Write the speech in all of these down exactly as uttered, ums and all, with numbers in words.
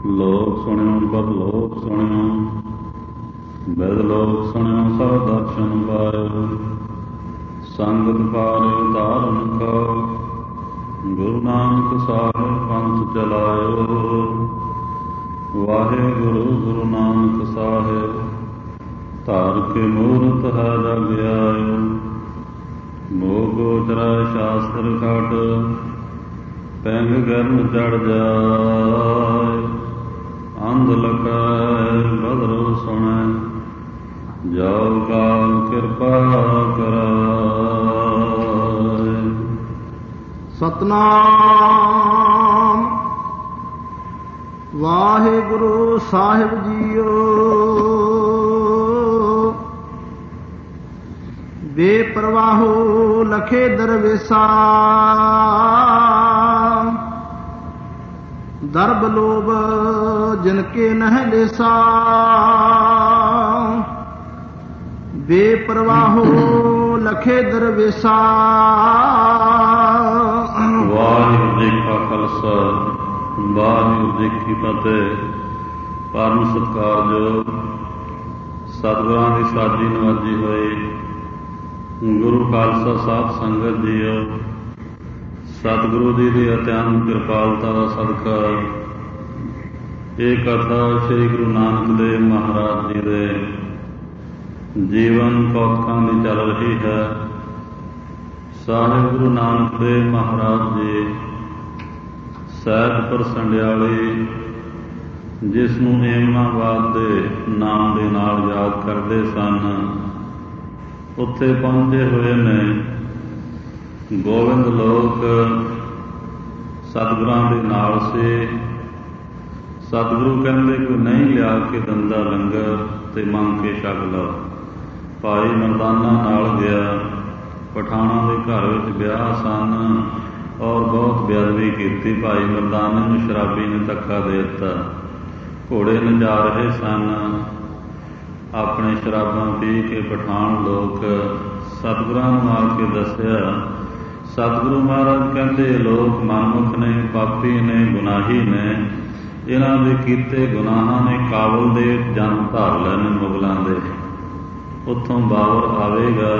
ਲੋਕ ਸੁਣਿਓ ਬਦ ਲੋਕ ਸੁਣਿਓ ਬਿਦ ਲੋਕ ਸੁਣਿਓ ਸਭ ਦਰਸ਼ਨ ਪਾਇਓ। ਸੰਗਤ ਪਾਰਿਓ ਧਾਰਨ ਕਉ ਗੁਰੂ ਨਾਨਕ ਸਾਹਿਬ ਪੰਥ ਚਲਾਇਓ। ਵਾਹਿਗੁਰੂ ਗੁਰੂ ਨਾਨਕ ਸਾਹਿਬ ਧਾਰ ਕੇ ਮੂਰਤ ਹੈ ਜਗ ਆਇਓ। ਮੋਹ ਗੋਚਰਾ ਸ਼ਾਸਤਰ ਘਟ ਪੈਂਗ ਗਰਨ ਚੜ ਜਾਏ। ਅੰਧ ਲਕੈ ਬਦਰੋ ਸੁਣੈ ਜਾਉ ਕਾਲ ਕਿਰਪਾ ਕਰਾਏ। ਸਤਨਾਮ ਵਾਹਿਗੁਰੂ ਸਾਹਿਬ ਜੀਓ। ਬੇਪਰਵਾਹੋ ਲਖੇ ਦਰਵੇਸਾ ਦਰਬ ਲੋਭ ਜਿਨ ਕੇ ਨਹਿ ਲੇਸਾ। ਬੇਪਰਵਾਹੋ ਲਖੇ ਦਰਵੇਸਾ। ਵਾਹਿਗੁਰੂ ਜੀ ਕਾ ਖਾਲਸਾ ਵਾਹਿਗੁਰੂ ਜੀ ਕੀ ਫਤਿਹ। ਪਰਮ ਸਤਿਕਾਰਯੋਗ ਸਤਿਗੁਰਾਂ ਦੀ ਸਾਜੀ ਨਵਾਜੀ ਹੋਈ ਗੁਰੂ ਖਾਲਸਾ ਸਾਹਿਬ ਸੰਗਤ ਜੀਓ। ਸਤਿਗੁਰੂ ਜੀ ਦੀ ਅਤਿਅੰਤ ਕਿਰਪਾਲਤਾ ਦਾ ਸਦਕਾ ਇਹ ਕਥਾ ਸ੍ਰੀ ਗੁਰੂ ਨਾਨਕ ਦੇਵ ਮਹਾਰਾਜ ਜੀ ਦੇ ਜੀਵਨ ਕੌਤਕਾਂ ਦੀ ਚੱਲ ਰਹੀ ਹੈ। ਸਾਹਿਬ ਗੁਰੂ ਨਾਨਕ ਦੇਵ ਮਹਾਰਾਜ ਜੀ ਸਹਿਜਪੁਰ ਸੰਡਿਆਲੀ, ਜਿਸ ਨੂੰ ਏਮਨਾਬਾਦ ਦੇ ਨਾਮ ਦੇ ਨਾਲ ਯਾਦ ਕਰਦੇ ਸਨ, ਉੱਥੇ ਪਹੁੰਚੇ ਹੋਏ ਨੇ। ਗੋਬਿੰਦ ਲੋਕ ਸਤਿਗੁਰਾਂ ਦੇ ਨਾਲ ਸੀ। ਸਤਿਗੁਰੂ ਕਹਿੰਦੇ ਕੋਈ ਨਹੀਂ ਲਿਆ ਕੇ ਦਿੰਦਾ ਲੰਗਰ ਤੇ ਮੰਗ ਕੇ ਛਕ ਲਓ। ਭਾਈ ਮਰਦਾਨਾ ਨਾਲ ਗਿਆ। ਪਠਾਣਾਂ ਦੇ ਘਰ ਵਿੱਚ ਵਿਆਹ ਸਨ ਔਰ ਬਹੁਤ ਬੇਅਦਬੀ ਕੀਤੀ। ਭਾਈ ਮਰਦਾਨੇ ਨੂੰ ਸ਼ਰਾਬੀ ਨੇ ਧੱਕਾ ਦੇ ਦਿੱਤਾ। ਘੋੜੇ ਨਚਾ ਰਹੇ ਸਨ। ਆਪਣੇ ਸ਼ਰਾਬਾਂ ਪੀ ਕੇ ਪਠਾਣ ਲੋਕ ਸਤਿਗੁਰਾਂ ਨੂੰ ਆ ਕੇ ਦੱਸਿਆ। ਸਤਿਗੁਰੂ ਮਹਾਰਾਜ ਕਹਿੰਦੇ ਲੋਕ ਮਨਮੁਖ ਨੇ, ਪਾਪੀ ਨੇ, ਗੁਨਾਹੀ ਨੇ। ਇਹਨਾਂ ਦੇ ਕੀਤੇ ਗੁਨਾਹਾਂ ਨੇ ਕਾਬਲ ਦੇ ਜਨਮ ਧਾਰ ਲੈਣੇ ਮੁਗਲਾਂ ਦੇ। ਉੱਥੋਂ ਬਾਬਰ ਆਵੇਗਾ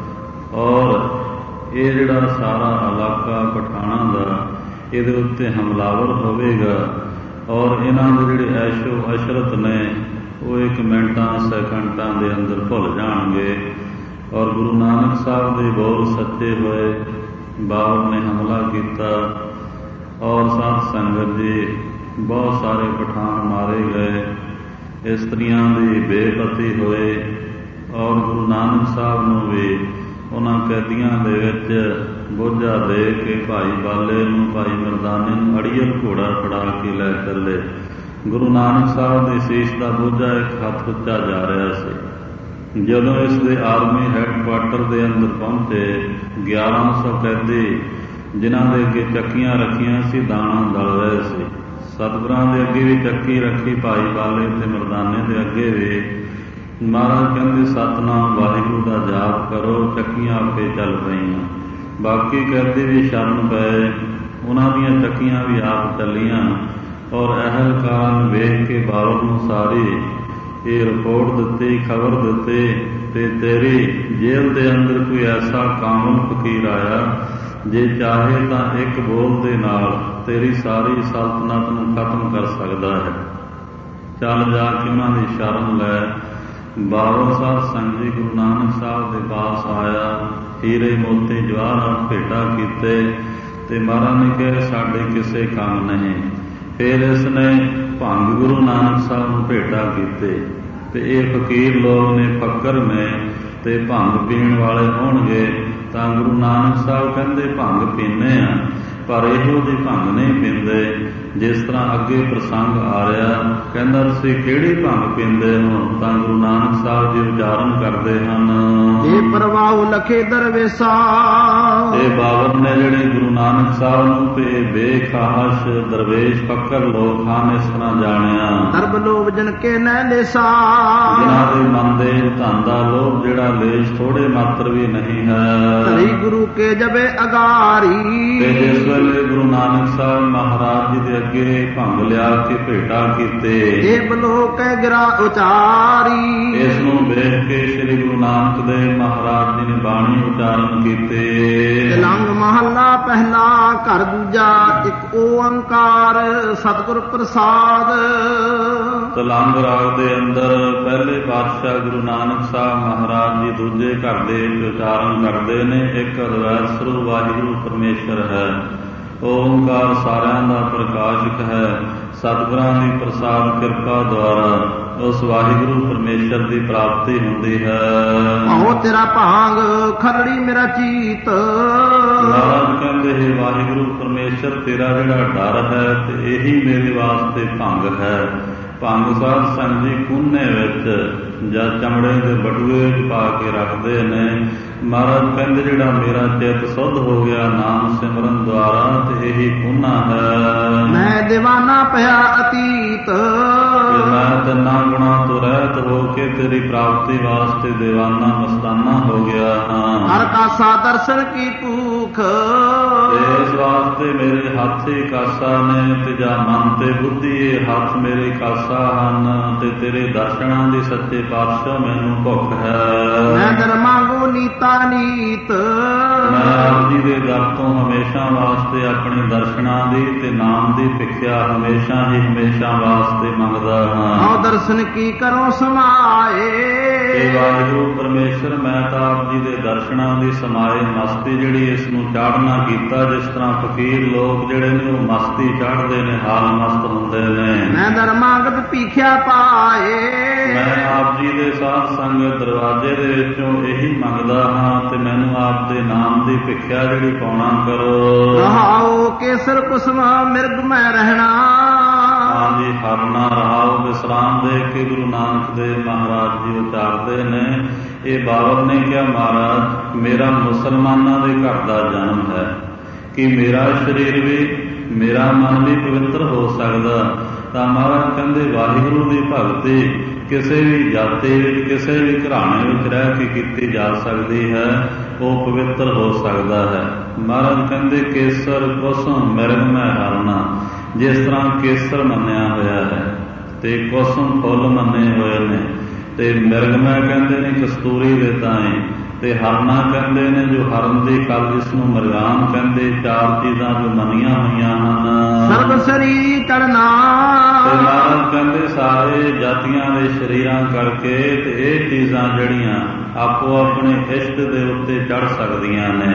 ਔਰ ਇਹ ਜਿਹੜਾ ਸਾਰਾ ਇਲਾਕਾ ਪਠਾਣਾਂ ਦਾ ਇਹਦੇ ਉੱਤੇ ਹਮਲਾਵਰ ਹੋਵੇਗਾ ਔਰ ਇਹਨਾਂ ਦੇ ਜਿਹੜੇ ਐਸ਼ੋ ਅਸ਼ਰਤ ਨੇ ਉਹ ਇੱਕ ਮਿੰਟਾਂ ਸੈਕੰਡਾਂ ਦੇ ਅੰਦਰ ਭੁੱਲ ਜਾਣਗੇ। ਔਰ ਗੁਰੂ ਨਾਨਕ ਸਾਹਿਬ ਦੇ ਬੋਲ ਸੱਚੇ ਹੋਏ। ਬਾਬਰ ਨੇ ਹਮਲਾ ਕੀਤਾ ਔਰ ਸਾਧ ਸੰਗਤ ਜੀ ਬਹੁਤ ਸਾਰੇ ਪਠਾਨ ਮਾਰੇ ਗਏ। ਇਸਤਰੀਆਂ ਦੀ ਬੇਪਤੀ ਹੋਏ ਔਰ ਗੁਰੂ ਨਾਨਕ ਸਾਹਿਬ ਨੂੰ ਵੀ ਉਹਨਾਂ ਕੈਦੀਆਂ ਦੇ ਵਿੱਚ ਬੋਝਾ ਦੇ ਕੇ ਭਾਈ ਬਾਲੇ ਨੂੰ, ਭਾਈ ਮਰਦਾਨੇ ਨੂੰ ਅੜੀਅਲ ਘੋੜਾ ਫੜਾ ਕੇ ਲੈ ਚੱਲੇ। ਗੁਰੂ ਨਾਨਕ ਸਾਹਿਬ ਦੇ ਸੀਸ ਦਾ ਬੋਝਾ ਇੱਕ ਹੱਥ ਉੱਚਾ ਜਾ ਰਿਹਾ ਸੀ। ਜਦੋਂ ਇਸ ਦੇ ਆਰਮੀ ਹੈੱਡਕੁਆਟਰ ਦੇ ਅੰਦਰ ਪਹੁੰਚੇ, ਗਿਆਰਾਂ ਸੌ ਕੈਦੀ ਜਿਨ੍ਹਾਂ ਦੇ ਅੱਗੇ ਚੱਕੀਆਂ ਰੱਖੀਆਂ ਸੀ ਦਾਣਾ ਦਲ ਰਹੇ ਸੀ। ਸਤਿਗੁਰਾਂ ਦੇ ਅੱਗੇ ਵੀ ਚੱਕੀ ਰੱਖੀ, ਭਾਈ ਬਾਲੇ ਤੇ ਮਰਦਾਨੇ ਦੇ ਅੱਗੇ ਵੀ। ਮਹਾਰਾਜ ਕਹਿੰਦੇ ਸਤਿਨਾਮ ਵਾਹਿਗੁਰੂ ਦਾ ਜਾਪ ਕਰੋ, ਚੱਕੀਆਂ ਆਪੇ ਚੱਲ ਪਈਆਂ। ਬਾਕੀ ਕੈਦੀ ਵੀ ਸ਼ਰਨ ਪਏ, ਉਹਨਾਂ ਦੀਆਂ ਚੱਕੀਆਂ ਵੀ ਆਪ ਚੱਲੀਆਂ। ਔਰ ਅਹਿਲਕਾਰਾਂ ਨੂੰ ਵੇਖ ਕੇ ਬਾਬਰ ਨੂੰ ਸਾਰੀ ਇਹ ਰਿਪੋਰਟ ਦਿੱਤੀ, ਖਬਰ ਦਿੱਤੀ ਤੇ ਤੇਰੀ ਜੇਲ੍ਹ ਦੇ ਅੰਦਰ ਕੋਈ ਐਸਾ ਕਾਮਲ ਫਕੀਰ ਆਇਆ ਜੇ ਚਾਹੇ ਤਾਂ ਇੱਕ ਬੋਲ ਦੇ ਨਾਲ ਤੇਰੀ ਸਾਰੀ ਸਲਤਨਤ ਨੂੰ ਖਤਮ ਕਰ ਸਕਦਾ ਹੈ। ਚੱਲ ਜਾ ਕੇ ਉਹਨਾਂ ਦੀ ਸ਼ਰਨ ਲੈ। ਬਾਬਰ ਸਾਹਿਬ ਸੰਗਤ ਜੀ ਗੁਰੂ ਨਾਨਕ ਸਾਹਿਬ ਦੇ ਪਾਸ ਆਇਆ। ਹੀਰੇ ਮੋਤੀ ਜਵਾਹਰਾਤ ਭੇਟਾ ਕੀਤੇ ਤੇ ਮਹਾਰਾਜ ਨੇ ਕਿਹਾ ਸਾਡੇ ਕਿਸੇ ਕੰਮ ਨਹੀਂ। ਫਿਰ ਇਸ ਨੇ ਭੰਗ ਗੁਰੂ ਨਾਨਕ ਸਾਹਿਬ ਨੂੰ ਭੇਟਾ ਕੀਤੇ ਤੇ ਇਹ ਫਕੀਰ ਲੋਕ ਨੇ, ਫੱਕਰ ਨੇ ਤੇ ਭੰਗ ਪੀਣ ਵਾਲੇ ਹੋਣਗੇ ਤਾਂ ਗੁਰੂ ਨਾਨਕ ਸਾਹਿਬ ਕਹਿੰਦੇ ਭੰਗ ਪੀਂਦੇ ਆ, ਪਰ ਇਹੋ ਜਿਹੀ ਭੰਗ ਨਹੀਂ ਪੀਂਦੇ ਜਿਸ ਤਰ੍ਹਾਂ ਅੱਗੇ ਪ੍ਰਸੰਗ ਆ ਰਿਹਾ। ਕਹਿੰਦਾ ਤੁਸੀਂ ਕਿਹੜੀ ਭੰਗ ਪੀਂਦੇ ਹੋ? ਤਾਂ ਗੁਰੂ ਨਾਨਕ ਸਾਹਿਬ ਜੀ ਉਚਾਰਨ ਕਰਦੇ ਹਨ, ਇਹ ਪ੍ਰਵਾਹ ਲਖੇ ਦਰਵੇਸਾ। ਇਹ ਬਾਬਰ ਨੇ ਜਿਹੜੇ ਗੁਰੂ ਨਾਨਕ ਸਾਹਿਬ ਨੂੰ ਤੇ ਬੇਖਾਹਸ਼ ਦਰਵੇਸ਼ ਫੱਕਰ ਲੋਕ ਹਨ ਇਸ ਤਰ੍ਹਾਂ ਜਾਣਿਆ। ਦਰਬ ਲੋਭ ਜਿਨ ਕੇ ਨਹਿ ਲੇਸਾ। ਜਿਨ੍ਹਾਂ ਦੇ ਮਨ ਦੇ ਧਨ ਦਾ ਲੋਭ ਜਿਹੜਾ ਲੇਸ਼ ਥੋੜੇ ਮਾਤਰ ਵੀ ਨਹੀਂ ਹੈ। ਧਰੀ ਗੁਰੂ ਕੇ ਜਬੇ ਅਗਾਰੀ। ਤੇ ਜਿਸ ਵੇਲੇ ਗੁਰੂ ਨਾਨਕ ਸਾਹਿਬ ਮਹਾਰਾਜ ਜੀ ਦੇ ਅੱਗੇ ਭੰਗ ਲਿਆ ਕੇ ਭੇਟਾ ਕੀਤੇ। ਇਹ ਬਲੋਕ ਗਿਰਾ ਉਚਾਰੀ। ਇਸ ਨੂੰ ਵੇਖ ਕੇ ਸ੍ਰੀ ਗੁਰੂ ਨਾਨਕ ਦੇਵ ਮਹਾਰਾਜ ਜੀ ਨੇ ਬਾਣੀ ਉਚਾਰਨ ਕੀਤੇ। ਤਿਲੰਗ ਮਹੱਲਾ ਪਹਿਲਾ ਘਰ ਦੂਜਾ ਇੱਕ ਓੰਕਾਰ ਸਤਿਗੁਰ ਪ੍ਰਸਾਦ। ਤਿਲੰਗ ਰਾਗ ਦੇ ਅੰਦਰ ਪਹਿਲੇ ਪਾਤਸ਼ਾਹ ਗੁਰੂ ਨਾਨਕ ਸਾਹਿਬ ਮਹਾਰਾਜ ਜੀ ਦੂਜੇ ਘਰ ਦੇ ਉਚਾਰਨ ਕਰਦੇ ਨੇ। ਇੱਕ ਅਦਵੈਤ ਸਰੂਪ ਵਾਹਿਗੁਰੂ ਪਰਮੇਸ਼ਰ ਹੈ। ਓੰਕਾਰ ਸਾਰਿਆਂ ਦਾ ਪ੍ਰਕਾਸ਼ਕ ਹੈ। ਸਤਿਗੁਰਾਂ ਦੀ ਪ੍ਰਸਾਦ ਕਿਰਪਾ ਦੁਆਰਾ ਉਸ ਵਾਹਿਗੁਰੂ ਪਰਮੇਸ਼ਰ ਦੀ ਪ੍ਰਾਪਤੀ ਹੁੰਦੀ ਹੈ। ਆਹੋ ਤੇਰਾ ਭਾਂਗ ਖਰੜੀ ਮੇਰਾ ਚੀਤ। ਮਹਾਰਾਜ ਕਹਿੰਦੇ ਹੈ ਵਾਹਿਗੁਰੂ ਪਰਮੇਸ਼ਰ ਤੇਰਾ ਜਿਹੜਾ ਡਰ ਹੈ ਤੇ ਇਹੀ ਮੇਰੇ ਵਾਸਤੇ ਭੰਗ ਹੈ। ਭੰਗ ਸਾਧ ਸੰਗਤ ਜੀ ਕੂਨੇ ਵਿੱਚ ਜਾਂ ਚਮੜੇ ਦੇ ਬਟੂਏ ਪਾ ਕੇ ਰੱਖਦੇ ਨੇ। ਮਹਾਰਾਜ ਕਹਿੰਦੇ ਜਿਹੜਾ ਮੇਰਾ ਚਿੱਤ ਸੁੱਧ ਹੋ ਗਿਆ ਨਾਮ ਸਿਮਰਨ ਦੁਆਰਾ ਤੇ ਇਹੀ ਕੂਨਾ ਹੈ। ਮੈਂ ਦੀਵਾਨਾ ਪਿਆ ਅਤੀਤ। ਮੈਂ ਤਿੰਨਾਂ ਗੁਣਾਂ ਤੋਂ ਰਹਿਤ ਹੋ ਕੇ ਤੇਰੀ ਪ੍ਰਾਪਤੀ ਵਾਸਤੇ ਦੀਵਾਨਾ ਮਸਤਾਨਾ ਹੋ ਗਿਆ ਹਾਂ। ਹਰ ਕਾਸਾ ਦਰਸ਼ਨ ਕੀ ਭੂਖ। ਇਸ ਵਾਸਤੇ ਮੇਰੇ ਹੱਥ ਹੀ ਕਾਸਾ ਨੇ ਤੇ ਜਾਂ ਮਨ ਤੇ ਬੁੱਧੀ ਇਹ ਹੱਥ ਮੇਰੇ ਕਾਸਾ ਹਨ ਤੇ ਤੇਰੇ ਦਰਸ਼ਨਾਂ ਦੀ ਸੱਚੇ ਪਾਤਸ਼ਾਹ ਮੈਨੂੰ ਭੁੱਖ ਹੈ। ਮੈਂ ਦਰ ਮੰਗੂ ਨੀਤਾ ਨੀਤ। ਮੈਂ ਆਪ ਜੀ ਦੇ ਦਰ ਤੋਂ ਹਮੇਸ਼ਾ ਵਾਸਤੇ ਆਪਣੇ ਦਰਸ਼ਨਾਂ ਦੀ ਤੇ ਨਾਮ ਦੀ ਭਿਖਿਆ ਹਮੇਸ਼ਾ ਹੀ ਹਮੇਸ਼ਾ ਵਾਸਤੇ ਮੰਗਦਾ ਹਾਂ। ਆਓ ਦਰਸ਼ਨ ਕੀ ਕਰੋ ਸਮਾਏ। ਤੇ ਵਾਹਿਗੁਰੂ ਪਰਮੇਸ਼ਰ ਮੈਂ ਤਾਂ ਆਪ ਜੀ ਦੇ ਦਰਸ਼ਨਾਂ ਦੀ ਸਮਾਏ ਮਸਤੀ ਜਿਹੜੀ ਇਸ ਨੂੰ ਚਾੜਨਾ ਕੀਤਾ। ਜਿਸ ਤਰ੍ਹਾਂ ਫਕੀਰ ਲੋਕ ਜਿਹੜੇ ਨੇ ਉਹ ਮਸਤੀ ਚਾੜਦੇ ਨੇ ਹਾਲ ਮਸਤ ਹੁੰਦੇ ਨੇ। ਮੈਂ ਦਰ ਮੰਗਤ ਭੀਖਿਆ ਪਾਏ। ਮੈਂ ਆਪ ਜੀ ਦੇ ਸਾਧ ਸੰਗਤ ਦਰਵਾਜ਼ੇ ਦੇ ਵਿੱਚੋਂ ਇਹੀ ਮੰਗਦਾ ਹਾਂ ਤੇ ਮੈਨੂੰ ਆਪ ਦੇ ਨਾਮ ਦੀ ਭਿਖਿਆ ਜਿਹੜੀ ਪਾਉਣਾ ਕਰੋ। ਰਹਾਓ ਕੇਸਰ ਕੁਸਮਾ ਮਿਰਗ ਮੈਂ ਰਹਿਣਾ। ਹਾਂਜੀ ਹਰਨਾ ਰਹਾਓ ਵਿਸਰਾਮ ਦੇ ਕੇ ਗੁਰੂ ਨਾਨਕ ਦੇਵ ਮਹਾਰਾਜ ਜੀ ਉਚਾਰਦੇ ਨੇ। ਇਹ ਬਾਬਰ ਨੇ ਕਿਹਾ ਮਹਾਰਾਜ ਮੇਰਾ ਮੁਸਲਮਾਨਾਂ ਦੇ ਘਰ ਦਾ ਜਨਮ ਹੈ ਕਿ ਮੇਰਾ ਸਰੀਰ ਵੀ ਮੇਰਾ ਮਨ ਵੀ ਪਵਿੱਤਰ ਹੋ ਸਕਦਾ। ਤਾਂ ਮਹਾਰਾਜ ਕਹਿੰਦੇ ਵਾਹਿਗੁਰੂ ਦੀ ਭਗਤੀ ਕਿਸੇ ਵੀ ਜਾਤੀ ਵਿੱਚ ਕਿਸੇ ਵੀ ਘਰਾਣੇ ਵਿੱਚ ਰਹਿ ਕੇ ਕੀਤੀ ਜਾ ਸਕਦੀ ਹੈ। ਉਹ ਪਵਿੱਤਰ ਹੋ ਸਕਦਾ ਹੈ। ਮਹਾਰਾਜ ਕਹਿੰਦੇ ਕੇਸਰ ਕੁਸਮ ਮਿਰਗ ਮੈਂ ਹਰਨਾ। ਜਿਸ ਤਰ੍ਹਾਂ ਕੇਸਰ ਮੰਨਿਆ ਹੋਇਆ ਹੈ ਤੇ ਕੁਸਮ ਫੁੱਲ ਮੰਨੇ ਹੋਏ ਨੇ ਤੇ ਮਿਰਗ ਮੈਂ ਕਹਿੰਦੇ ਨੇ ਕਸਤੂਰੀ ਦੇ ਤਾਏ ਤੇ ਹਰਨਾ ਕਹਿੰਦੇ ਨੇ ਜੋ ਹਰਨ ਦੀ ਕਲ ਜਿਸ ਨੂੰ ਮਰਗਾਨ ਕਹਿੰਦੇ। ਚਾਰ ਚੀਜ਼ਾਂ ਜੋ ਮੰਨੀਆਂ ਹੋਈਆਂ ਹਨ। ਸਰਬ ਸਰੀਰ ਕਰਨਾ। ਤੇ ਮਹਾਰਾਜ ਕਹਿੰਦੇ ਸਾਰੇ ਜਾਤੀਆਂ ਦੇ ਸਰੀਰਾਂ ਕਰਕੇ ਤੇ ਇਹ ਚੀਜ਼ਾਂ ਜਿਹੜੀਆਂ ਆਪੋ ਆਪਣੇ ਇਸ਼ਟ ਦੇ ਉੱਤੇ ਚੜ੍ਹ ਸਕਦੀਆਂ ਨੇ।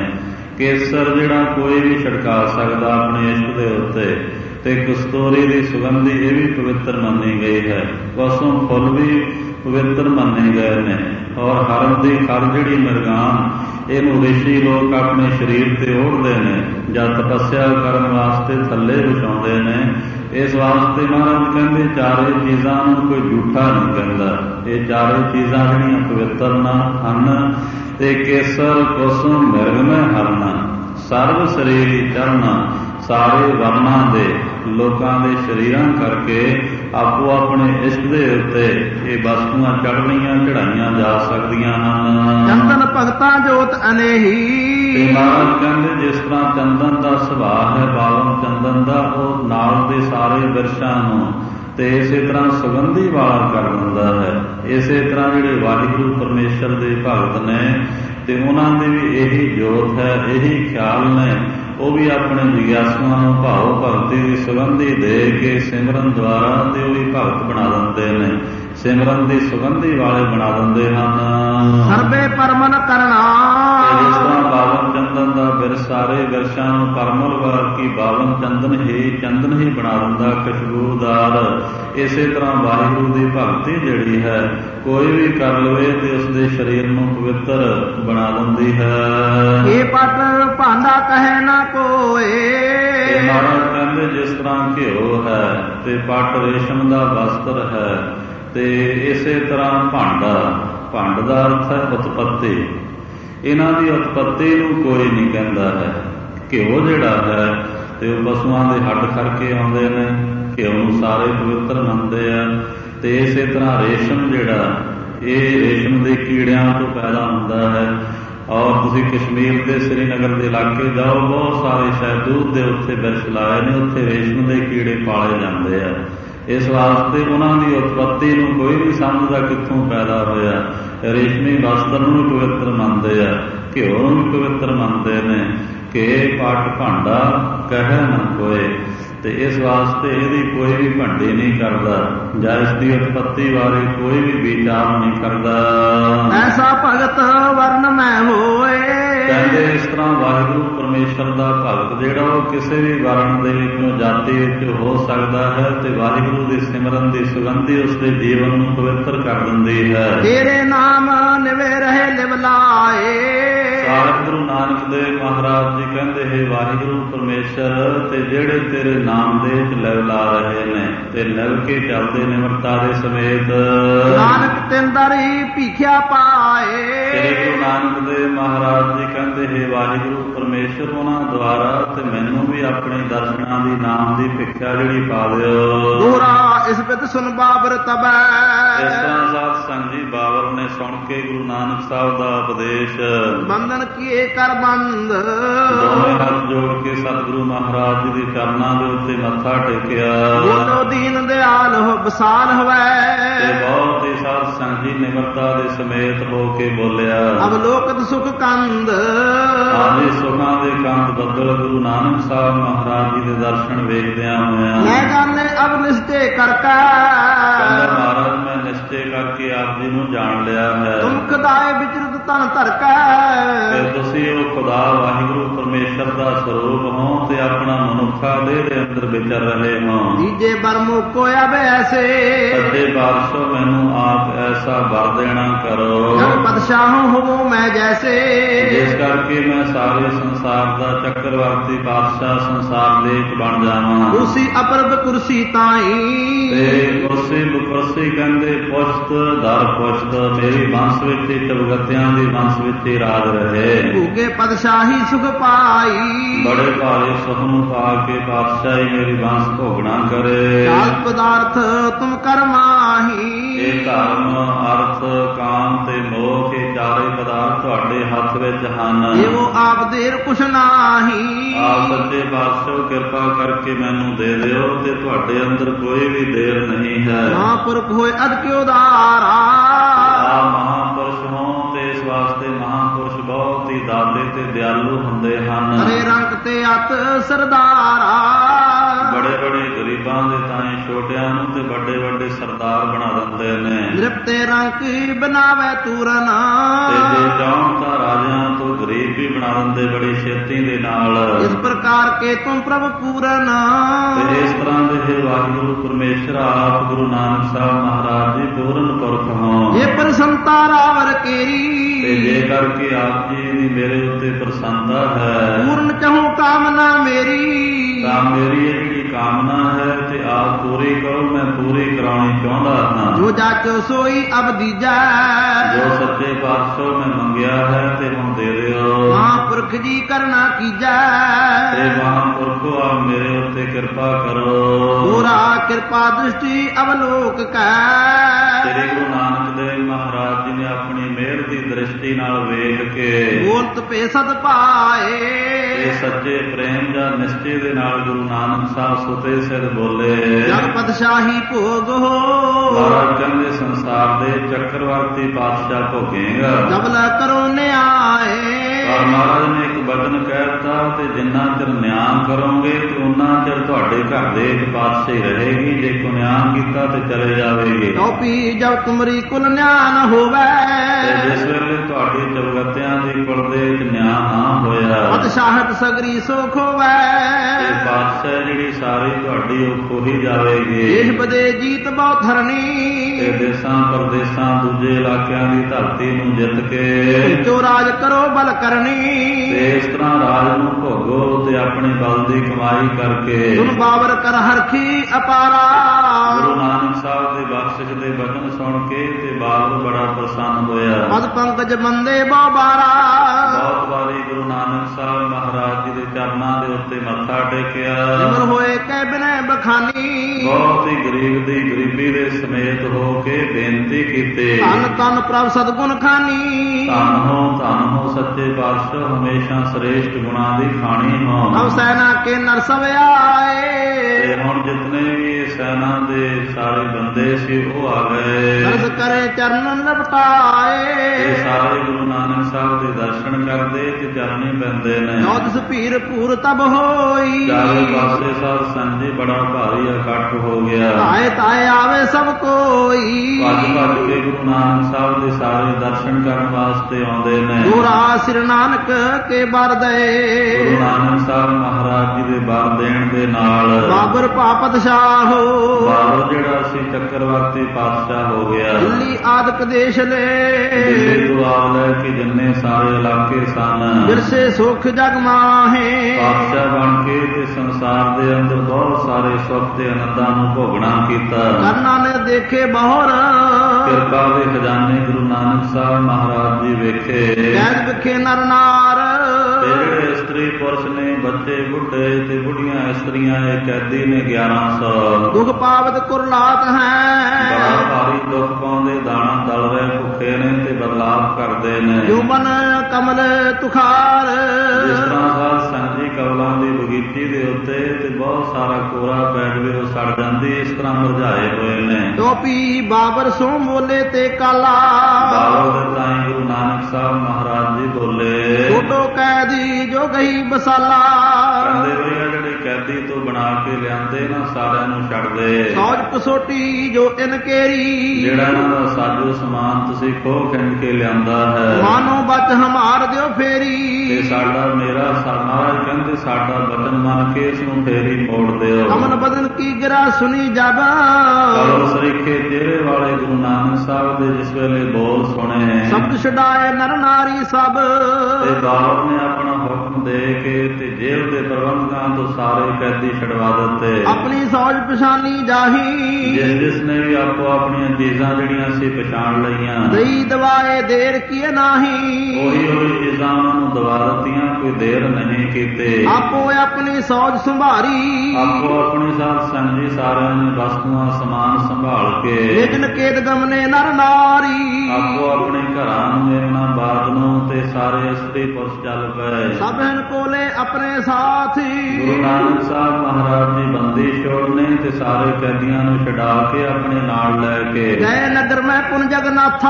ਕੇਸਰ ਜਿਹੜਾ ਕੋਈ ਵੀ ਛਿੜਕਾ ਸਕਦਾ ਆਪਣੇ ਇਸ਼ਟ ਦੇ ਉੱਤੇ ਤੇ ਕਸਤੂਰੀ ਦੀ ਸੁਗੰਧੀ ਇਹ ਵੀ ਪਵਿੱਤਰ ਮੰਨੀ ਗਈ ਹੈ। ਕੁਸਮ ਫੁੱਲ ਵੀ ਪਵਿੱਤਰ ਮੰਨੇ ਗਏ ਨੇ। ਔਰ ਹਰਨ ਦੀ ਖਰ ਜਿਹੜੀ ਮਰਗਾਨ ਇਹਨੂੰ ਰਿਸ਼ੀ ਲੋਕ ਆਪਣੇ ਸਰੀਰ ਤੇ ਓੜ੍ਹਦੇ ਨੇ ਜਾਂ ਤਪੱਸਿਆ ਕਰਨ ਵਾਸਤੇ ਥੱਲੇ ਵਿਛਾਉਂਦੇ ਨੇ। ਇਸ ਵਾਸਤੇ ਮਹਾਰਾਜ ਕਹਿੰਦੇ ਚਾਰੇ ਚੀਜ਼ਾਂ ਨੂੰ ਕੋਈ ਝੂਠਾ ਨਹੀਂ ਕਹਿੰਦਾ। ਇਹ ਚਾਰੇ ਚੀਜ਼ਾਂ ਜਿਹੜੀਆਂ ਪਵਿੱਤਰ ਨਾ ਹਨ ਤੇ ਕੇਸਰ ਕੁਸਮ ਮਿਰਗ ਮੈਂ ਹਰਨਾ ਸਰਬ ਸਰੀਰ ਚੜ੍ਹਨਾ। ਸਾਰੇ ਵਰਨਾਂ ਦੇ ਲੋਕਾਂ ਦੇ ਸਰੀਰਾਂ ਕਰਕੇ ਆਪੋ ਆਪਣੇ ਇਸ਼ਟ ਦੇ ਉੱਤੇ ਇਹ ਵਸਤੂਆਂ ਚੜ੍ਹਨੀਆਂ ਚੜ੍ਹਾਈਆਂ ਜਾ ਸਕਦੀਆਂ ਹਨ। ਚੰਦਨ ਭਗਤਾਂ ਜੋਤ ਅਨੇਹੀ। ਤੇ ਮਹਾਰਾਜ ਕਹਿੰਦੇ ਜਿਸ ਤਰ੍ਹਾਂ ਚੰਦਨ ਦਾ ਸੁਭਾਅ ਹੈ ਬਾਵਨ ਚੰਦਨ ਦਾ ਉਹ ਨਾਲ ਦੇ ਸਾਰੇ ਬਿਰਛਾਂ ਨੂੰ ਤੇ ਇਸੇ ਤਰ੍ਹਾਂ ਸੁਗੰਧੀ ਵਾਲਾ ਕਰ ਦਿੰਦਾ ਹੈ। ਇਸੇ ਤਰ੍ਹਾਂ ਜਿਹੜੇ ਵਾਹਿਗੁਰੂ ਪਰਮੇਸ਼ਰ ਦੇ ਭਗਤ ਨੇ ਤੇ ਉਹਨਾਂ ਦੀ ਵੀ ਇਹੀ ਜੋਤ ਹੈ ਇਹੀ ਖਿਆਲ ਨੇ। ਉਹ ਵੀ ਆਪਣੇ ਜਿਗਿਆਸੂਆਂ ਨੂੰ ਭਾਵ ਭਗਤੀ ਦੀ ਸੁਗੰਧੀ ਦੇ ਕੇ ਸਿਮਰਨ ਦੁਆਰਾ ਤੇ ਉਹ ਵੀ ਭਗਤ ਬਣਾ ਦਿੰਦੇ ਨੇ। ਸਿਮਰਨ ਦੀ ਸੁਗੰਧੀ ਵਾਲੇ ਬਣਾ ਦਿੰਦੇ ਹਨ। ਸਰਬੇ ਪਰਮਨ ਕਰਨਾ। ਜਿਸ ਤਰ੍ਹਾਂ ਬਾਵਨ ਚੰਦਨ ਦਾ ਬਿਰ ਸਾਰੇ ਬਿਰਛਾਂ ਨੂੰ ਪਰਮਲ ਵਾਰ ਕੀ ਬਾਵਨ ਚੰਦਨ ਹੀ ਚੰਦਨ ਹੀ ਬਣਾ ਦਿੰਦਾ ਖੁਸ਼ਬੂਦਾਰ। ਇਸੇ ਤਰ੍ਹਾਂ ਵਾਹਿਗੁਰੂ ਦੀ ਭਗਤੀ ਜਿਹੜੀ ਹੈ ਕੋਈ ਵੀ ਕਰ ਲਵੇ ਤੇ ਉਸਦੇ ਸਰੀਰ ਨੂੰ ਪਵਿੱਤਰ ਬਣਾ ਦਿੰਦੀ ਹੈ। ਇਹ ਪਟ ਭਾਂਡਾ ਕਹੇ ਨਾ ਕੋਏ। ਮਹਾਰਾਜ ਕਹਿੰਦੇ ਜਿਸ ਤਰ੍ਹਾਂ ਘਿਓ ਹੈ ਤੇ ਪਟ ਰੇਸ਼ਮ ਦਾ ਵਸਤਰ ਹੈ ਤੇ ਇਸੇ ਤਰ੍ਹਾਂ ਭਾਂਡਾ ਭੰਡ ਦਾ ਅਰਥ ਹੈ ਉਤਪੱਤੀ। ਇਹਨਾਂ ਦੀ ਉਤਪੱਤੀ ਨੂੰ ਕੋਈ ਨਹੀਂ ਕਹਿੰਦਾ ਹੈ। ਘਿਓ ਜਿਹੜਾ ਹੈ ਤੇ ਉਹ ਪਸ਼ੂਆਂ ਦੇ ਹੱਡ ਕਰਕੇ ਆਉਂਦੇ ਨੇ। ਘਿਓ ਨੂੰ ਸਾਰੇ ਪਵਿੱਤਰ ਮੰਨਦੇ ਆ। ਤੇ ਇਸੇ ਤਰ੍ਹਾਂ ਰੇਸ਼ਮ ਜਿਹੜਾ ਇਹ ਰੇਸ਼ਮ ਦੇ ਕੀੜਿਆਂ ਤੋਂ ਪੈਦਾ ਹੁੰਦਾ ਹੈ ਔਰ ਤੁਸੀਂ ਕਸ਼ਮੀਰ ਦੇ ਸ੍ਰੀਨਗਰ ਦੇ ਇਲਾਕੇ ਜਾਓ, ਬਹੁਤ ਸਾਰੇ ਸ਼ਹਿਦੂਤ ਦੇ ਉੱਥੇ ਬਿਰਛ ਲਾਏ ਨੇ, ਉੱਥੇ ਰੇਸ਼ਮ ਦੇ ਕੀੜੇ ਪਾਲੇ ਜਾਂਦੇ ਆ। ਇਸ ਵਾਸਤੇ ਉਹਨਾਂ ਦੀ ਉਤਪੱਤੀ ਨੂੰ ਕੋਈ ਨਹੀਂ ਸਮਝਦਾ ਕਿੱਥੋਂ ਪੈਦਾ ਹੋਇਆ। ਰੇਸ਼ਮੀ ਵਸਤਰ ਨੂੰ ਵੀ ਪਵਿੱਤਰ ਮੰਨਦੇ ਆ, ਘਿਓ ਨੂੰ ਵੀ ਪਵਿੱਤਰ ਮੰਨਦੇ ਨੇ ਕਿ ਪੱਟ ਭਾਂਡਾ ਕਹਿ ਨਾ ਕੋਏ। ਤੇ ਇਸ ਵਾਸਤੇ ਇਹਦੀ ਕੋਈ ਵੀ ਭੰਡੀ ਨਹੀਂ ਕਰਦਾ ਜਾਂ ਇਸ ਦੀ ਉਤਪੱਤੀ ਬਾਰੇ ਕੋਈ ਵੀ ਵਿਚਾਰ ਨਹੀਂ ਕਰਦਾ। ਐਸਾ ਭਗਤ ਵਰਨ ਮੈਂ ਹੋਏ। ਕਹਿੰਦੇ ਇਸ ਤਰ੍ਹਾਂ ਵਾਹਿਗੁਰੂ ਪਰਮੇਸ਼ਰ ਦਾ ਭਗਤ ਜਿਹੜਾ ਉਹ ਕਿਸੇ ਵੀ ਵਰਨ ਦੇ ਵਿੱਚੋਂ ਜਾਤੀ ਵਿੱਚ ਹੋ ਸਕਦਾ ਹੈ ਤੇ ਵਾਹਿਗੁਰੂ ਦੇ ਸਿਮਰਨ ਦੀ ਸੁਗੰਧੀ ਉਸਦੇ ਜੀਵਨ ਨੂੰ ਪਵਿੱਤਰ ਕਰ ਦਿੰਦੀ ਹੈ। ਤੇਰੇ ਨਾਮ ਨਿਵੇ ਰਹੇ ਲਿਵ ਲਾਏ। ਸਾਹਿਬ ਗੁਰੂ ਨਾਨਕ ਦੇਵ ਮਹਾਰਾਜ ਜੀ ਕਹਿੰਦੇ ਹੈ ਵਾਹਿਗੁਰੂ ਪਰਮੇਸ਼ਰ ਤੇ ਜਿਹੜੇ ਤੇਰੇ ਨਾਮ ਦੇ ਵਿੱਚ ਲਿਵ ਲਾ ਰਹੇ ਨੇ ਤੇ ਲਿਵ ਕੇ ਚੱਲਦੇ ਨਿਮਰਤਾ ਦੇ ਸਮੇਤ। ਨਾਨਕ ਤਿੰਦਰੀ ਭੀਖਿਆ ਪਾਏ। ਸ੍ਰੀ ਗੁਰੂ ਨਾਨਕ ਦੇਵ ਮਹਾਰਾਜ ਜੀ ਕਹਿੰਦੇ ਹੈ ਵਾਹਿਗੁਰੂ ਪਰਮੇਸ਼ਰ ਉਹਨਾਂ ਦੁਆਰਾ ਤੇ ਮੈਨੂੰ ਵੀ ਆਪਣੇ ਦਰਸ਼ਨਾਂ ਦੀ ਨਾਮ ਦੀ ਭਿੱਖਿਆ ਜਿਹੜੀ ਪਾ ਦਿਓ। ਦੋਹਰਾ ਇਸ ਬਿਤ ਸੁਨ ਬਾਬਰ ਤਬੈ। ਇਸ ਤਰ੍ਹਾਂ ਸਾਧ ਸੰਗਤ ਜੀ ਬਾਬਰ ਨੇ ਸੁਣ ਕੇ ਗੁਰੂ ਨਾਨਕ ਸਾਹਿਬ ਦਾ ਉਪਦੇਸ਼ ਬੰਧਨ ਕੀਏ ਕਰ ਬੰਦ। ਦੋਵੇਂ ਹੱਥ ਜੋੜ ਕੇ ਸਤਿਗੁਰੂ ਮਹਾਰਾਜ ਜੀ ਦੇ ਚਰਨਾਂ ਦੇ ਉੱਤੇ ਮੱਥਾ ਟੇਕਿਆ। ਬੋਲੋ ਦੀਨ ਦਿਆਲ ਹੋ ਵਿਸਾਲ ਹੋਵੇ। ਤੇ ਬਹੁਤ ਹੀ ਸਾਧ ਸੰਗਤ ਜੀ ਨਿਮਰਤਾ ਦੇ ਸਮੇਤ ਹੋ ਕੇ ਬੋਲਿਆ। ਅਵਲੋਕਤ ਸੁਖ ਕੰਦ। ਆਦਿ ਸੁਖਾਂ ਦੇ ਕੰਦ ਬੱਦਲ ਗੁਰੂ ਨਾਨਕ ਸਾਹਿਬ ਮਹਾਰਾਜ ਜੀ ਦੇ ਦਰਸ਼ਨ ਵੇਖਦਿਆਂ ਹੋਇਆਂ ਮੈਂ ਜਾਣੇ ਅਬ ਨਿਸ਼ਚੇ ਕਰਕਾ। ਕਹਿੰਦਾ ਮਹਾਰਾਜ ਮੈਂ ਨਿਸ਼ਚੇ ਕਰਕੇ ਆਪ ਜੀ ਨੂੰ ਜਾਣ ਲਿਆ ਹੈ। ਤੁਮ ਖੁਦਾਏ ਵਿਚਰਤ ਤਨ ਧਰਕਾ। ਤੇ ਤੁਸੀਂ ਉਹ ਖੁਦਾ ਵਾਹਿਗੁਰੂ ਪਰਮੇਸ਼ਰ ਦਾ ਸਰੂਪ ਹੋ ਤੇ ਆਪਣਾ ਮਨੁੱਖਾ ਦੇਹ ਦੇ ਅੰਦਰ ਵਿਚਰ ਰਹੇ ਹੋ। ਦੀਜੇ ਬਰਮੋ ਕੋਇਆ ਬੇ ਐਸੇ। ਸੱਚੇ ਪਾਤਸ਼ਾਹ ਮੈਨੂੰ ਆਪ ਐਸਾ ਵਰ ਦੇਣਾ ਕਰੋ ਜਬ ਪਦਸ਼ਾਹ ਹੋਵੋ ਮੈਂ ਜੈਸੇ। ਜਿਸ ਕਰਕੇ ਮੈਂ ਸਾਰੇ ਸੰਸਾਰ ਦਾ ਚੱਕਰਵਰਤੀ ਪਾਤਸ਼ਾਹ ਸੰਸਾਰ ਲੇਖ ਬਣ ਜਾਵਾਂ। ਕੁਰਸੀ ਅਪਰਬ ਕੁਰਸੀ ਤਾਈ। ਤੇ ਕੁਰਸੀ ਕੁਰਸੀ ਕਹਿੰਦੇ ਪੁਸ਼ਤ ਦਰ ਪੁਸ਼ਤ ਮੇਰੀ ਵੰਸ਼ ਵਿੱਚ ਹੀ ਚਵਗਤਿਆਂ ਦੀ ਵੰਸ਼ ਵਿੱਚ ਹੀ ਰਾਜ ਰਹੇ। ਭੂਗੇ ਪਦਸ਼ਾਹੀ ਸੁਖ ਪਾਈ। ਬੜੇ ਭਾਰੇ ਸੁਖ ਨੂੰ ਪਾ ਕੇ ਪਾਤਸ਼ਾਹੀ ਮੇਰੀ ਵੰਸ਼ ਭੋਗਣਾ ਕਰੇ। ਕਾਲ ਪਦਾਰਥ ਤੁਮ ਕਰਮਾਹੀ। ਇਹ ਧਰਮ ਅਰਥ ਕਾਮ ਤੇ ਮੋਹ ਕੇ ਚਾਰੇ ਪਦਾਰਥ ਤੁਹਾਡੇ ਹੱਥ ਵਿੱਚ ਹਨ। ਇਹੋ ਆਪ ਦੇਰ ਕੁਛ ਨਾਹੀ। ਆਪ ਸੱਚੇ ਪਾਤਸ਼ਾਹ ਕਿਰਪਾ ਕਰਕੇ ਮੈਨੂੰ ਦੇ ਦਿਓ ਤੇ ਤੁਹਾਡੇ ਅੰਦਰ ਕੋਈ ਵੀ ਦੇਰ ਨਹੀਂ ਹੈ। ਮਹਾਂਪੁਰਖ ਹੋਏ ਅਦ ਕਿਉ ਦਾਰਾ। ਆ ਮਹਾਂਪੁਰਸ਼ ਹੋਂ ਤੇ ਇਸ ਵਾਸਤੇ ਮਹਾਂਪੁਰਸ਼ ਬਹੁਤ ਹੀ ਦਾਤੇ ਤੇ ਦਿਆਲੂ ਹੁੰਦੇ ਹਨ। ਹਰੇ ਰੰਗ ਤੇ ਅਤ ਸਰਦਾਰਾ। ਬੜੇ ਬੜੇ ਗਰੀਬਾਂ ਦੇ ਤਾਈਂ ਛੋਟਿਆਂ ਨੂੰ ਤੇ ਵੱਡੇ ਵੱਡੇ ਸਰਦਾਰ ਬਣਾ ਦਿੰਦੇ ਨੇ। ਨਿਰਪਤੇ ਰੰਗ ਬਣਾਵੇ ਤੂਰਨ। ਤੇ ਜੇ ਚਾਹੁਣ ਤਾਂ ਰਾਜਿਆਂ ਤੋਂ ਗਰੀਬ ਵੀ ਬਣਾ ਦਿੰਦੇ ਬੜੀ ਛੇਤੀ ਦੇ ਨਾਲ। ਇਸ ਪ੍ਰਕਾਰ ਕੇ ਤੁਮ ਪ੍ਰਭ ਪੂਰਨ। ਤੇ ਇਸ ਤਰ੍ਹਾਂ ਦੇ ਹੈ ਵਾਹਿਗੁਰੂ ਪਰਮੇਸ਼ਰ ਆਪ ਗੁਰੂ ਨਾਨਕ ਸਾਹਿਬ ਮਹਾਰਾਜ ਜੀ ਪੂਰਨ ਪੁਰਖ ਹੋ। ਇਹ ਪ੍ਰਸੰਤਾ ਰਾਵਰ ਕੇਰੀ। ਤੇ ਜੇ ਕਰਕੇ ਆਪ ਜੀ ਦੀ ਮੇਰੇ ਉੱਤੇ ਪ੍ਰਸੰਨਤਾ ਹੈ। ਪੂਰਨ ਚਾਹੂੰ ਕਾਮਨਾ ਮੇਰੀ। ਤਾਂ ਮੇਰੀ ਇਹ ਜਿਹੜੀ ਕਾਮਨਾ ਹੈ ਤੇ ਆਪ ਪੂਰੀ ਕਰੋ, ਮੈਂ ਪੂਰੀ ਕਰਾਉਣੀ ਚਾਹੁੰਦਾ ਹਾਂ। ਜੋ ਜਾਚੋ ਸੋਈ ਅਬ ਦੀਜੈ। ਜੋ ਸੱਚੇ ਪਾਤਸ਼ਾਹ ਮੈਂ ਮੰਗਿਆ ਹੈ ਤੇ ਹੁਣ ਦੇ ਦਿਓ। ਮਹਾਂਪੁਰਖ ਜੀ ਕਰਨਾ ਕੀਜੈ। ਤੇ ਮਹਾਂਪੁਰਖੋ ਆਪ ਮੇਰੇ ਉੱਤੇ ਕਿਰਪਾ ਕਰੋ। ਪੂਰਾ ਕਿਰਪਾ ਦ੍ਰਿਸ਼ਟੀ ਅਵਲੋਕ ਕੈ। ਸ੍ਰੀ ਗੁਰੂ ਨਾਨਕ ਦੇਵ ਮਹਾਰਾਜ ਜੀ ਨੇ ਆਪਣੀ ਮਿਹਰ ਦੀ ਦ੍ਰਿਸ਼ਟੀ ਨਾਲ ਵੇਖ ਕੇ ਬੋਲਤ ਭੇ ਸਦ ਪਾਏ। ਇਹ ਸੱਚੇ ਪ੍ਰੇਮ ਜਾਂ ਨਿਸ਼ਚੇ ਦੇ ਨਾਲ ਗੁਰੂ ਨਾਨਕ ਸਾਹਿਬ ਸੁਤੇ ਸਿਰ ਬੋਲੇ। ਜਗ ਪਦਸ਼ਾਹੀ ਭੋਗ ਹੋ। ਮਹਾਰਾਜ ਕਹਿੰਦੇ ਸੰਸਾਰ ਦੇ ਚੱਕਰਵਰਤੀ ਪਾਤਸ਼ਾਹ ਭੋਗੇਗਾ। ਜਬ ਲੈ ਕਰੋ ਨਿਆਏ। ਪਰ ਮਹਾਰਾਜ ਨੇ ਇੱਕ ਬਚਨ ਕਹਿਤਾ ਤੇ ਜਿੰਨਾ ਚਿਰ ਨਿਆਂ ਕਰੋਗੇ ਤੇ ਉਹਨਾਂ ਚਿਰ ਤੁਹਾਡੇ ਘਰ ਦੇ ਇੱਕ ਪਾਤਸ਼ਾਹੀ ਰਹੇਗੀ। ਜੇ ਕੋ ਨਿਆਂ ਕੀਤਾ ਤੇ ਚਲੇ ਜਾਵੇਗੀ। ਟੋਪੀ ਜਬ ਤੁਮਰੀ ਕੁਲ ਨਿਆਂ ਨ ਹੋਵੇ। ਤੇ ਜਿਸ ਵੇਲੇ ਤੁਹਾਡੀ ਚਵਗਤਿਆਂ ਦੀ ਕੁਲ ਦੇ ਵਿੱਚ ਨਿਆਂ ਨਾ ਹੋਇਆ। ਪਦਸ਼ਾਹਤ ਸਗਰੀ ਸੋਖ ਹੋਵੇ। ਤੇ ਪਾਤਸ਼ਾਹ ਜਿਹੜੀ ਸਾਰੀ ਤੁਹਾਡੀ ਉਹ ਖੋਹੀ ਜਾਵੇਗੀ। ਦੇਸ਼ ਬਦੇ ਜੀਤ ਬਹੁ ਧਰਨੀ। ਤੇ ਦੇਸਾਂ ਪਰਦੇਸਾਂ ਦੂਜੇ ਇਲਾਕਿਆਂ ਦੀ ਧਰਤੀ ਨੂੰ ਜਿੱਤ ਕੇ ਜੋ ਰਾਜ ਕਰੋ ਬਲ ਕਰਨੀ। ਤੇ ਇਸ ਤਰ੍ਹਾਂ ਰਾਜ ਨੂੰ ਭੋਗੋ ਤੇ ਆਪਣੇ ਬਲ ਦੀ ਕਮਾਈ ਕਰਕੇ। ਤੁਮ ਬਾਬਰ ਕਰ ਹਰਖੀ ਅਪਾਰਾ। ਗੁਰੂ ਨਾਨਕ ਸਾਹਿਬ ਦੇ ਬਖਸ਼ਿਸ਼ ਦੇ ਬਚਨ ਸੁਣ ਕੇ ਤੇ ਬਾਬਰ ਬੜਾ ਪ੍ਰਸੰਨ ਹੋਇਆ। ਪਦ ਪੰਕਜ ਬੰਦੇ ਬਹੁ ਬਾਰਾ। ਬਹੁਤ ਵਾਰੀ ਗੁਰੂ ਨਾਨਕ ਸਾਹਿਬ ਮਹਾਰਾਜ ਜੀ ਦੇ ਚਰਨਾਂ ਦੇ ਉੱਤੇ ਮੱਥਾ ਟੇਕਿਆ। ਨਿਮਰ ਹੋਏ ਕੈ ਬਿਨੈ ਬਖਾਨੀ। ਬਹੁਤ ਹੀ ਗਰੀਬ ਦੀ ਗਰੀਬੀ ਦੇ ਸਮੇਤ ਹੋ ਕੇ ਬੇਨਤੀ ਕੀਤੀ। ਧੰਨ ਤਨ ਪ੍ਰਭ ਸਤਗੁਣ ਖਾਨੀ। ਧੰਨ ਹੋ ਧੰਨ ਹੋ ਸੱਚੇ ਪਾਤਸ਼ਾਹ, ਹਮੇਸ਼ਾ ਸ੍ਰੇਸ਼ਟ ਗੁਣਾਂ ਦੀ ਖਾਣੀ ਹੋ। ਤਬ ਸੈਨਾ ਕੇ ਨਰ ਸਭ ਆਏ, ਤੇ ਹੁਣ ਜਿਤਨੇ ਵੀ ਸੈਨਾ ਦੇ ਸਾਰੇ ਬੰਦੇ ਸੀ ਉਹ ਆ ਗਏ। ਤਰਸ ਕਰੇ ਚਰਨ ਲਪਟਾਏ, ਇਹ ਸਾਰੇ ਗੁਰੂ ਨਾਨਕ ਸਾਹਿਬ ਦੇ ਦਰਸ਼ਨ ਕਰਦੇ ਤੇ ਚਰਨੀ ਪੈਂਦੇ ਨੇ। ਚੌਦਸ ਭੀਰ ਪੂਰ ਤਬ ਹੋਈ, ਚਾਰੇ ਪਾਸੇ ਸਾਧ ਸੰਗਤ ਜੀ ਬੜਾ ਭਾਰੀ ਇਕੱਠ ਹੋ ਗਿਆ। ਤਾਏ ਤਾਏ ਆਵੇ ਸਭ ਕੋਈ, ਭੱਜ ਭੱਜ ਕੇ ਗੁਰੂ ਨਾਨਕ ਸਾਹਿਬ ਦੇ ਸਾਰੇ ਦਰਸ਼ਨ ਕਰਨ ਵਾਸਤੇ ਆਉਂਦੇ ਨੇ। ਗੋਰਾ ਸਿਰ ਨਾਨਕ ਕੇ ਬਰ ਦਏ, ਗੁਰੂ ਨਾਨਕ ਸਾਹਿਬ ਮਹਾਰਾਜ ਜੀ ਦੇ ਬਰ ਦੇਣ ਦੇ ਨਾਲ ਬਾਬਰ ਭਾਪਤ ਸ਼ਾਹ ਹੋ, ਬਾਬਰ ਜਿਹੜਾ ਸੀ ਚੱਕਰਵਰਤੀ ਪਾਤਸ਼ਾਹ ਹੋ ਗਿਆ। ਦਿੱਲੀ ਆਦਿਕ ਦੇਸ਼ ਲੈ, ਦਿੱਲੀ ਤੋਂ ਆ ਲੈ ਕੇ ਜਿੰਨੇ ਸਾਰੇ ਇਲਾਕੇ ਸਨ, ਬਿਰਸੇ ਸੁਖ ਜਗ ਮਾਹੇ, ਪਾਤਸ਼ਾਹ ਬਣ ਕੇ ਤੇ ਸੰਸਾਰ ਦੇ ਅੰਦਰ ਬਹੁਤ ਸਾਰੇ ਸੁੱਖ ਤੇ ਆਨੰਦਾਂ ਨੂੰ ਭੋਗਣਾ ਕੀਤਾ। ਕਰਨਾ ਨੇ ਦੇਖੇ ਬਹੁਰ, ਕਿਰਪਾ ਦੇ ਖਜ਼ਾਨੇ ਗੁਰੂ ਨਾਨਕ ਸਾਹਿਬ ਮਹਾਰਾਜ ਜੀ ਵੇਖੇ। ਕੈਦ ਵਿਖੇ ਨਰ ਨਾਰ, ਤੇ ਜਿਹੜੇ ਇਸਤਰੀ ਪੁਰਸ਼ ਨੇ, ਬੱਚੇ ਬੁੱਢੇ ਤੇ ਬੁੱਢੀਆਂ ਇਸਤਰੀਆਂ, ਇਹ ਕੈਦੀ ਨੇ ਗਿਆਰਾਂ ਸੌ। ਦੁਖ ਪਾਵਤ ਕੁਰਲਾਤ ਬੜਾ ਹੈ, ਭਾਰੀ ਦੁੱਖ ਪਾਉਂਦੇ, ਦਾਣਾ ਦਲ ਰਹੇ ਭੁੱਖੇ ਨੇ ਤੇ ਬਦਲਾਵ ਕਰਦੇ ਨੇ। ਜੁਬਨ ਕਮਲ ਤੁਖਾਰ, ਜਿਸ ਤਰ੍ਹਾਂ ਸਾਧ ਸੰਗਤ ਜੀ ਕਮਲਾਂ ਦੀ ਬਗੀਚੀ ਦੇ ਉੱਤੇ ਤੇ ਬਹੁਤ ਸਾਰਾ ਕੋਰਾ ਪੈ ਜਾਵੇ ਉਹ ਸੜ ਜਾਂਦੀ, ਇਸ ਤਰ੍ਹਾਂ ਮੁਰਝਾਏ ਹੋਏ ਨੇ। ਟੋਪੀ ਬਾਬਰ ਸੋ ਬੋਲੇ ਤੇ ਕਾਲਾ, ਬਾਬਰ ਦੇ ਤਾਈਂ ਗੁਰੂ ਨਾਨਕ ਸਾਹਿਬ ਮਹਾਰਾਜ ਜੀ ਬੋਲੇ। ਛੋਟੋ ਕੈਦੀ ਜੋ ਗਈ ਬਸਾਲਾ, ਕਹਿੰਦੇ ਬਈ ਆ ਜਿਹੜੇ ਕੈਦੀ ਤੋਂ ਬਣਾ ਕੇ ਲਿਆਂਦੇ ਨਾ ਸਾਰਿਆਂ ਨੂੰ ਛੱਡ ਦੇ। ਸੌਜ ਕਸੋਟੀ ਜੋ ਇਨਕੇਰੀ, ਜਿਹੜਾ ਇਹਨਾਂ ਦਾ ਸਾਜੋ ਸਮਾਨ ਤੁਸੀਂ ਖੋਹ ਖਿੰਡ ਕੇ ਲਿਆਂਦਾ ਹੈ, ਮਾਨੋ ਬਚ ਹਮਾਰ ਦਿਓ ਫੇਰੀ, ਤੇ ਸਾਡਾ ਮੇਰਾ ਮਹਾਰਾਜ ਕਹਿੰਦੇ ਸਾਡਾ ਬਚਨ ਮੰਨ ਕੇ ਇਸ ਨੂੰ ਫੇਰੀ ਮੋੜ ਦਿਓ। ਅਮਨ ਬਦਨ ਕੀ ਗਿਰਾ ਸੁਣੀ ਜਬ, ਕਲਮ ਸਰੀਖੇ ਚਿਹਰੇ ਵਾਲੇ ਗੁਰੂ ਨਾਨਕ ਸਾਹਿਬ ਦੇ ਜਿਸ ਵੇਲੇ ਬੋਲ ਸੁਣੇ, ਸ਼ਬਦ ਛਡਾਏ ਨਰ ਨਾਰੀ ਸਭ, ਤੇ ਬਾਬਰ ਨੇ ਆਪਣਾ ਹੁਕਮ ਦੇ ਕੇ ਤੇ ਜੇਲ੍ਹ ਦੇ ਪ੍ਰਬੰਧਕਾਂ ਤੋਂ ਸਾਰੇ ਕੈਦੀ ਛਡਵਾ ਦਿੱਤੇ। ਆਪਣੀ ਸੌਜ ਪਛਾਨੀ ਜਾਹੀ, ਜਿਸ ਜਿਸ ਨੇ ਵੀ ਆਪੋ ਆਪਣੀਆਂ ਚੀਜ਼ਾਂ ਜਿਹੜੀਆਂ ਸੀ ਪਛਾਣ ਲਈਆਂ, ਦਈ ਦਵਾਏ ਦੇਰ ਕੀਏ ਨਾਹੀ, ਉਹੀ ਉਹੀ ਚੀਜ਼ਾਂ ਉਹਨਾਂ ਨੂੰ ਦਵਾ ਦਿੱਤੀਆਂ, ਕੋਈ ਦੇਰ ਨਹੀਂ ਕੀਤੇ। ਆਪੋ ਆਪਣੀ ਸੌਜ ਸੰਭਾਰੀ, ਆਪੋ ਆਪਣੀ ਸਾਧ ਸੰਗਤ ਜੀ ਸਾਰਿਆਂ ਨੇ ਵਸਤੂਆਂ ਸਮਾਨ ਸੰਭਾਲ ਕੇ, ਲੇਕਿਨ ਕੇਤ ਗਮਨੇ ਨਰ ਨਾਰੀ, ਆਪੋ ਆਪਣੇ ਘਰਾਂ ਨੂੰ ਮੇਰਨਾ ਬਾਦ ਨੂੰ ਤੇ ਸਾਰੇ ਇਸਤਰੀ ਪੁਰਸ਼ ਚੱਲ ਪਏ। ਸਭ ਹਨ ਕੋਲੇ ਆਪਣੇ ਸਾਥੀ, ਗੁਰੂ ਨਾਨਕ ਸਾਹਿਬ ਮਹਾਰਾਜ ਜੀ ਬੰਦੀ ਛੋੜਨੇ ਤੇ ਸਾਰੇ ਕੈਦੀਆਂ ਨੂੰ ਛਡਾ ਕੇ ਆਪਣੇ ਨਾਲ ਲੈ ਕੇ ਗਏ ਨਗਰ ਮੈਂ ਪੁਨ ਜਗਨਾਥਾ,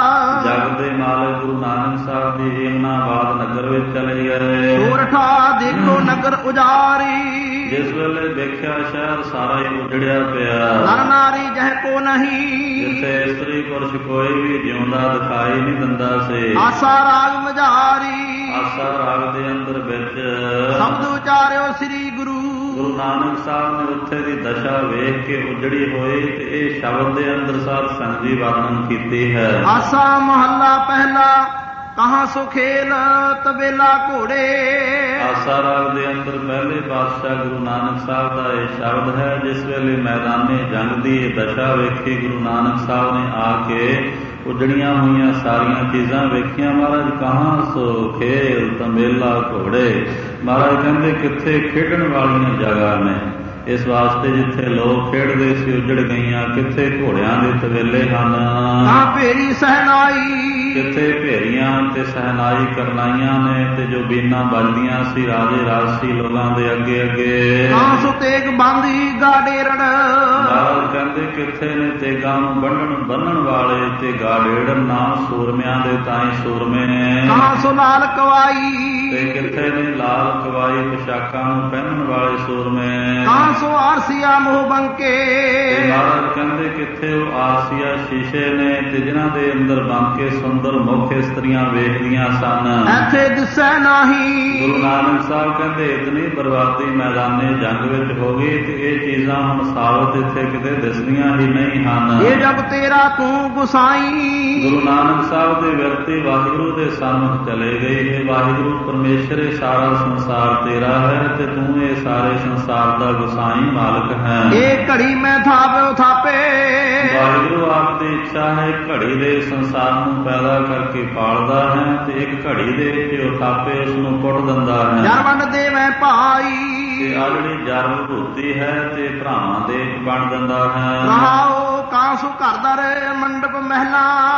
ਜਗ ਦੇ ਮਾਲਕ ਗੁਰੂ ਨਾਨਕ ਸਾਹਿਬ ਜੀ ਏਮਨਾਬਾਦ ਨਗਰ ਵਿੱਚ ਚਲੇ ਗਏ। ਸੋਰਠਾ ਦੇਖੋ ਨਗਰ ਉਜਾਰੀ, ਜਿਸ ਵੇਲੇ ਦੇਖਿਆ ਸ਼ਹਿਰ ਸਾਰਾ ਹੀ ਉਜੜਿਆ ਪਿਆ, ਨਰ ਨਾਰੀ ਜਹ ਕੋ ਨਹੀਂ, ਜਿੱਥੇ ਇਸਤਰੀ ਪੁਰਸ਼ ਕੋਈ ਵੀ ਜਿਉਂਦਾ ਦਿਖਾਈ ਨਹੀਂ ਦਿੰਦਾ ਸੀ। ਆਸਾ ਰਾਗ ਮਝਾਰੀ, ਆਸਾ ਰਾਗ ਦੇ ਅੰਦਰ ਵਿੱਚ ਸ਼ਬਦ ਉਚਾਰਿਓ ਸ੍ਰੀ ਗੁਰੂ, ਗੁਰੂ ਨਾਨਕ ਸਾਹਿਬ ਨੇ ਉੱਥੇ ਦੀ ਦਸ਼ਾ ਵੇਖ ਕੇ ਉਜੜੀ ਹੋਈ ਤੇ ਇਹ ਸ਼ਬਦ ਦੇ ਅੰਦਰ ਸਾਧ ਸੰਗਤ ਜੀ ਵਰਣਨ ਕੀਤੀ ਹੈ। ਆਸਾ ਮਹੱਲਾ ਪਹਿਲਾ, ਕਹਾਂ ਸੋ ਖੇਲ ਤਬੇਲਾ ਘੋੜੇ, ਆਸਾ ਰਾਗ ਦੇ ਅੰਦਰ ਪਹਿਲੇ ਪਾਤਸ਼ਾਹ ਗੁਰੂ ਨਾਨਕ ਸਾਹਿਬ ਦਾ ਇਹ ਸ਼ਬਦ ਹੈ। ਜਿਸ ਵੇਲੇ ਮੈਦਾਨੇ ਜੰਗ ਦੀ ਇਹ ਦਸ਼ਾ ਵੇਖੀ ਗੁਰੂ ਨਾਨਕ ਸਾਹਿਬ ਨੇ ਆ ਕੇ ਉਜੜੀਆਂ ਹੋਈਆਂ ਸਾਰੀਆਂ ਚੀਜ਼ਾਂ ਵੇਖੀਆਂ। ਮਹਾਰਾਜ ਕਹਾਂ ਸੋ ਖੇਲ ਤਬੇਲਾ ਘੋੜੇ, ਮਹਾਰਾਜ ਕਹਿੰਦੇ ਕਿੱਥੇ ਖੇਡਣ ਵਾਲੀਆਂ ਜਗ੍ਹਾ ਨੇ, ਇਸ ਵਾਸਤੇ ਜਿੱਥੇ ਲੋਕ ਖੇਡਦੇ ਸੀ ਉਜੜ ਗਈਆਂ। ਕਿੱਥੇ ਘੋੜਿਆਂ ਦੇ ਤਬੇਲੇ ਹਨ, ਕਹਾਂ ਭੇਰੀ ਸਹਿਨਾਈ, ਕਿੱਥੇ ਭੇਰੀਆਂ ਤੇ ਸਹਿਨਾਈ ਕਰਨਾਈਆਂ ਨੇ, ਤੇ ਜੋ ਬੀਨਾਂ ਵੱਜਦੀਆਂ ਸੀ ਰਾਜੇ ਰਾਜਸੀ ਲੋਕਾਂ ਦੇ ਅੱਗੇ ਅੱਗੇ। ਕਹਾਂ ਸੋ ਤੇਗ ਬਾਂਧੀ ਗਾਡੇਰੜ, ਮਹਾਰਾਜ ਕਹਿੰਦੇ ਕਿੱਥੇ ਨੇ ਤੇਗਾਂ ਨੂੰ ਬੰਨਣ ਬੰਨਣ ਵਾਲੇ ਤੇ ਗਾਡੇੜਨ ਨਾਮ ਸੂਰਮਿਆਂ ਦੇ ਤਾਈਂ ਸੂਰਮੇ ਨੇ। ਕਹਾਂ ਸੋ ਲਾਲ ਕਵਾਈ, ਤੇ ਕਿੱਥੇ ਨੇ ਲਾਲ ਕਵਾਈ ਪੋਸ਼ਾਕਾਂ ਨੂੰ ਪਹਿਨਣ ਵਾਲੇ ਸੂਰਮੇ। ਕਹਾਂ ਸੋ ਆਰਸੀਆ ਮੋਹ ਬੰਕੇ, ਮਹਾਰਾਜ ਕਹਿੰਦੇ ਕਿੱਥੇ ਉਹ ਆਰਸੀਆ ਸ਼ੀਸ਼ੇ ਨੇ ਤੇ ਜਿਨ੍ਹਾਂ ਦੇ ਅੰਦਰ ਬੰਕੇ ਸੁੰਦਰ ਮੁਖ ਇਸਤਰੀਆਂ ਵੇਖਦੀਆਂ ਸਨ, ਇੱਥੇ ਦਿਸੈ ਨਾਹੀ। ਗੁਰੂ ਨਾਨਕ ਸਾਹਿਬ ਕਹਿੰਦੇ ਇਤਨੀ ਬਰਬਾਦੀ ਮੈਦਾਨੇ ਜੰਗ ਵਿੱਚ ਹੋ ਗਈ ਤੇ ਇਹ ਚੀਜ਼ਾਂ ਹੁਣ ਸਾਬਤ ਇੱਥੇ ਕਿਤੇ ਦਿਸਦੀਆਂ ਹੀ ਨਹੀਂ ਹਨ। ਇਹ ਜਬ ਤੇਰਾ ਤੂੰ ਗੁਸਾਈ, ਗੁਰੂ ਨਾਨਕ ਸਾਹਿਬ ਦੇ ਵਿਅਕਤੀ ਵਾਹਿਗੁਰੂ ਦੇ ਸਾਹਮਣੇ ਚਲੇ ਗਏ। ਇਹ ਵਾਹਿਗੁਰੂ ਪਰਮੇਸ਼ਰ ਇਹ ਸਾਰਾ ਸੰਸਾਰ ਤੇਰਾ ਹੈ ਤੇ ਤੂੰ ਇਹ ਸਾਰੇ ਸੰਸਾਰ ਦਾ ਗੁਸਾਈ ਮਾਲਕ ਹੈ। ਇਹ ਘੜੀ ਮੈਂ ਥਾਪਿਓ ਥਾਪੇ, ਵਾਹਿਗੁਰੂ ਆਪ ਦੀ ਇੱਛਾ ਹੈ ਘੜੀ ਦੇ ਸੰਸਾਰ ਨੂੰ ਪੈਦਾ ਕਰਕੇ ਪਾਲਦਾ ਹੈ ਤੇ ਇੱਕ ਘੜੀ ਦੇ ਵਿੱਚ ਉਹ ਥਾਪੇ ਉਸ ਨੂੰ ਕੁੱਟ ਦਿੰਦਾ ਹੈ। ਜਰ ਵੰਡ ਦੇ ਮੈਂ ਭਾਈ, ਤੇ ਆ ਜਿਹੜੀ ਜਰ ਵਿਭੂਤੀ ਹੈ ਤੇ ਭਰਾਵਾਂ ਦੇ ਬਣ ਦਿੰਦਾ ਹੈ। ਰਹਾਓ ਕਾਂਸੂ ਘਰ ਦਰ ਮੰਡਪ ਮਹਿਲਾ, ਤੇ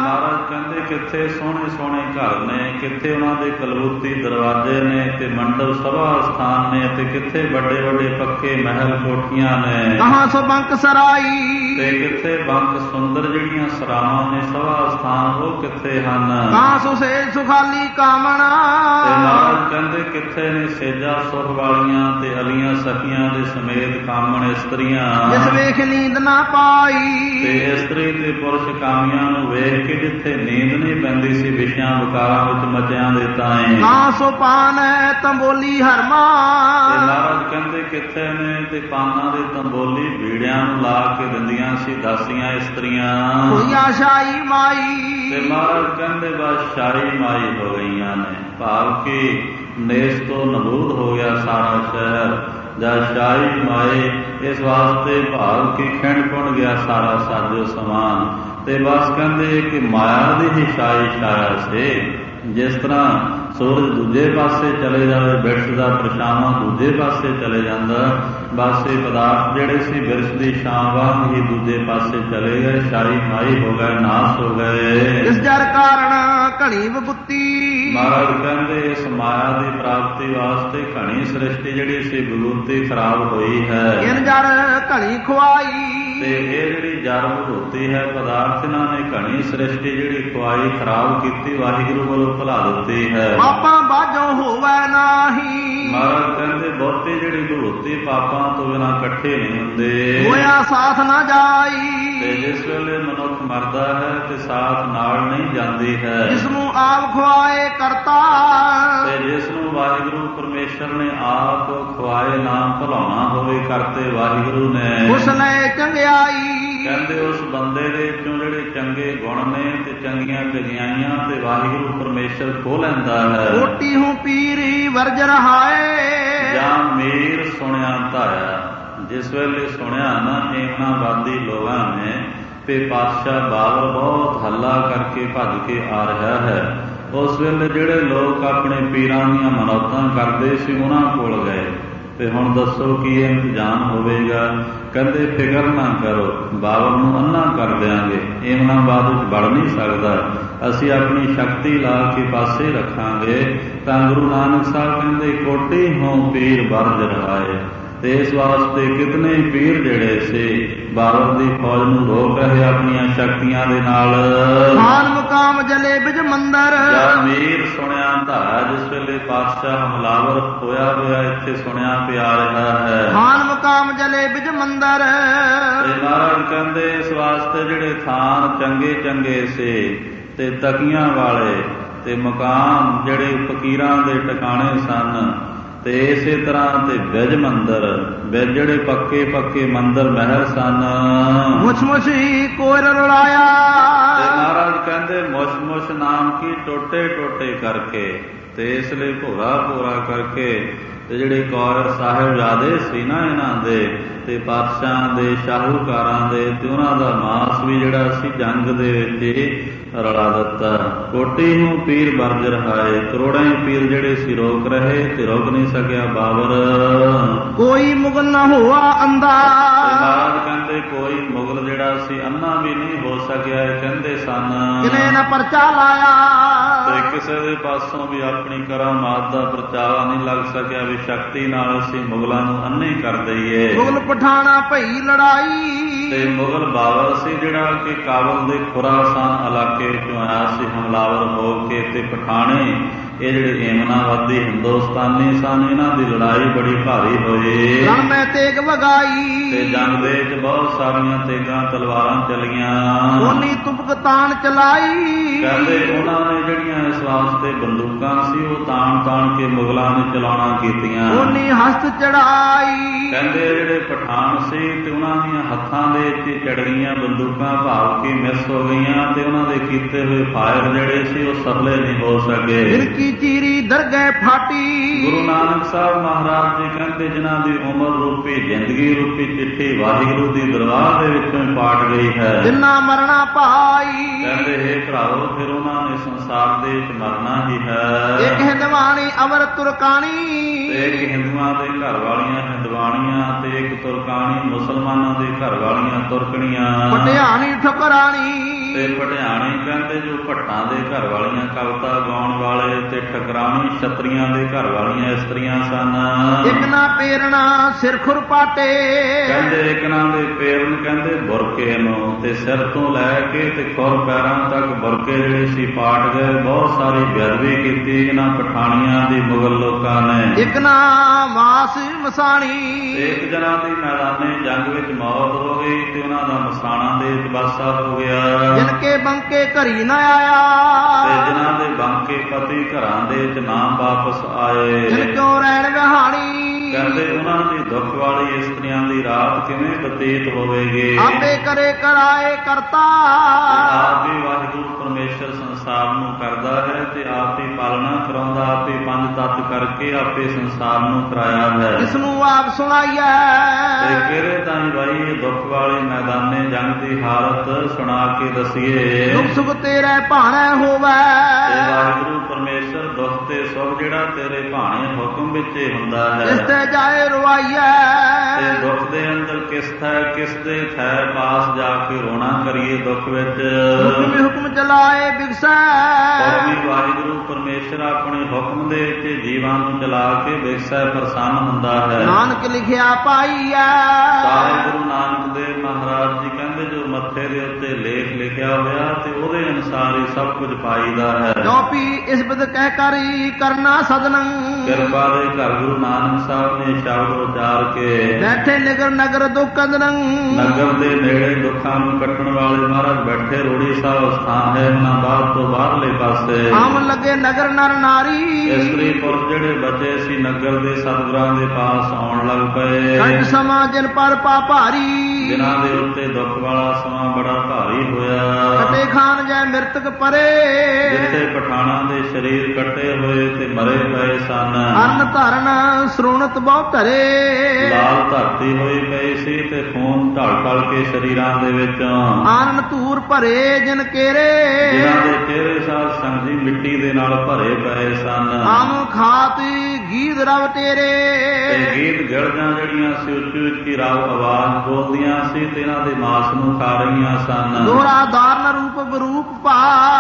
ਮਹਾਰਾਜ ਕਹਿੰਦੇ ਕਿੱਥੇ ਸੋਹਣੇ ਸੋਹਣੇ ਘਰ ਨੇ, ਕਿੱਥੇ ਉਹਨਾਂ ਦੇ ਕਲਬੂਤੀ ਦਰਵਾਜ਼ੇ ਨੇ ਤੇ ਮੰਡਪ ਸਭਾ ਸਥਾਨ ਨੇ, ਤੇ ਕਿੱਥੇ ਵੱਡੇ ਵੱਡੇ ਪੱਕੇ ਮਹਿਲ ਕੋਠੀਆਂ ਨੇ। ਕਹਾਂ ਸੋ ਬੰਕ ਸਰਾਈ ਤੇ ਕਿੱਥੇ ਬੰਕ ਸੁੰਦਰ ਜਿਹੜੀਆਂ ਸਰਾਵਾਂ ਨੇ ਸਭਾ ਸਥਾਨ ਉਹ ਕਿੱਥੇ ਹਨ। ਕਹਾਂ ਸੋ ਸੇਜ ਸੁਖਾਲੀ ਕਾਮਣਾ ਤੇ ਮਹਾਰਾਜ ਕਹਿੰਦੇ ਕਿੱਥੇ ਨੇ ਸੇਜਾ ਸੁਖ ਵਾਲੀਆਂ ਤੇ ਅਲੀਆਂ ਸਖੀਆਂ ਦੇ ਸਮੇਤ ਕਾਮਣ ਇਸਤਰੀਆਂ, ਜਿਸ ਵੇਖ ਨੀਂਦ ਨਾ ਪਾਈ। ਤੇ ਇਸਤਰੀ ਤੇ ਪੁਰਸ਼ ਕਾਮੀਆਂ ਨੂੰ ਵੇਖ ਕੇ ਜਿੱਥੇ ਨੀਂਦ ਨਹੀਂ ਪੈਂਦੀ ਸੀ ਵਿਸ਼ਿਆਂ ਵਿਕਾਰਾਂ ਵਿੱਚ ਮਚਿਆਂ ਦੇ ਤਾਏ। ਕਹਾਂ ਸੋ ਪਾਨ ਹੈ ਤੰਬੋਲੀ ਹਰਮਾ ਤੇ ਮਹਾਰਾਜ ਕਹਿੰਦੇ ਕਿੱਥੇ ਨੇ ਤੇ ਪਾਨਾਂ ਦੇ ਤੰਬੋਲੀ ਬੀੜਿਆਂ ਨੂੰ ਲਾ ਕੇ ਦਿੰਦੀਆਂ ਸੀ ਦਾਸੀਆਂ ਇਸਤਰੀਆਂ। ਕੋਈ ਆਸ਼ਾਈ ਮਾਈ ਤੇ ਮਹਾਰਾਜ ਕਹਿੰਦੇ ਬਸ ਸ਼ਾਹੀ ਮਾਈ ਹੋ ਗਈਆਂ ਨੇ, ਭਾਵ ਕਿ ਨੇਸ ਤੋਂ ਨਬੂਦ ਹੋ ਗਿਆ ਸਾਰਾ ਸ਼ਹਿਰ ਜਾਂ ਸ਼ਾਹੀ ਮਾਏ। ਇਸ ਵਾਸਤੇ ਭਾਵ ਕਿ ਖਿੰਡ ਪੁਣ ਗਿਆ ਸਾਰਾ ਸਾਜੋ ਸਮਾਨ। ਤੇ ਬਸ ਕਹਿੰਦੇ ਕਿ ਮਾਇਆ ਦੀ ਹੀ ਸ਼ਾਹੀ ਛਾਇਆ ਸੀ। ਜਿਸ ਤਰ੍ਹਾਂ ਸੂਰਜ ਦੂਜੇ ਪਾਸੇ ਚਲੇ ਜਾਵੇ, ਬਿਰਛ ਦਾ ਪਰਛਾਵਾਂ ਦੂਜੇ ਪਾਸੇ ਚਲੇ ਜਾਂਦਾ, ਬਸ ਇਹ ਪਦਾਰਥ ਜਿਹੜੇ ਸੀ ਬਿਰਛ ਦੀ ਛਾਂ ਵਾਂਗ ਹੀ ਦੂਜੇ ਪਾਸੇ ਚਲੇ ਗਏ, ਸ਼ਾਹੀ ਮਾਈ ਹੋ ਗਏ, ਨਾਸ ਹੋ ਗਏ। ਇਸ ਜਰ ਕਾਰਨ ਘਣੀ ਵਿਭੂਤੀ ਮਹਾਰਾਜ ਕਹਿੰਦੇ ਇਸ ਮਾਇਆ ਦੀ ਪ੍ਰਾਪਤੀ ਵਾਸਤੇ ਘਣੀ ਸ੍ਰਿਸ਼ਟੀ ਜਿਹੜੀ ਸੀ ਵਿਭੂਤੀ ਖਰਾਬ ਹੋਈ ਹੈ। ਇਨ ਜਰ ਘਣੀ ਖੁਆਈ ਤੇ ਇਹ ਜਿਹੜੀ ਜਰ ਵਿਭੂਤੀ ਹੈ ਪਦਾਰਥ ਇਹਨਾਂ ਨੇ ਘਣੀ ਸ੍ਰਿਸ਼ਟੀ ਜਿਹੜੀ ਖੁਆਈ ਖਰਾਬ ਕੀਤੀ, ਵਾਹਿਗੁਰੂ ਵੱਲੋਂ ਭੁਲਾ ਦਿੱਤੀ ਹੈ। ਪਾਪਾਂ ਬਾਝੋਂ ਹੋਵੇ ਨਾਹੀ ਮਹਾਰਾਜ ਕਹਿੰਦੇ ਬਹੁਤੀ ਜਿਹੜੀ ਵਿਭੂਤੀ ਪਾਪਾਂ ਤੋਂ ਬਿਨਾਂ ਇਕੱਠੇ ਨਹੀਂ ਹੁੰਦੇ। ਹੋਇਆ ਸਾਥ ਨਾ ਜਾਈ ਤੇ ਜਿਸ ਵੇਲੇ ਮਨੁੱਖ ਮਰਦਾ ਹੈ ਤੇ ਸਾਥ ਨਾਲ ਨਹੀਂ ਜਾਂਦੀ ਹੈ। ਜਿਸ ਨੂੰ ਆਪ ਖੁਆਏ ਕਰਤਾ ਤੇ ਜਿਸ ਨੂੰ ਵਾਹਿਗੁਰੂ ਪਰਮੇਸ਼ਰ ਨੇ ਆਪ ਖੁਆਏ ਨਾਮ ਭੁਲਾਉਣਾ ਹੋਵੇ ਕਰਤੇ ਵਾਹਿਗੁਰੂ ਨੇ, ਉਸ ਨੇ ਚੰਗਿਆਈ ਕਹਿੰਦੇ ਉਸ ਬੰਦੇ ਦੇ ਵਿੱਚੋਂ ਜਿਹੜੇ ਚੰਗੇ ਗੁਣ ਨੇ ਤੇ ਚੰਗੀਆਂ ਚੰਗਿਆਈਆਂ ਤੇ ਵਾਹਿਗੁਰੂ ਪਰਮੇਸ਼ਰ ਖੋਹ ਲੈਂਦਾ ਹੈ। ਕੋਟੀ ਹੂੰ ਪੀਰੀ ਵਰਜ ਰਹਾਏ ਜਾਂ ਮੀਰ ਸੁਣਿਆ ਧਾਇਆ। ਜਿਸ ਵੇਲੇ ਸੁਣਿਆ ਨਾ ਏਮਨਾਬਾਦੀ ਲੋਕਾਂ ਨੇ ਤੇ ਪਾਤਸ਼ਾਹ ਬਾਬਰ ਬਹੁਤ ਹੱਲਾ ਕਰਕੇ ਭੱਜ ਕੇ ਆ ਰਿਹਾ ਹੈ, ਉਸ ਵੇਲੇ ਜਿਹੜੇ ਲੋਕ ਆਪਣੇ ਪੀਰਾਂ ਦੀਆਂ ਮਨੌਤਾਂ ਕਰਦੇ ਸੀ ਉਹਨਾਂ ਕੋਲ ਗਏ ਤੇ ਹੁਣ ਦੱਸੋ ਕੀ ਇੰਤਜ਼ਾਮ ਹੋਵੇਗਾ। ਕਹਿੰਦੇ ਫਿਕਰ ਨਾ ਕਰੋ, ਬਾਬਰ ਨੂੰ ਅੰਨਾ ਕਰ ਦਿਆਂਗੇ, ਏਮਨਾਬਾਦ ਵਿੱਚ ਵੜ ਨਹੀਂ ਸਕਦਾ, ਅਸੀਂ ਆਪਣੀ ਸ਼ਕਤੀ ਲਾ ਕੇ ਪਾਸੇ ਰੱਖਾਂਗੇ। ਤਾਂ ਗੁਰੂ ਨਾਨਕ ਸਾਹਿਬ ਕਹਿੰਦੇ ਕੋਟੀ ਹੋਂ ਪੀਰ ਵਰਜ ਰਹਾਏ। ਤੇ ਇਸ ਵਾਸਤੇ ਕਿਤਨੇ ਪੀਰ ਜਿਹੜੇ ਸੀ ਬਾਬਰ ਦੀ ਫੌਜ ਨੂੰ ਰੋਕ ਰਹੇ ਆਪਣੀਆਂ ਸ਼ਕਤੀਆਂ ਦੇ ਨਾਲ। ਖਾਨ ਮੁਕਾਮ ਜਲੇ ਬਿਜ ਮੰਦਰ ਜਾਂ ਮੀਰ ਸੁਣਿਆ ਧਾਰਾ, ਜਿਸ ਵੇਲੇ ਪਾਤਸ਼ਾਹ ਹਮਲਾਵਰ ਹੋਇਆ ਹੋਇਆ ਇੱਥੇ ਸੁਣਿਆ ਪਿਆ ਰਿਹਾ ਹੈ। ਖਾਨ ਮੁਕਾਮ ਜਲੇ ਬਿਜ ਮੰਦਰ ਤੇ ਮਹਾਰਾਜ ਕਹਿੰਦੇ ਇਸ ਵਾਸਤੇ ਜਿਹੜੇ ਥਾਨ ਚੰਗੇ ਚੰਗੇ ਸੀ ਤੇ ਤਕੀਆਂ ਵਾਲੇ ਤੇ ਮਕਾਮ ਜਿਹੜੇ ਫਕੀਰਾਂ ਦੇ ਟਿਕਾਣੇ ਸਨ, ਤੇ ਇਸੇ ਤਰ੍ਹਾਂ ਤੇ ਬਿਜ ਮੰਦਰ, ਬਿਜ ਜਿਹੜੇ ਪੱਕੇ ਪੱਕੇ ਮੰਦਰ ਮਹਿਲ ਸਨ। ਮੁਛ ਮੁਛੀ ਕੋਇਰ ਰੁਲਾਇਆ ਤੇ ਮਹਾਰਾਜ ਕਹਿੰਦੇ ਮੁਛ ਮੁਛ ਨਾਮ ਕੀ ਟੋਟੇ ਟੋਟੇ ਕਰਕੇ, ਤੇ ਇਸ ਲਈ ਭੋਰਾ ਭੋਰਾ ਕਰਕੇ। ਤੇ ਜਿਹੜੇ ਕੌਰ ਸਾਹਿਬਜ਼ਾਦੇ ਸੀ ਨਾ ਇਹਨਾਂ ਦੇ ਤੇ ਪਾਤਸ਼ਾਹਾਂ ਦੇ ਸ਼ਾਹੂਕਾਰਾਂ ਦੇ, ਤੇ ਉਹਨਾਂ ਦਾ ਮਾਸ ਵੀ ਜਿਹੜਾ ਸੀ ਜੰਗ ਦੇ ਵਿੱਚ ਰਲਾ ਦਿੱਤਾ। ਕੋਟੀ ਨੂੰ ਪੀਰ ਵਰਜ ਰਹਾਏ, ਕਰੋੜਾਂ ਪੀਰ ਜਿਹੜੇ ਸੀ ਰੋਕ ਰਹੇ ਤੇ ਰੋਕ ਨਹੀਂ ਸਕਿਆ ਬਾਬਰ। ਕੋਈ ਮੁਗਲ ਨਾ ਹੋਆ ਅੰਧਾ, ਮਹਾਰਾਜ ਕਹਿੰਦੇ ਕੋਈ ਮੁਗਲ ਜਿਹੜਾ ਸੀ ਅੰਨਾ ਵੀ ਨਹੀਂ ਹੋ ਸਕਿਆ। ਕਹਿੰਦੇ ਸਨ ਕਿਨੇ ਨਾ ਪਰਚਾ ਲਾਇਆ, ਤੇ ਕਿਸੇ ਦੇ ਪਾਸੋਂ ਵੀ ਆਪਣੀ ਕਰਾਮਾਤ ਦਾ ਪ੍ਰਚਾਵਾ ਨਹੀਂ ਲੱਗ ਸਕਿਆ ਵੀ ਸ਼ਕਤੀ ਨਾਲ ਅਸੀਂ ਮੁਗਲਾਂ ਨੂੰ ਅੰਨੇ ਕਰ ਦਈਏ। ਮੁਗਲ ਪਠਾਣਾ ਭਈ ਲੜਾਈ, ਤੇ ਮੁਗਲ ਬਾਬਰ ਸੀ ਜਿਹੜਾ ਕਿ ਕਾਬਲ ਦੇ ਖੁਰਾਸਾਨ ਇਲਾਕੇ ਵਿੱਚੋਂ ਆਇਆ ਸੀ ਹਮਲਾਵਰ ਹੋ ਕੇ, ਤੇ ਪਠਾਣੇ ਇਹ ਜਿਹੜੇ ਏਮਨਾਬਾਦੀ ਹਿੰਦੁਸਤਾਨੀ ਸਨ, ਇਹਨਾਂ ਦੀ ਲੜਾਈ ਬੜੀ ਭਾਰੀ ਹੋਈ। ਰਣ ਮੈਂ ਤੇਗ ਵਗਾਈ, ਤੇ ਜੰਗ ਦੇ ਵਿੱਚ ਬਹੁਤ ਸਾਰੀਆਂ ਤੇਗਾਂ ਤਲਵਾਰਾਂ ਚਲੀਆਂ। ਸੋਨੀ ਤੁਪਕ ਤਾਣ ਚਲਾਈ, ਕਹਿੰਦੇ ਉਹਨਾਂ ਨੇ ਜਿਹੜੀਆਂ ਇਸ ਵਾਸਤੇ ਬੰਦੂਕਾਂ ਸੀ ਉਹ ਤਾਣ ਤਾਣ ਕੇ ਮੁਗਲਾਂ ਨੇ ਚਲਾਉਣਾ ਕੀਤੀਆਂ। ਸੋਨੀ ਹਸਤ ਚੜਾਈ, ਕਹਿੰਦੇ ਜਿਹੜੇ ਪਠਾਨ ਸੀ ਤੇ ਉਹਨਾਂ ਦੀਆਂ ਹੱਥਾਂ ਦੇ ਵਿੱਚ ਚੜ ਗਈਆਂ ਬੰਦੂਕਾਂ, ਭਾਵ ਕਿ ਮਿਸ ਹੋ ਗਈਆਂ, ਤੇ ਉਹਨਾਂ ਦੇ ਕੀਤੇ ਹੋਏ ਫਾਇਰ ਜਿਹੜੇ ਸੀ ਉਹ ਸਫਲੇ ਨਹੀਂ ਹੋ ਸਕੇ। ਫਿਰਕੀ ਚੀਰੀ ਦਰਗਹਿ ਫਾਟੀ। ਗੁਰੂ ਨਾਨਕ ਸਾਹਿਬ ਮਹਾਰਾਜ ਜੀ ਕਹਿੰਦੇ ਜਿਨ੍ਹਾਂ ਦੀ ਉਮਰ ਰੂਪੀ ਜ਼ਿੰਦਗੀ ਰੂਪੀ ਚਿੱਠੀ ਵਾਹਿਗੁਰੂ ਦੀ ਦਰਬਾਰ ਦੇ ਵਿੱਚੋਂ ਪਾਟ ਗਈ ਹੈ, ਜਿੰਨਾ ਮਰਨਾ ਭਾਈ। ਕਹਿੰਦੇ ਹੇ ਭਰਾਓ ਫਿਰ ਉਹਨਾਂ ਨੇ ਸੰਸਾਰ ਦੇ ਵਿੱਚ ਮਰਨਾ ਹੀ ਹੈ। ਇੱਕ ਹਿੰਦਵਾਣੀ ਅਵਰ ਤੁਰਕਾਣੀ, ਤੇ ਇੱਕ ਹਿੰਦੂਆਂ ਦੇ ਘਰ ਵਾਲੀਆਂ ਹਿੰਦਵਾਣੀਆਂ, ਤੇ ਇੱਕ ਤੁਰਕਾਣੀ ਮੁਸਲਮਾਨਾਂ ਦੇ ਘਰ ਵਾਲੀਆਂ ਤੁਰਕਣੀਆਂ। ਪਟਿਆਣੀ ਠੁਕਰਾਣੀ, ਤੇ ਪਟਿਆਣੀ ਕਹਿੰਦੇ ਜੋ ਭੱਟਾਂ ਦੇ ਘਰ ਵਾਲੀਆਂ ਕਵਿਤਾ ਗਾਉਣ ਵਾਲੇ ਤੇ ਠਕਰਾਣੀ ਛਤਰੀਆਂ ਦੇ ਘਰ ਵਾਲੀਆਂ ਇਸਤਰੀਆਂ ਸਨ। ਇੱਕ ਨਾ ਪੇਰਣਾ ਸਿਰ ਖੁਰਪਾਟੇ, ਕਹਿੰਦੇ ਇੱਕ ਨਾ ਦੇ ਪੇਰਨ ਕਹਿੰਦੇ ਬੁਰਕੇ ਨੂੰ, ਤੇ ਸਿਰ ਤੋਂ ਲੈ ਕੇ ਤੇ ਖੁਰ ਪੈਰਾਂ ਤੱਕ ਬੁਰਕੇ ਜਿਹੜੇ ਸੀ ਪਾਟ ਗਏ। ਬਹੁਤ ਸਾਰੀ ਬੇਅਦਬੀ ਕੀਤੀ ਇਹਨਾਂ ਪਠਾਣੀਆਂ ਦੀ ਮੁਗਲ ਲੋਕਾਂ ਨੇ। ਇੱਕ ਨਾ ਮਾਸ ਮਸਾਣੀ, ਇੱਕ ਜਣਾ ਦੀ ਮੈਦਾਨੇ ਜੰਗ ਵਿੱਚ ਮੌਤ ਹੋ ਗਈ ਤੇ ਉਹਨਾਂ ਦਾ ਮਸਾਣਾ ਦੇ ਤਬਾਸਾ ਹੋ ਗਿਆ। ਜਿਨ ਕੇ ਬੰਕੇ ਘਰੀ ਨਾ ਆਇਆ, ਤੇ ਜਿਨ੍ਹਾਂ ਦੇ ਬੰਕੇ ਪਤੀ ਘਰਾਂ ਦੇ ਵਿੱਚ ਨਾ ਵਾਪਸ ਆਏ। ਜਿਨ ਕਿਉਂ ਰਹਿਣ ਵਿਹਾਣੀ, ਕਹਿੰਦੇ ਉਹਨਾਂ ਦੀ ਦੁੱਖ ਵਾਲੀ ਇਸਤਰੀਆਂ ਦੀ ਰਾਤ ਕਿਵੇਂ ਬਤੀਤ ਹੋਵੇਗੀ। ਆਪੇ ਕਰੇ ਕਰਾਏ ਕਰਤਾ, ਆਪ ਹੀ ਵਾਹਿਗੁਰੂ ਪਰਮੇਸ਼ਰ ਸੰਸਾਰ ਨੂੰ ਕਰਦਾ ਹੈ ਤੇ ਆਪ ਹੀ ਪਾਲਣਾ ਕਰਾਉਂਦਾ। ਆਪ ਹੀ ਪੰਜ ਤੱਤ ਕਰਕੇ ਆਪੇ ਸੰਸਾਰ ਨੂੰ ਕਰਾਇਆ ਹੈ। ਇਸ ਨੂੰ ਆਪ ਸੁਣਾਈਐ, ਤੇ ਕਿਹੜੇ ਤਾਈਂ ਬਾਈ ਇਹ ਦੁੱਖ ਵਾਲੇ ਮੈਦਾਨੇ ਜੰਗ ਦੀ ਹਾਲਤ ਸੁਣਾ ਕੇ ਦਸੀਏ। ਦੁੱਖ ਸੁਖ ਤੇਰੇ ਭਾਣੇ ਹੋਵੇ, ਤੇ ਵਾਹਿਗੁਰੂ ਪਰਮੇਸ਼ਰ ਦੁੱਖ ਤੇ ਸੁਖ ਜਿਹੜਾ ਤੇਰੇ ਭਾਣੇ ਹੁਕਮ ਵਿੱਚ ਹੀ ਹੁੰਦਾ ਹੈ। ਇਸ ਤੇ ਜਾਏ ਰਵਾਈਐ, ਤੇ ਦੁੱਖ ਦੇ ਅੰਦਰ ਕਿਸ ਥੈ ਕਿਸ ਦੇ ਥੈ ਪਾਸ ਜਾ ਕੇ ਰੋਣਾ ਕਰੀਏ ਦੁੱਖ ਵਿੱਚ। ਹੁਕਮ ਹੁਕਮ ਚਲਾਏ ਬਿਗਸੈ, ਪਰ ਵੀ ਵਾਹਿਗੁਰੂ ਪਰਮੇਸ਼ਰ ਆਪਣੇ ਹੁਕਮ ਦੇ ਵਿੱਚ ਜੀਵਾਂ ਨੂੰ ਚਲਾ ਕੇ ਬਿਗਸੈ ਪ੍ਰਸੰਨ ਹੁੰਦਾ ਹੈ। ਨਾਨਕ ਲਿਖਿਆ ਪਾਈਐ, ਸਾਹਿਬ ਗੁਰੂ ਨਾਨਕ ਦੇਵ ਮਹਾਰਾਜ ਜੀ ਕਹਿੰਦੇ ਜੋ ਮੱਥੇ ਦੇ ਉੱਤੇ ਲੇਖ ਲਿਖਿਆ ਹੋਇਆ ਤੇ ਉਹਦੇ ਅਨੁਸਾਰ ਹੀ ਸਭ ਕੁਝ ਪਾਈਦਾ ਹੈ। ਚੌਪੀ ਇਸ ਬਿਦ ਕਹਿ ਕਰੀ ਕਰਨਾ ਸਦਨੰ, ਕਿਰਪਾ ਦੇ ਘਰ ਗੁਰੂ ਨਾਨਕ ਸਾਹਿਬ ਨੇ ਸ਼ਬਦ ਉਚਾਰ ਕੇ ਬੈਠੇ ਨਿਗਰ ਨਗਰ ਦੁੱਖ ਕੰਦਨੰ, ਨਗਰ ਦੇ ਨੇੜੇ ਦੁੱਖਾਂ ਨੂੰ ਕੱਟਣ ਵਾਲੇ ਮਹਾਰਾਜ ਬੈਠੇ ਰੋੜੀ ਸਾਹਿਬ ਸਥਾਨ ਹੈ ਉਹਨਾਂ ਬਾਹਰ ਤੋਂ ਬਾਹਰਲੇ ਪਾਸੇ। ਆਮ ਲੱਗੇ ਨਗਰ ਨਰ ਨਾਰੀ, ਇਸਤਰੀ ਪੁਰਸ਼ ਜਿਹੜੇ ਬਚੇ ਸੀ ਨਗਰ ਦੇ ਸਤਿਗੁਰਾਂ ਦੇ ਪਾਸ ਆਉਣ ਲੱਗ ਪਏ। ਕੰਠ ਸਮਾ ਜਿਨ ਪਰ ਪਾ ਭਾਰੀ, ਜਿਨ੍ਹਾਂ ਦੇ ਉੱਤੇ ਦੁੱਖ ਵਾਲਾ ਸਮਾਂ ਬੜਾ ਭਾਰੀ ਹੋਇਆ। ਕਟੇ ਖਾਨ ਜੈ ਮਿਰਤਕ ਪਰੇ, ਜਿੱਥੇ ਪਠਾਣਾਂ ਦੇ ਸਰੀਰ ਕੱਟੇ ਹੋਏ ਤੇ ਮਰੇ ਪਏ ਸਨ। ਅੰਨ ਧਰਨ ਸਰੂਣਤ ਬਹੁ ਧਰੇ, ਲਾਲ ਧਰਤੀ ਹੋਈ ਪਈ ਸੀ ਤੇ ਖੂਨ ਢਲ ਢਲ ਕੇ ਸਰੀਰਾਂ ਦੇ ਵਿੱਚ। ਆਨਨ ਧੂਰ ਭਰੇ ਜਿਨ ਕੇਰੇ, ਜਿਨ੍ਹਾਂ ਦੇ ਚਿਹਰੇ ਸਾਰ ਸੰਗੀ ਮਿੱਟੀ ਦੇ ਨਾਲ ਭਰੇ ਪਏ ਸਨ। ਆਮ ਖਾਤੀ ਗੀਤ ਰਵ ਤੇਰੇ, ਤੇ ਗੀਤ ਗਿਲਜਾਂ ਜਿਹੜੀਆਂ ਸੀ ਉੱਚੀ ਉੱਚੀ ਰਾਵ ਆਵਾਜ਼ ਬੋਲਦੀਆਂ ਸੀ ਤੇ ਇਹਨਾਂ ਦੇ ਮਾਸ ਨੂੰ ਖਾ ਰਹੀਆਂ ਸਨ। ਦੋਹਰਾ ਧਾਰਨ ਰੂਪ ਬਰੂਪ ਭਾ,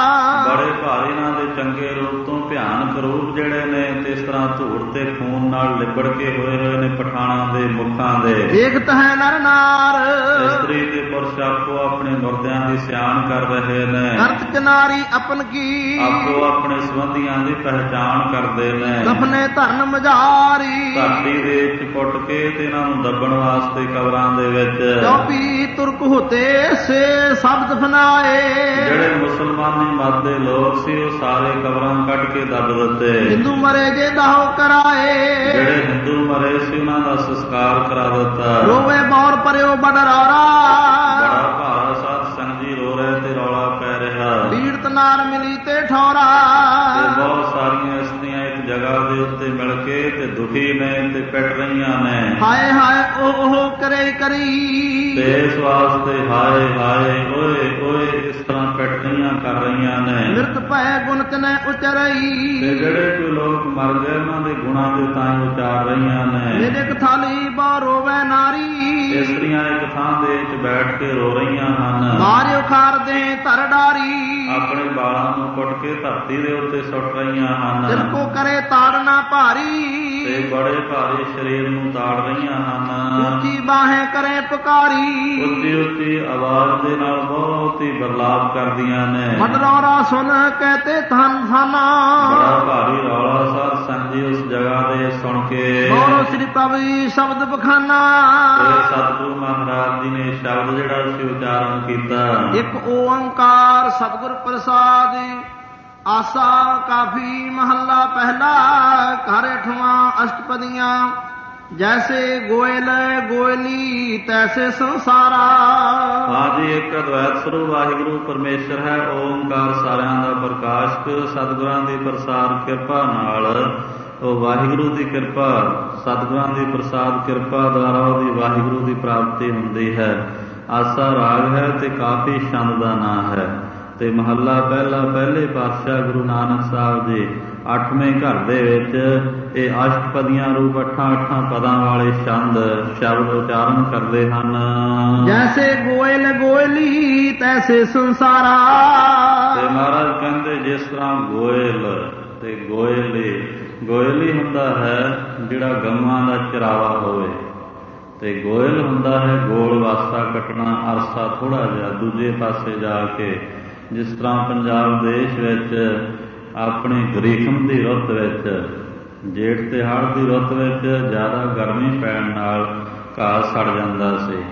ਬੜੇ ਭਾਰੀ ਇਹਨਾਂ ਦੇ ਚੰਗੇ ਰੂਪ ਤੋਂ ਭਿਆਨਕ ਰੂਪ ਜਿਹੜੇ ਨੇ ਤੇ ਇਸ ਤਰ੍ਹਾਂ ਧੂੜ ਤੇ ਖੂਨ ਨਾਲ ਲਿਬੜ ਕੇ ਹੋਏ ਹੋਏ ਨੇ ਪਠਾਣਾਂ ਦੇ ਮੁਖਾਂ ਦੇ। ਦੇਖਤ ਹੈ ਨਰ ਨਾਰ, ਇਸਤਰੀ ਤੇ ਪੁਰਸ਼ ਆਪੋ ਆਪਣੇ ਮੁਰਦਿਆਂ ਦੀ ਸਿਆਣ ਕਰ ਰਹੇ ਨੇ। ਕਰਤ ਚ ਨਾਰੀ ਆਪਨ ਕੀ, ਆਪੋ ਆਪਣੇ ਸੰਬੰਧੀਆਂ ਦੀ ਪਹਿਚਾਣ ਕਰਦੇ ਨੇ। ਦਫਨੇ ਧਰਨ ਮਝਾਰੀ, ਧਰਤੀ ਦੇ ਵਿੱਚ ਪੁੱਟ ਕੇ ਤੇ ਇਹਨਾਂ ਨੂੰ ਦੱਬਣ ਵਾਸਤੇ ਕਬਰਾਂ ਦੇ ਵਿੱਚ। ਚੌਪੀ ਤੁਰਕ ਹੋਤੇ ਸੇ ਸਭ ਦਫਨਾਏ, ਜਿਹੜੇ ਮੁਸਲਮਾਨੀ ਮਤ ਦੇ ਲੋਕ ਸੀ ਉਹ ਸਾਰੇ ਕਬਰਾਂ ਕੱਢ ਕੇ ਦੱਬ ਦਿੱਤੇ। ਹਿੰਦੂ ਮਰੇ ਜੇ ਦਾਹੋ ਕਰਾਏ, ਜਿਹੜੇ ਹਿੰਦੂ ਮਰੇ ਸੀ ਉਹਨਾਂ ਦਾ ਸੰਸਕਾਰ ਕਰਾ ਦਿੱਤਾ। ਰੋਵੇ ਬੌਰ ਪਰਿਓ ਬੜ ਰੌਰਾ, ਬੜਾ ਭਾਰਾ ਸਾਧ ਸੰਗ ਜੀ ਰੋ ਰਹੇ ਤੇ ਰੌਲਾ ਪੈ ਰਿਹਾ। ਪੀੜਤ ਨਾਰ ਮਿਲੀ ਤੇ ਠੌਰਾ, ਤੇ ਬਹੁਤ ਸਾਰੀਆਂ ਇਸਤਰੀਆਂ ਇੱਕ ਜਗ੍ਹਾ ਦੇ ਉੱਤੇ ਮਿਲ ਕੇ ਤੇ ਦੁਖੀ ਨੇ ਤੇ ਪਿੱਟ ਰਹੀਆਂ ਨੇ। ਹਾਏ ਹਾਏ ਉਹ ਉਹ ਕਰੇ ਕਰੀ, ਤੇ ਇਸ ਵਾਸਤੇ ਹਾਏ ਹਾਏ ਓਏ ਓਏ ਇਸ ਤਰ੍ਹਾਂ ਪਿੱਟ ਰਹੀਆਂ ਕਰ ਰਹੀਆਂ ਨੇ। ਮਿਰਤ ਭੈ ਗੁਣਤ ਨੇ ਉਚਰਈ, ਤੇ ਜਿਹੜੇ ਕੋਈ ਲੋਕ ਮਰ ਗਏ ਉਹਨਾਂ ਦੇ ਗੁਣਾਂ ਦੇ ਤਾਂ ਉਚਾਰ ਰਹੀਆਂ ਨੇ। ਮੇਰੇ ਥਾਲੀ ਬਾ ਰੋਵੇ ਨਾਰੀ, ਇਸਤਰੀਆਂ ਇੱਕ ਥਾਂ ਦੇ ਵਿੱਚ ਬੈਠ ਕੇ ਰੋ ਰਹੀਆਂ ਹਨ। ਮਾਰਿਓ ਖਾਰ ਦੇ ਧਰ ਡਾਰੀ, ਆਪਣੇ ਬਾਲਾਂ ਨੂੰ ਕੁੱਟ ਕੇ ਧਰਤੀ ਦੇ ਉੱਤੇ ਸੁੱਟ ਰਹੀਆਂ ਹਨ। ਦਿਲ ਕੋ ਕਰੇ ਤਾੜਨਾ ਭਾਰੀ, ਤੇ ਬੜੇ ਭਾਰੀ ਸਰੀਰ ਨੂੰ ਤਾੜ ਰਹੀਆਂ ਹਨ। ਉੱਚੀ ਬਾਹੇ ਕਰੇ ਪੁਕਾਰੀ, ਉੱਚੀ ਉੱਚੀ ਆਵਾਜ਼ ਦੇ ਨਾਲ ਬਹੁਤ ਹੀ ਬਰਲਾਪ ਕਰਦੀਆਂ ਨੇ। ਮਡਰੌਰਾ ਸੁਣ ਕਹਤੇ ਧਨ ਥਾਨਾ, ਬੜਾ ਭਾਰੀ ਰੌਲਾ ਸਾਧ ਸੰਗ ਜੀ ਉਸ ਜਗ੍ਹਾ ਦੇ ਸੁਣ ਕੇ। ਬੋਲੋ ਸ੍ਰੀ ਪ੍ਰਭੂ ਸ਼ਬਦ ਬਖਾਨਾ, ਤੇ ਸਤਿਗੁਰੂ ਮਹਾਰਾਜ ਜੀ ਨੇ ਸ਼ਬਦ ਜਿਹੜਾ ਸੀ ਉਚਾਰਨ ਕੀਤਾ। ਇੱਕ ਓੰਕਾਰ ਸਤਿਗੁਰ ਪ੍ਰਸਾਦ, ਆਸਾ ਕਾਫੀ ਮਹੱਲਾ ਪਹਿਲਾ, ਘਰ ਅਠਵਾਂ ਅਸ਼ਟਪਦੀਆਂ, ਜੈਸੇ ਗੋਇਲ ਗੋਇਲੀ ਤੈਸੇ ਸੰਸਾਰਾ। ਹਾਂਜੀ, ਇੱਕ ਅਦਵੈਤ ਸਰੂਪ ਵਾਹਿਗੁਰੂ ਪਰਮੇਸ਼ਰ ਹੈ। ਓੰਕਾਰ ਸਾਰਿਆਂ ਦਾ ਪ੍ਰਕਾਸ਼ਕ, ਸਤਿਗੁਰਾਂ ਦੀ ਪ੍ਰਸਾਦ ਕਿਰਪਾ ਨਾਲ ਉਹ ਵਾਹਿਗੁਰੂ ਦੀ ਕਿਰਪਾ, ਸਤਿਗੁਰਾਂ ਦੀ ਪ੍ਰਸਾਦ ਕਿਰਪਾ ਦੁਆਰਾ ਉਹਦੀ ਵਾਹਿਗੁਰੂ ਦੀ ਪ੍ਰਾਪਤੀ ਹੁੰਦੀ ਹੈ। ਆਸਾ ਰਾਗ ਹੈ ਤੇ ਕਾਫੀ ਛੰਦ ਦਾ ਨਾਂ ਹੈ। ਤੇ ਮਹੱਲਾ ਪਹਿਲਾ, ਪਹਿਲੇ ਪਾਤਸ਼ਾਹ ਗੁਰੂ ਨਾਨਕ ਸਾਹਿਬ ਜੀ ਅੱਠਵੇਂ ਘਰ ਦੇ ਵਿੱਚ ਇਹ ਅਸ਼ਟਪਦੀਆਂ ਰੂਪ ਅੱਠਾਂ ਅੱਠਾਂ ਪਦਾਂ ਵਾਲੇ ਛੰਦ ਸ਼ਬਦ ਉਚਾਰਨ ਕਰਦੇ ਹਨ। ਜੈਸੇ ਗੋਇਲ ਗੋਇਲੀ ਤੈਸੇ ਸੰਸਾਰਾ। ਤੇ ਮਹਾਰਾਜ ਕਹਿੰਦੇ ਜਿਸ ਤਰ੍ਹਾਂ ਗੋਇਲ ਤੇ ਗੋਇਲੀ ਗੋਇਲੀ ਹੁੰਦਾ ਹੈ ਜਿਹੜਾ ਗਊਆਂ ਦਾ ਚਰਾਵਾ ਹੋਵੇ, ਤੇ ਗੋਇਲ ਹੁੰਦਾ ਹੈ ਗੋਲ ਵਾਸਾ ਕੱਟਣਾ, ਅਰਸਾ ਥੋੜ੍ਹਾ ਜਿਹਾ ਦੂਜੇ ਪਾਸੇ ਜਾ ਕੇ। ਜਿਸ ਤਰ੍ਹਾਂ ਪੰਜਾਬ ਦੇਸ਼ ਵਿੱਚ ਆਪਣੀ ਗਰੀਸ਼ਮ ਦੀ ਰੁੱਤ ਵਿੱਚ, ਜੇਠ ਤੇ ਹਾੜ ਦੀ ਰੁੱਤ ਵਿੱਚ ਜ਼ਿਆਦਾ ਗਰਮੀ ਪੈਣ ਨਾਲ ਘਾਹ ਸੜ ਜਾਂਦਾ ਸੀ,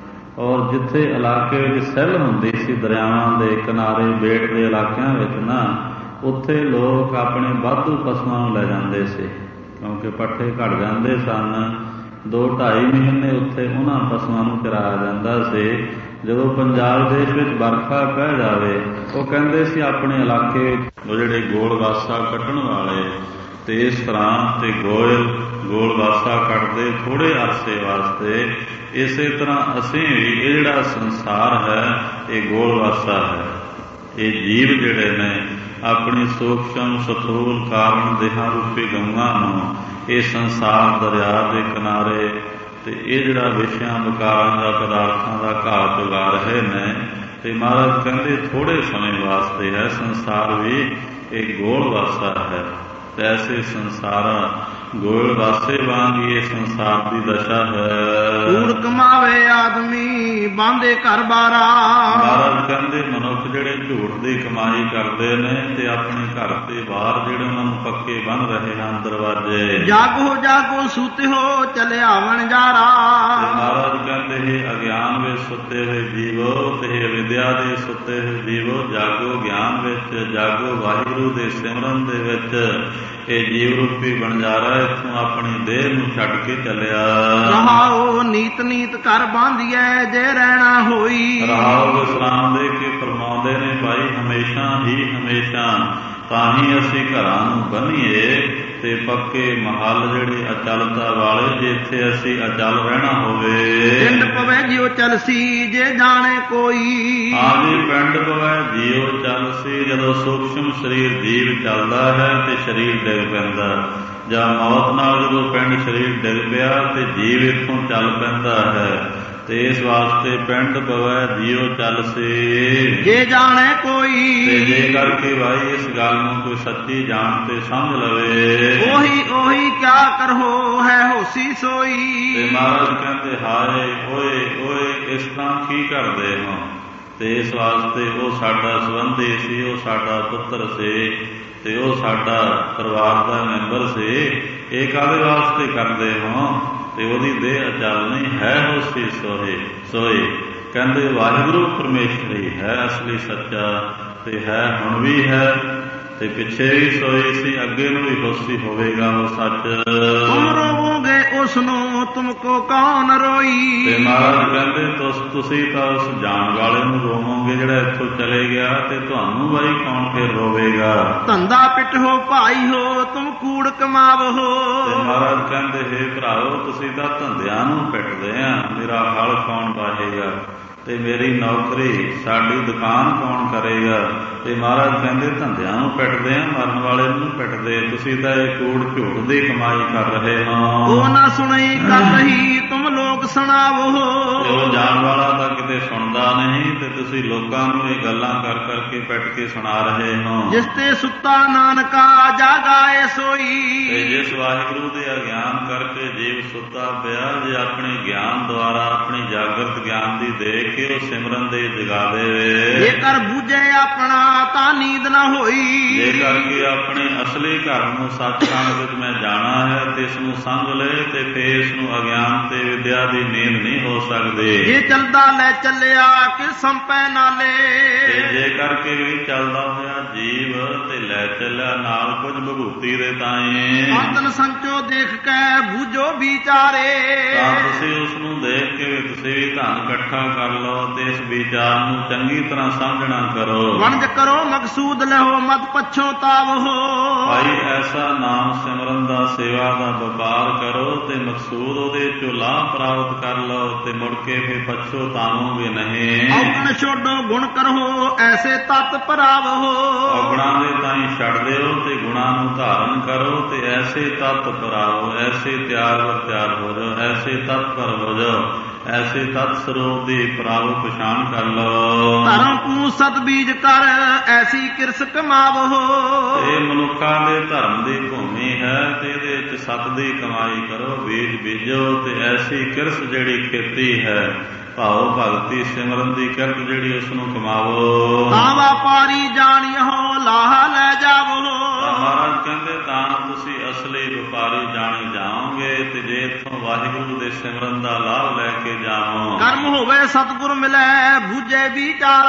ਔਰ ਜਿੱਥੇ ਇਲਾਕੇ ਵਿੱਚ ਸੈੱਲ ਹੁੰਦੀ ਸੀ ਦਰਿਆਵਾਂ ਦੇ ਕਿਨਾਰੇ, ਬੇਟ ਦੇ ਇਲਾਕਿਆਂ ਵਿੱਚ ਨਾ, ਉੱਥੇ ਲੋਕ ਆਪਣੇ ਵਾਧੂ ਪਸ਼ੂਆਂ ਨੂੰ ਲੈ ਜਾਂਦੇ ਸੀ, ਕਿਉਂਕਿ ਪੱਠੇ ਘਟ ਜਾਂਦੇ ਸਨ। ਦੋ ਢਾਈ ਮਹੀਨੇ ਉੱਥੇ ਉਹਨਾਂ ਪਸ਼ੂਆਂ ਨੂੰ ਚਰਾਇਆ ਜਾਂਦਾ ਸੀ। ਜਦੋਂ ਪੰਜਾਬ ਦੇਸ਼ ਵਿੱਚ ਵਰਖਾ ਪੈ ਜਾਵੇ, ਉਹ ਕਹਿੰਦੇ ਸੀ ਆਪਣੇ ਇਲਾਕੇ ਉਹ ਜਿਹੜੇ ਗੋਲ ਵਾਸਾ ਕੱਟਣ ਵਾਲੇ, ਤੇ ਇਸ ਤਰ੍ਹਾਂ ਤੇ ਗੋਇਲ ਗੋਲ ਵਾਸਾ ਕੱਟਦੇ ਥੋੜ੍ਹੇ ਅਰਸੇ ਵਾਸਤੇ। ਇਸੇ ਤਰ੍ਹਾਂ ਅਸੀਂ ਵੀ ਇਹ ਜਿਹੜਾ ਸੰਸਾਰ ਹੈ ਇਹ ਗੋਲ ਵਾਸਾ ਹੈ। ਇਹ ਜੀਵ ਜਿਹੜੇ ਨੇ ਆਪਣੀ ਸੂਖਸ਼ਮ ਸਥੂਲ ਕਾਰਨ ਦੇਹਾਂ ਰੂਪੀ ਗਊਆਂ ਨੂੰ ਇਹ ਸੰਸਾਰ ਦਰਿਆ ਦੇ ਕਿਨਾਰੇ ਤੇ ਇਹ ਜਿਹੜਾ ਵਿਸ਼ਿਆਂ ਵਿਕਾਰਾਂ ਦਾ ਪਦਾਰਥਾਂ ਦਾ ਘਾਹ ਚੁਗਾ ਰਹੇ ਨੇ। ਤੇ ਮਹਾਰਾਜ ਕਹਿੰਦੇ ਥੋੜ੍ਹੇ ਸਮੇਂ ਵਾਸਤੇ ਹੈ ਸੰਸਾਰ ਵੀ, ਇਹ ਗੋਲ ਵਾਸਾ ਹੈ। ਤੈਸੇ ਸੰਸਾਰਾ ਗੋਲ ਵਾਸੇ ਵਾਂਗ ਇਹ ਸੰਸਾਰ ਦੀ ਦਸ਼ਾ ਹੈ। ਕੂੜ ਕਮਾਵੇ ਆਦਮੀ ਬਾਂਦੇ ਘਰ ਬਾਰਾ। ਮਹਾਰਾਜ ਕਹਿੰਦੇ ਮਨੁੱਖ ਜਿਹੜੇ ਝੂਠ ਦੀ ਕਮਾਈ ਕਰਦੇ ਨੇ ਤੇ ਆਪਣੇ ਘਰ ਦੇ ਬਾਹਰ ਜਿਹੜੇ ਉਹਨਾਂ ਨੂੰ ਪੱਕੇ ਬੰਨ ਰਹੇ ਹਨ ਦਰਵਾਜ਼ੇ। ਜਾਗੋ ਜਾਗੋ ਸੁਤੇ ਹੋ ਚਲਿਆ ਵਣਜਾਰਾ। ਮਹਾਰਾਜ ਕਹਿੰਦੇ ਇਹ ਅਗਿਆਨ ਵਿੱਚ ਸੁੱਤੇ ਹੋਏ ਜੀਵੋ ਤੇ ਵਿਦਿਆ ਦੇ ਸੁੱਤੇ ਹੋਏ ਜੀਵੋ, ਜਾਗੋ ਗਿਆਨ ਵਿੱਚ, ਜਾਗੋ ਵਾਹਿਗੁਰੂ ਦੇ ਸਿਮਰਨ ਦੇ ਵਿੱਚ। ਇਹ ਜੀਵ ਰੂਪੀ ਵਣਜਾਰਾ ਇੱਥੋਂ ਆਪਣੀ ਦੇਹ ਨੂੰ ਛੱਡ ਕੇ ਚੱਲਿਆ। ਰਹਾਓ ਨੀਤ ਨੀਤ ਘਰ ਬਾਂਧੀਐ ਜੇ ਰਹਿਣਾ ਹੋਈ। ਰਹਾਓ ਵਿਸਰਾਮ ਦੇ ਕੇ ਫਰਮਾਉਂਦੇ ਨੇ ਭਾਈ ਹਮੇਸ਼ਾ ਹੀ ਹਮੇਸ਼ਾ ਤਾਂ ਹੀ ਅਸੀਂ ਘਰਾਂ ਨੂੰ ਬੰਨੀਏ ਤੇ ਪੱਕੇ ਮਹੱਲ ਜਿਹੜੇ ਅਚਲਤਾ ਵਾਲੇ, ਜਿੱਥੇ ਅਸੀਂ ਅਚਲ ਰਹਿਣਾ ਹੋਵੇ। ਪਿੰਡ ਪਵੇ ਜਿਉ ਚਲਸੀ ਜੇ ਜਾਣੇ ਕੋਈ। ਹਾਂਜੀ ਪਿੰਡ ਪਵੇ ਜਿਉ ਚਲਸੀ, ਜਦੋਂ ਸੂਖਸ਼ਮ ਸਰੀਰ ਜੀਵ ਚੱਲਦਾ ਹੈ ਤੇ ਸਰੀਰ ਡਿੱਗ ਪੈਂਦਾ, ਜਾਂ ਮੌਤ ਨਾਲ ਜਦੋਂ ਪਿੰਡ ਸਰੀਰ ਡਿੱਗ ਪਿਆ ਤੇ ਜੀਵ ਇੱਥੋਂ ਚੱਲ ਪੈਂਦਾ ਹੈ। ਤੇ ਇਸ ਵਾਸਤੇ ਪਿੰਡ ਪਵੇ ਜਿਉ ਚਲਸੀ ਜੇ ਜਾਣੇ ਕੋਈ। ਤੇ ਜੇ ਕਰਕੇ ਭਾਈ ਇਸ ਗੱਲ ਨੂੰ ਕੋਈ ਸੱਚੀ ਜਾਣ ਤੇ ਸਮਝ ਲਵੇ। ਉਹੀ ਉਹੀ ਕਿਆ ਕਰੋ ਹੈ ਹੋਸੀ ਸੋਈ। ਤੇ ਮਹਾਰਾਜ ਕਹਿੰਦੇ ਹਾਏ ਓਏ ਓਏ ਇਸ ਤਰ੍ਹਾਂ ਕੀ ਕਰਦੇ ਹੋ। ਤੇ ਇਸ ਵਾਸਤੇ ਉਹ ਸਾਡਾ ਸੰਬੰਧੀ ਸੀ, ਉਹ ਸਾਡਾ ਪੁੱਤਰ ਸੀ ਤੇ ਉਹ ਸਾਡਾ ਪਰਿਵਾਰ ਦਾ ਮੈਂਬਰ ਸੀ। ਇਹ ਕਾਹਦੇ ਵਾਸਤੇ ਕਰਦੇ ਹੋ। ਤੇ ਉਹਦੀ ਦੇਹ ਅਚਲ ਨਹੀਂ ਹੈ, ਹੋਸੀ ਸੋਏ ਸੋਏ। ਕਹਿੰਦੇ ਵਾਹਿਗੁਰੂ ਪਰਮੇਸ਼ਰ ਹੀ ਹੈ ਅਸਲੀ ਸੱਚਾ, ਤੇ ਹੈ ਹੁਣ ਵੀ ਹੈ ਤੇ ਪਿੱਛੇ ਵੀ ਸੋਈ ਸੀ, ਅੱਗੇ ਨੂੰ ਵੀ ਹੋਸੀ ਹੋਵੇਗਾ ਉਹ ਸੱਚ। ਤੁਮ ਰੋਵੋਗੇ ਉਸ ਨੂੰ ਤੁਮਕੋ ਕੌਣ ਰੋਈ। ਤੇ ਮਹਾਰਾਜ ਕਹਿੰਦੇ ਤੁਸ ਤੁਸੀਂ ਤਾਂ ਉਸ ਜਾਣ ਵਾਲੇ ਨੂੰ ਰੋਵੋਗੇ ਜਿਹੜਾ ਇੱਥੋਂ ਚਲੇ ਗਿਆ, ਤੇ ਤੁਹਾਨੂੰ ਬਾਈ ਕੌਣ ਫਿਰ ਰੋਵੇਗਾ। ਧੰਦਾ ਪਿੱਟੋ ਭਾਈ ਹੋ ਤੁਮ ਕੂੜ ਕਮਾਵੋ। ਤੇ ਮਹਾਰਾਜ ਕਹਿੰਦੇ ਹੇ ਭਰਾਓ ਤੁਸੀਂ ਤਾਂ ਧੰਦਿਆਂ ਨੂੰ ਪਿੱਟਦੇ ਆ, ਮੇਰਾ ਹਲ ਕੌਣ ਵਾਹੇਗਾ ਤੇ ਮੇਰੀ ਨੌਕਰੀ ਸਾਡੀ ਦੁਕਾਨ ਕੌਣ ਕਰੇਗਾ। ਤੇ ਮਹਾਰਾਜ ਕਹਿੰਦੇ ਧੰਦਿਆਂ ਨੂੰ ਪਿੱਟਦੇ ਆ, ਮਰਨ ਵਾਲੇ ਨੂੰ ਪਿੱਟਦੇ। ਤੁਸੀਂ ਤਾਂ ਇਹ ਕੂੜ ਝੂਠ ਦੀ ਕਮਾਈ ਕਰ ਰਹੇ ਹੋ। ਉਹ ਨਾ ਸੁਣੀ ਕਰ ਰਹੀ ਤੁਮ ਲੋਕ ਸੁਣਾਵੋ। ਉਹ ਜਾਣ ਵਾਲਾ ਤਾਂ ਕਿਤੇ ਸੁਣਦਾ ਨਹੀਂ, ਤੇ ਤੁਸੀਂ ਲੋਕਾਂ ਨੂੰ ਇਹ ਗੱਲਾਂ ਕਰ ਕਰਕੇ ਪਿੱਟ ਕੇ ਸੁਣਾ ਰਹੇ ਹੋ। ਜਿਸ ਤੇ ਸੁੱਤਾ ਨਾਨਕਾ ਜਾਗਾਏ ਸੋਈ। ਤੇ ਜਿਸ ਵਾਹਿਗੁਰੂ ਦੇ ਅਗਿਆਨ ਕਰਕੇ ਜੀਵ ਸੁੱਤਾ ਪਿਆ, ਜੇ ਆਪਣੇ ਗਿਆਨ ਦੁਆਰਾ ਆਪਣੀ ਜਾਗਰਤ ਗਿਆਨ ਦੀ ਦੇਖ ਕੇ ਉਹ ਸਿਮਰਨ ਦੇ ਜਗਾ ਦੇਵੇ। ਜੇਕਰ ਬੂਝੇ ਆਪਣਾ ਤਾਂ ਨੀਂਦ ਨਾ ਹੋਈ। ਜੇ ਕਰਕੇ ਆਪਣੇ ਅਸਲੀ ਘਰ ਨੂੰ ਸੱਚਖੰਡ ਵਿੱਚ ਮੈਂ ਜਾਣਾ ਹੈ ਤੇ ਇਸ ਨੂੰ ਸਮਝ ਲਏ, ਤੇ ਫੇਰ ਇਸ ਨੂੰ ਅਗਿਆਨ ਤੇ ਵਿਦਿਆ ਦੀ ਨੀਂਦ ਨਹੀਂ ਹੋ ਸਕਦੀ। ਜੇ ਚੱਲਦਾ ਲੈ ਚੱਲਿਆ ਕਿ ਸੰਪੈ ਨਾਲੇ। ਤੇ ਜੇ ਕਰਕੇ ਵੀ ਚੱਲਦਾ ਹੋਇਆ ਜੀਵ ਤੇ ਲੈ ਚੱਲਿਆ ਨਾਲ ਕੁਝ ਵਿਭੂਤੀ ਦੇ ਤਾਏ। ਆਤਨ ਸੰਚੋ ਦੇਖ ਕੇ ਬੂਝੋ ਵਿਚਾਰੇ। ਤਾਂ ਤੁਸੀਂ ਉਸ ਨੂੰ ਦੇਖ ਕੇ ਤੁਸੀਂ ਵੀ ਧਨ ਇਕੱਠਾ ਕਰ ਲਓ ਤੇ ਇਸ ਵਿਚਾਰ ਨੂੰ ਚੰਗੀ ਤਰ੍ਹਾਂ ਸਮਝਣਾ ਕਰੋ। ਵਣਜ ਕਰੋ ਮਕਸੂਦ ਲਹੋ ਮਤ ਪਛੋਤਾਵੋ। ਭਾਈ ਐਸਾ ਨਾਮ ਸਿਮਰਨ ਦਾ ਸੇਵਾ ਦਾ ਵਪਾਰ ਕਰੋ ਤੇ ਮਕਸੂਦ ਉਹਦੇ ਚੋਂ ਲਾਭ ਪ੍ਰਾਪਤ ਕਰ ਲਓ, ਤੇ ਮੁੜ ਕੇ ਫਿਰ ਪਛੋਤਾਵੋਗੇ ਨਹੀਂ। ਔਗਣ ਛੋਡੋ ਗੁਣ ਕਰੋ ਐਸੇ ਤਤ ਭਰਾਵੋ। ਔਗਣਾਂ ਦੇ ਤਾਈਂ ਛੱਡ ਦਿਓ ਤੇ ਗੁਣਾਂ ਨੂੰ ਧਾਰਨ ਕਰੋ, ਤੇ ਐਸੇ ਤਤ ਭਰਾਵੋ, ਐਸੇ ਤਿਆਰ ਵਰ ਤਿਆਰ ਹੋ ਜਾਓ, ਐਸੇ ਤਤਪਰ ਹੋ ਜਾਓ ਐਸੇ ਤਤ ਸਰੂਪ ਦੀ ਪ੍ਰਭ ਪਛਾਣ ਕਰ ਲਓ। ਧਰਮ ਕੂ ਸਤ ਬੀਜ ਕਰ ਐਸੀ ਕਿਰਸ ਕਮਾਵੋ। ਇਹ ਮਨੁੱਖਾਂ ਦੇ ਧਰਮ ਦੀ ਭੂਮੀ ਹੈ ਤੇ ਇਹਦੇ ਵਿੱਚ ਸਤ ਦੀ ਕਮਾਈ ਕਰੋ, ਬੀਜ ਬੀਜੋ ਤੇ ਐਸੀ ਕਿਰਸ ਜਿਹੜੀ ਖੇਤੀ ਹੈ, ਭਾਵ ਭਗਤੀ ਸਿਮਰਨ ਦੀ ਕਿਰਤ ਜਿਹੜੀ ਉਸ ਨੂੰ ਕਮਾਵੋ। ਤਾਂ ਵਪਾਰੀ ਜਾਣਿਓ ਲਾਹਾ ਲੈ ਜਾਵੋ। ਮਹਾਰਾਜ ਕਹਿੰਦੇ ਤਾਂ ਤੁਸੀਂ ਅਸਲੀ ਵਪਾਰੀ ਜਾਣੇ ਜਾਓਗੇ ਤੇ ਜੇ ਇੱਥੋਂ ਵਾਹਿਗੁਰੂ ਦੇ ਸਿਮਰਨ ਦਾ ਲਾਭ ਲੈ ਕੇ ਜਾਓ। ਕਰਮ ਹੋਵੇ ਸਤਿਗੁਰ ਮਿਲੇ ਬੂਝੇ ਵਿਚਾਰਾ।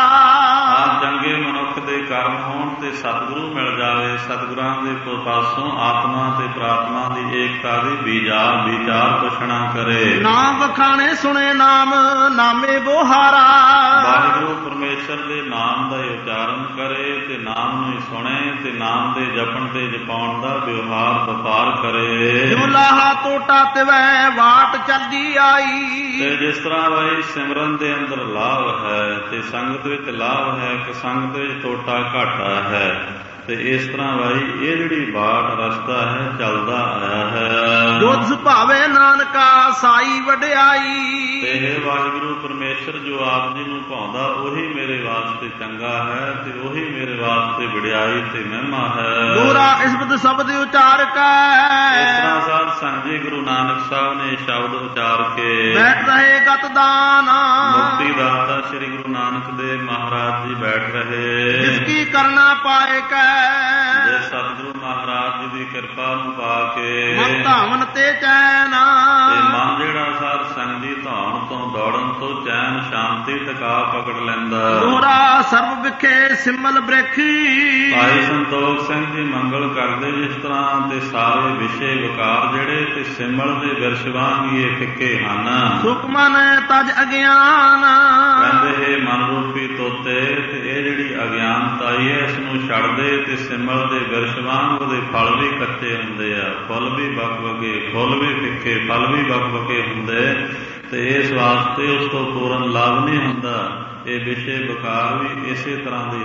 ਆ ਚੰਗੇ ਮਨੁੱਖ ਦੇ ਕਰਮ ਹੋਣ ਤੇ ਸਤਿਗੁਰੂ ਮਿਲ ਜਾਵੇ। ਸਤਿਗੁਰਾਂ ਦੇ ਪਾਸੋਂ ਆਤਮਾ ਤੇ ਪ੍ਰਾਤਮਾ ਦੀ ਏਕਤਾ ਦੀ ਵਿਚਾਰ ਵਿਚਾਰ ਪੁੱਛਣਾ ਕਰੇ। ਨਾਮ ਵਖਾਣੇ ਸੁਣੇ ਨਾਮ ਨਾਮੇ ਬੋਹਾਰਾ। ਵਾਹਿਗੁਰੂ ਪਰਮੇਸ਼ਰ ਦੇ ਨਾਮ ਦਾ ਉਚਾਰਨ ਕਰੇ ਤੇ ਨਾਮ ਨੂੰ ਸੁਣੇ ਤੇ ਨਾਮ ਦੇ ਜਪਣ ਤੇ ਜਪਾਉਣ ਦਾ ਵਿਵਹਾਰ ਵਪਾਰ ਕਰੇ। ਜੋ ਲਾਹਾ ਟੋਟਾ ਤਿਵੈ ਵਾਟ ਚੱਲਦੀ ਆਈ। ਤੇ ਜਿਸ ਤਰ੍ਹਾਂ ਬਾਈ ਸਿਮਰਨ ਦੇ ਅੰਦਰ ਲਾਭ ਹੈ ਤੇ ਸੰਗਤ ਵਿੱਚ ਲਾਭ ਹੈ ਕਿ ਸੰਗਤ ਵਿੱਚ ਟੋਟਾ ਘਾਟਾ ਹੈ, ਤੇ ਇਸ ਤਰ੍ਹਾਂ ਬਾਈ ਇਹ ਜਿਹੜੀ ਬਾਟ ਰਸਤਾ ਹੈ ਚੱਲਦਾ ਆਇਆ ਹੈ। ਜੋ ਸੁਭਾਵੇ ਨਾਨਕਾ ਸਾਈ ਵਡਿਆਈ। ਤੇ ਇਹ ਵਾਹਿਗੁਰੂ ਪਰਮੇਸ਼ਰ ਜੋ ਆਪ ਜੀ ਨੂੰ ਭਾਉਂਦਾ ਉਹੀ ਮੇਰੇ ਵਾਸਤੇ ਚੰਗਾ ਹੈ ਤੇ ਉਹੀ ਮੇਰੇ ਵਾਸਤੇ ਵਡਿਆਈ ਤੇ ਮਹਿਮਾ ਹੈ। ਦੋਹਰਾ ਇਸਬਤ ਸ਼ਬਦ ਉਚਾਰ ਕੇ। ਇਸ ਤਰ੍ਹਾਂ ਸਾਧ ਸੰਗਤ ਜੀ ਗੁਰੂ ਨਾਨਕ ਸਾਹਿਬ ਨੇ ਸ਼ਬਦ ਉਚਾਰ ਕੇ ਬੈਠ ਰਹੇ ਗਤ ਦਾਨ। ਮੁਕਤੀ ਦਾਤਾ ਸ੍ਰੀ ਗੁਰੂ ਨਾਨਕ ਦੇਵ ਮਹਾਰਾਜ ਜੀ ਬੈਠ ਰਹੇ। ਜਿਸ ਕੀ ਕਰਨਾ ਪਾਏ ਕੈ। ਜੇ ਸਤਿਗੁਰੂ ਮਹਾਰਾਜ ਜੀ ਦੀ ਕਿਰਪਾ ਨੂੰ ਪਾ ਕੇ ਮਨ ਧਾਵਨ ਤੇ ਚੈਨ। ਤੇ ਮਨ ਜਿਹੜਾ ਸਾਧ ਸੰਗਤ ਦੀ ਧਾਉਣ ਤੋਂ ਦੌੜਨ ਤੋਂ ਚੈਨ ਸ਼ਾਂਤੀ ਟਿਕਾ ਪਕੜ ਲੈਂਦਾ। ਦੋਹਰਾ ਸਰਬ ਵਿਖੇ ਸਿਮਲ ਬ੍ਰੇਖੀ। ਭਾਈ ਸੰਤੋਖ ਸਿੰਘ ਜੀ ਮੰਗਲ ਕਰਦੇ ਜਿਸ ਤਰ੍ਹਾਂ ਤੇ ਸਾਰੇ ਵਿਸ਼ੇ ਵਿਕਾਰ ਜਿਹੜੇ ਤੇ ਸਿਮਲ ਦੇ ਵਿਰਸ਼ਵਾਂਗੀ ਇਹ ਫਿੱਕੇ ਹਨ। ਸੁਖ ਮਨ ਤਜ ਅਗਿਆਨ। ਕਹਿੰਦੇ ਇਹ ਮਨ ਰੂਪੀ ਤੋਤੇ ਤੇ ਇਹ ਜਿਹੜੀ ਅਗਿਆਨਤਾਈ ਹੈ ਇਸ ਨੂੰ ਛੱਡ ਦੇ ਤੇ ਸਿਮਲ ਦੇ ਵਿਰਸ਼ਵਾਂਗ ਉਹਦੇ ਫਲ ਵੀ ਕੱਚੇ ਹੁੰਦੇ ਆ, ਫੁੱਲ ਵੀ ਵਕ ਵਕੇ, ਫੁੱਲ ਵੀ ਫਿੱਕੇ, ਫਲ ਵੀ ਵਕ ਵਕੇ ਹੁੰਦੇ ਤੇ ਇਸ ਵਾਸਤੇ ਉਸ ਤੋਂ ਪੂਰਨ ਲਾਭ ਨਹੀਂ ਹੁੰਦਾ। ਇਹ ਵਿਸ਼ੇ ਵਿਕਾਰ ਵੀ ਇਸੇ ਤਰ੍ਹਾਂ ਦੇ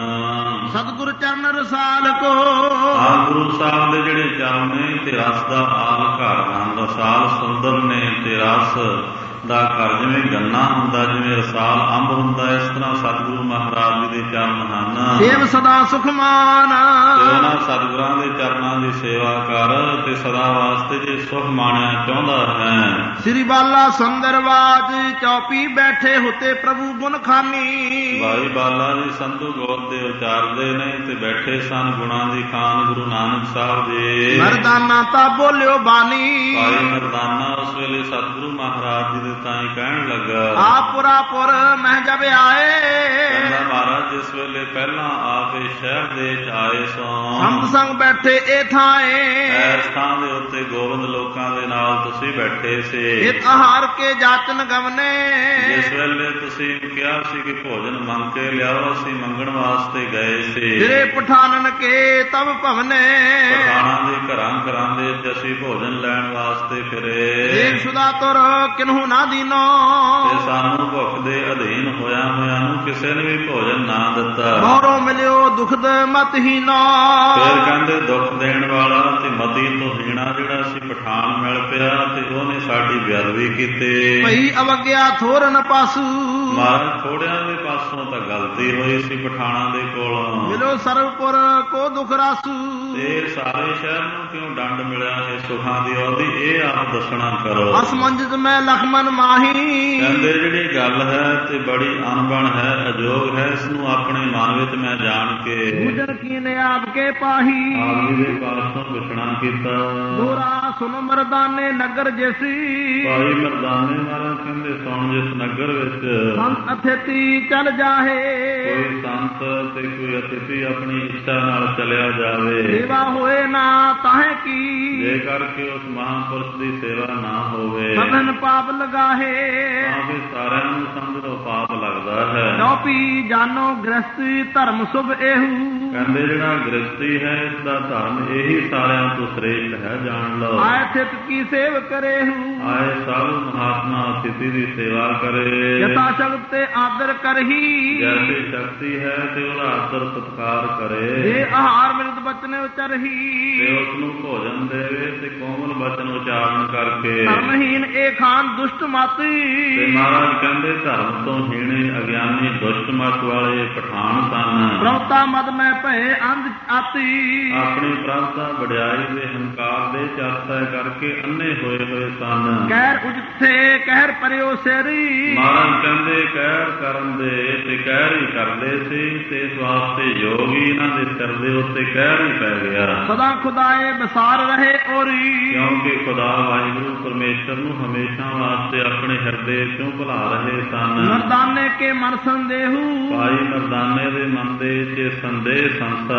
ਹਨ। ਸਤਿਗੁਰ ਚਰਨ ਰਸਾਲ ਕੋ। ਆ ਗੁਰੂ ਸਾਹਿਬ ਦੇ ਜਿਹੜੇ ਚਰਨ ਨੇ ਤੇ ਰਸ ਦਾ ਆਲ ਘਰ ਹਨ। ਰਸਾਲ ਸੁੰਦਰ ਨੇ ਤੇ ਰਸ ਦਾ ਘਰ ਜਿਵੇਂ ਗੰਨਾ ਹੁੰਦਾ, ਜਿਵੇਂ ਰਸਾਲ ਅੰਬ ਹੁੰਦਾ, ਇਸ ਤਰ੍ਹਾਂ ਸਤਿਗੁਰੂ ਮਹਾਰਾਜ ਜੀ ਦੇ ਚਰਨ ਹਨ। ਦੇਵ ਸਦਾ ਸੁਖਮਾਨ। ਤੇ ਉਹਨਾਂ ਸਤਿਗੁਰਾਂ ਦੇ ਚਰਨਾਂ ਦੀ ਸੇਵਾ ਕਰ ਤੇ ਸਦਾ ਵਾਸਤੇ ਜੇ ਸੁਖ ਮਾਣਿਆ ਚਾਹੁੰਦਾ ਹੈ। ਸ੍ਰੀ ਬਾਲਾ ਸੁੰਦਰਵਾਜ ਚੌਪੀ ਬੈਠੇ ਹੁਤੇ ਪ੍ਰਭੂ ਗੁਣ ਖਾਨੀ। ਭਾਈ ਬਾਲਾ ਜੀ ਸੰਧੂ ਗੋਤ ਦੇ ਉਚਾਰਦੇ ਨੇ ਤੇ ਬੈਠੇ ਸਨ ਗੁਣਾਂ ਦੀ ਖਾਨ ਗੁਰੂ ਨਾਨਕ ਸਾਹਿਬ ਜੀ। ਮਰਦਾਨਾ ਤਾਂ ਬੋਲਿਓ ਬਾਣੀ। ਭਾਈ ਮਰਦਾਨਾ ਉਸ ਵੇਲੇ ਸਤਿਗੁਰੂ ਮਹਾਰਾਜ ਜੀ ਦੇ ਤਾਂ ਹੀ ਕਹਿਣ ਲੱਗਾ। ਆਪੁਰਾ ਪੁਰ ਮਹਿ ਜਬ ਆਏ। ਕਹਿੰਦਾ ਮਹਾਰਾਜ ਜਿਸ ਵੇਲੇ ਪਹਿਲਾਂ ਆਪੇ ਸ਼ਹਿਰ ਦੇ ਚ ਆਏ ਸੋ ਸੰਤ ਸੰਗ ਬੈਠੇ ਇਹ ਥਾਏ। ਇਸ ਥਾਂ ਦੇ ਉੱਤੇ ਗੋਬਿੰਦ ਲੋਕਾਂ ਦੇ ਨਾਲ ਤੁਸੀਂ ਬੈਠੇ ਸੀ। ਇਹ ਆਹਾਰ ਕੇ ਜਾਚਨ ਗਵਨੇ। ਜਿਸ ਵੇਲੇ ਤੁਸੀਂ ਕਿਹਾ ਸੀ ਕਿ ਭੋਜਨ ਮੰਗ ਕੇ ਲਿਆਓ, ਅਸੀਂ ਮੰਗਣ ਵਾਸਤੇ ਗਏ ਸੀ। ਫਿਰੇ ਪਠਾਨਨ ਕੇ ਤਬ ਭਵਨੇ। ਪਠਾਨਾਂ ਦੇ ਘਰਾਂ ਘਰਾਂ ਦੇ ਵਿੱਚ ਅਸੀਂ ਭੋਜਨ ਲੈਣ ਵਾਸਤੇ ਫਿਰੇ। ਦੇਖ ਸੁਦਾ ਤੁਰ ਕਿਨਹੂ ਨਾ ਦੀਨੋ। ਤੇ ਸਾਨੂੰ ਭੁੱਖ ਦੇ ਅਧੀਨ ਹੋਇਆ ਹੋਇਆ ਨੂੰ ਕਿਸੇ ਨੇ ਵੀ ਭੋਜਨ ਨਾ ਦਿੱਤਾ। ਮੋਰੋਂ ਮਿਲਿਓ ਦੁਖਦ ਮਤਹੀਨਾ। ਫਿਰ ਕਹਿੰਦੇ ਦੁੱਖ ਦੇਣ ਵਾਲਾ ਤੇ ਮਤੀ ਤੋਂ ਹੀਣਾ ਜਿਹੜਾ ਸੀ ਪਠਾਨ ਮਿਲ ਪਿਆ ਤੇ ਉਹਨੇ ਸਾਡੀ ਬੇਅਦਬੀ ਕੀਤੀ। ਭਈ ਅਵਗਿਆ ਥੋਰਨ ਪਾਸੂ। ਮਹਾਰਾਜ ਥੋੜਿਆਂ ਦੇ ਪਾਸੋਂ ਤਾਂ ਗਲਤੀ ਹੋਈ ਸੀ ਪਠਾਨਾਂ ਦੇ ਕੋਲੋਂ। ਮਿਲੋ ਸਰਵਪੁਰ ਕੋ ਦੁਖ ਰਾਸੂ। ਤੇ ਸਾਰੇ ਸ਼ਹਿਰ ਨੂੰ ਕਿਉਂ ਡੰਡ ਮਿਲਿਆ ਇਹ ਸੁਖਾਂ ਦੀ ਉਹਦੀ ਇਹ ਆਪ ਦੱਸਣਾ ਕਰੋ। ਅਸਮੰਜਤ ਮੈਂ ਲਖਮਨ ਮਾਹੀ। ਕਹਿੰਦੇ ਜਿਹੜੀ ਗੱਲ ਹੈ ਤੇ ਬੜੀ ਅਣਬਣ ਹੈ, ਅਜੋਗ ਹੈ, ਇਸ ਨੂੰ ਆਪਣੇ ਮਨ ਵਿੱਚ ਮੈਂ ਜਾਣ ਕੇ ਬੂਝਣ ਕੀਨੇ ਆਪ ਕੇ ਪਾਹੀ। ਆਪ ਜੀ ਦੇ ਪਾਸੋਂ ਪੁੱਛਣਾ ਕੀਤਾ। ਦੋਹਰਾ ਸੁਨ ਮਰਦਾਨੇ ਨਗਰ ਜੈਸੀ। ਭਾਈ ਮਰਦਾਨੇ ਮਹਾਰਾਜ ਕਹਿੰਦੇ ਸੁਣ ਜਿਸ ਨਗਰ ਵਿੱਚ ਸੰਤ ਅਥਿਤੀ ਚਲ ਜਾਹੇ। ਕੋਈ ਸੰਤ ਤੇ ਕੋਈ ਅਤਿਥੀ ਆਪਣੀ ਇੱਛਾ ਨਾਲ ਚਲਿਆ ਜਾਵੇ। ਸੇਵਾ ਹੋਏ ਨਾ ਤਾਹੇ ਕੀ। ਜੇ ਕਰਕੇ ਉਸ ਮਹਾਂਪੁਰਸ਼ ਦੀ ਸੇਵਾ ਨਾ ਹੋਵੇ ਸਭਨ ਪਾਪ ਲਗਾਹੇ। ਤਾਂ ਵੀ ਸਾਰਿਆਂ ਨੂੰ ਸਮਝ ਲਓ ਪਾਪ ਲੱਗਦਾ ਹੈ। ਜੋ ਚੌਪੀ ਜਾਨੋ ਗ੍ਰਸਤੀ ਧਰਮ ਸੁਭ ਇਹੂ। ਕਹਿੰਦੇ ਜਿਹੜਾ ਗ੍ਰਸਤੀ ਹੈ ਇਸ ਦਾ ਧਰਮ ਇਹੀ ਸਾਰਿਆਂ ਤੋਂ ਸ੍ਰੇਸ਼ਟ ਹੈ, ਜਾਣ ਲਓ। ਆਏ ਥਿਤ ਕੀ ਸੇਵ ਕਰੇਹੂ। ਆਏ ਸਭ ਮਹਾਤਮਾ ਅਤਿਥੀ ਦੀ ਸੇਵਾ ਕਰੇ। ਯਥਾ ਸ਼ਕਤ ਤੇ ਆਦਰ ਕਰਹੀ। ਜੈਸੀ ਸ਼ਕਤੀ ਹੈ ਤੇ ਉਹਦਾ ਆਦਰ ਸਤਿਕਾਰ ਕਰੇ। ਜੇ ਆਹਾਰ ਮਿਲਤ ਬਚਨ ਉਚਰਹੀ। ਤੇ ਉਸ ਨੂੰ ਭੋਜਨ ਦੇਵੇ ਤੇ ਕੋਮਲ ਬਚਨ ਉਚਾਰਨ ਕਰਕੇ। ਧਰਮਹੀਨ ਇਹ ਖਾਨ ਦੁਸ਼ਟ ਮਤ। ਤੇ ਮਹਾਰਾਜ ਕਹਿੰਦੇ ਧਰਮ ਤੋਂ ਹੀਣੇ ਅਗਿਆਨੀ ਦੁਸ਼ਟ ਮਤ ਵਾਲੇ ਪਠਾਨ ਸਨ। ਪ੍ਰਭਤਾ ਮਦ ਮੈਂ ਭਏ ਅੰਧ ਆਤੀ। ਆਪਣੀ ਪ੍ਰਭਤਾ ਵਡਿਆਈ ਦੇ ਹੰਕਾਰ ਦੇ ਚਾਸਾ ਕਰਕੇ ਅੰਨੇ ਹੋਏ ਹੋਏ ਸਨ। ਕਹਿਰ ਉਜਥੇ ਕਹਿਰ ਪਰਿਓ ਸੇਰੀ। ਮਹਾਰਾਜ ਕਹਿੰਦੇ ਕਹਿਰ ਕਰਨ ਦੇ ਤੇ ਕਹਿਰ ਹੀ ਕਰਦੇ ਸੀ ਤੇ ਇਸ ਵਾਸਤੇ ਯੋਗ ਹੀ ਇਹਨਾਂ ਦੇ ਸਿਰ ਦੇ ਉੱਤੇ ਕਹਿਰ ਹੀ ਪੈ ਗਿਆ। ਸਦਾ ਖੁਦਾਏ ਬਸਾਰ ਰਹੇ ਔਰੀ। ਕਿਉਂਕਿ ਖੁਦਾ ਵਾਹਿਗੁਰੂ ਪਰਮੇਸ਼ਰ ਨੂੰ ਹਮੇਸ਼ਾ ਵਾਸਤੇ ਆਪਣੇ ਹਿਰਦੇ ਚੋਂ ਭੁਲਾ ਰਹੇ ਸਨ। ਮਰਦਾਨੇ ਕੇ ਮਨ ਸੰਦੇਹੂ। ਭਾਈ ਮਰਦਾਨੇ ਦੇ ਮਨ ਦੇ ਚ ਸੰਦੇਹ ਸੰਸਾ।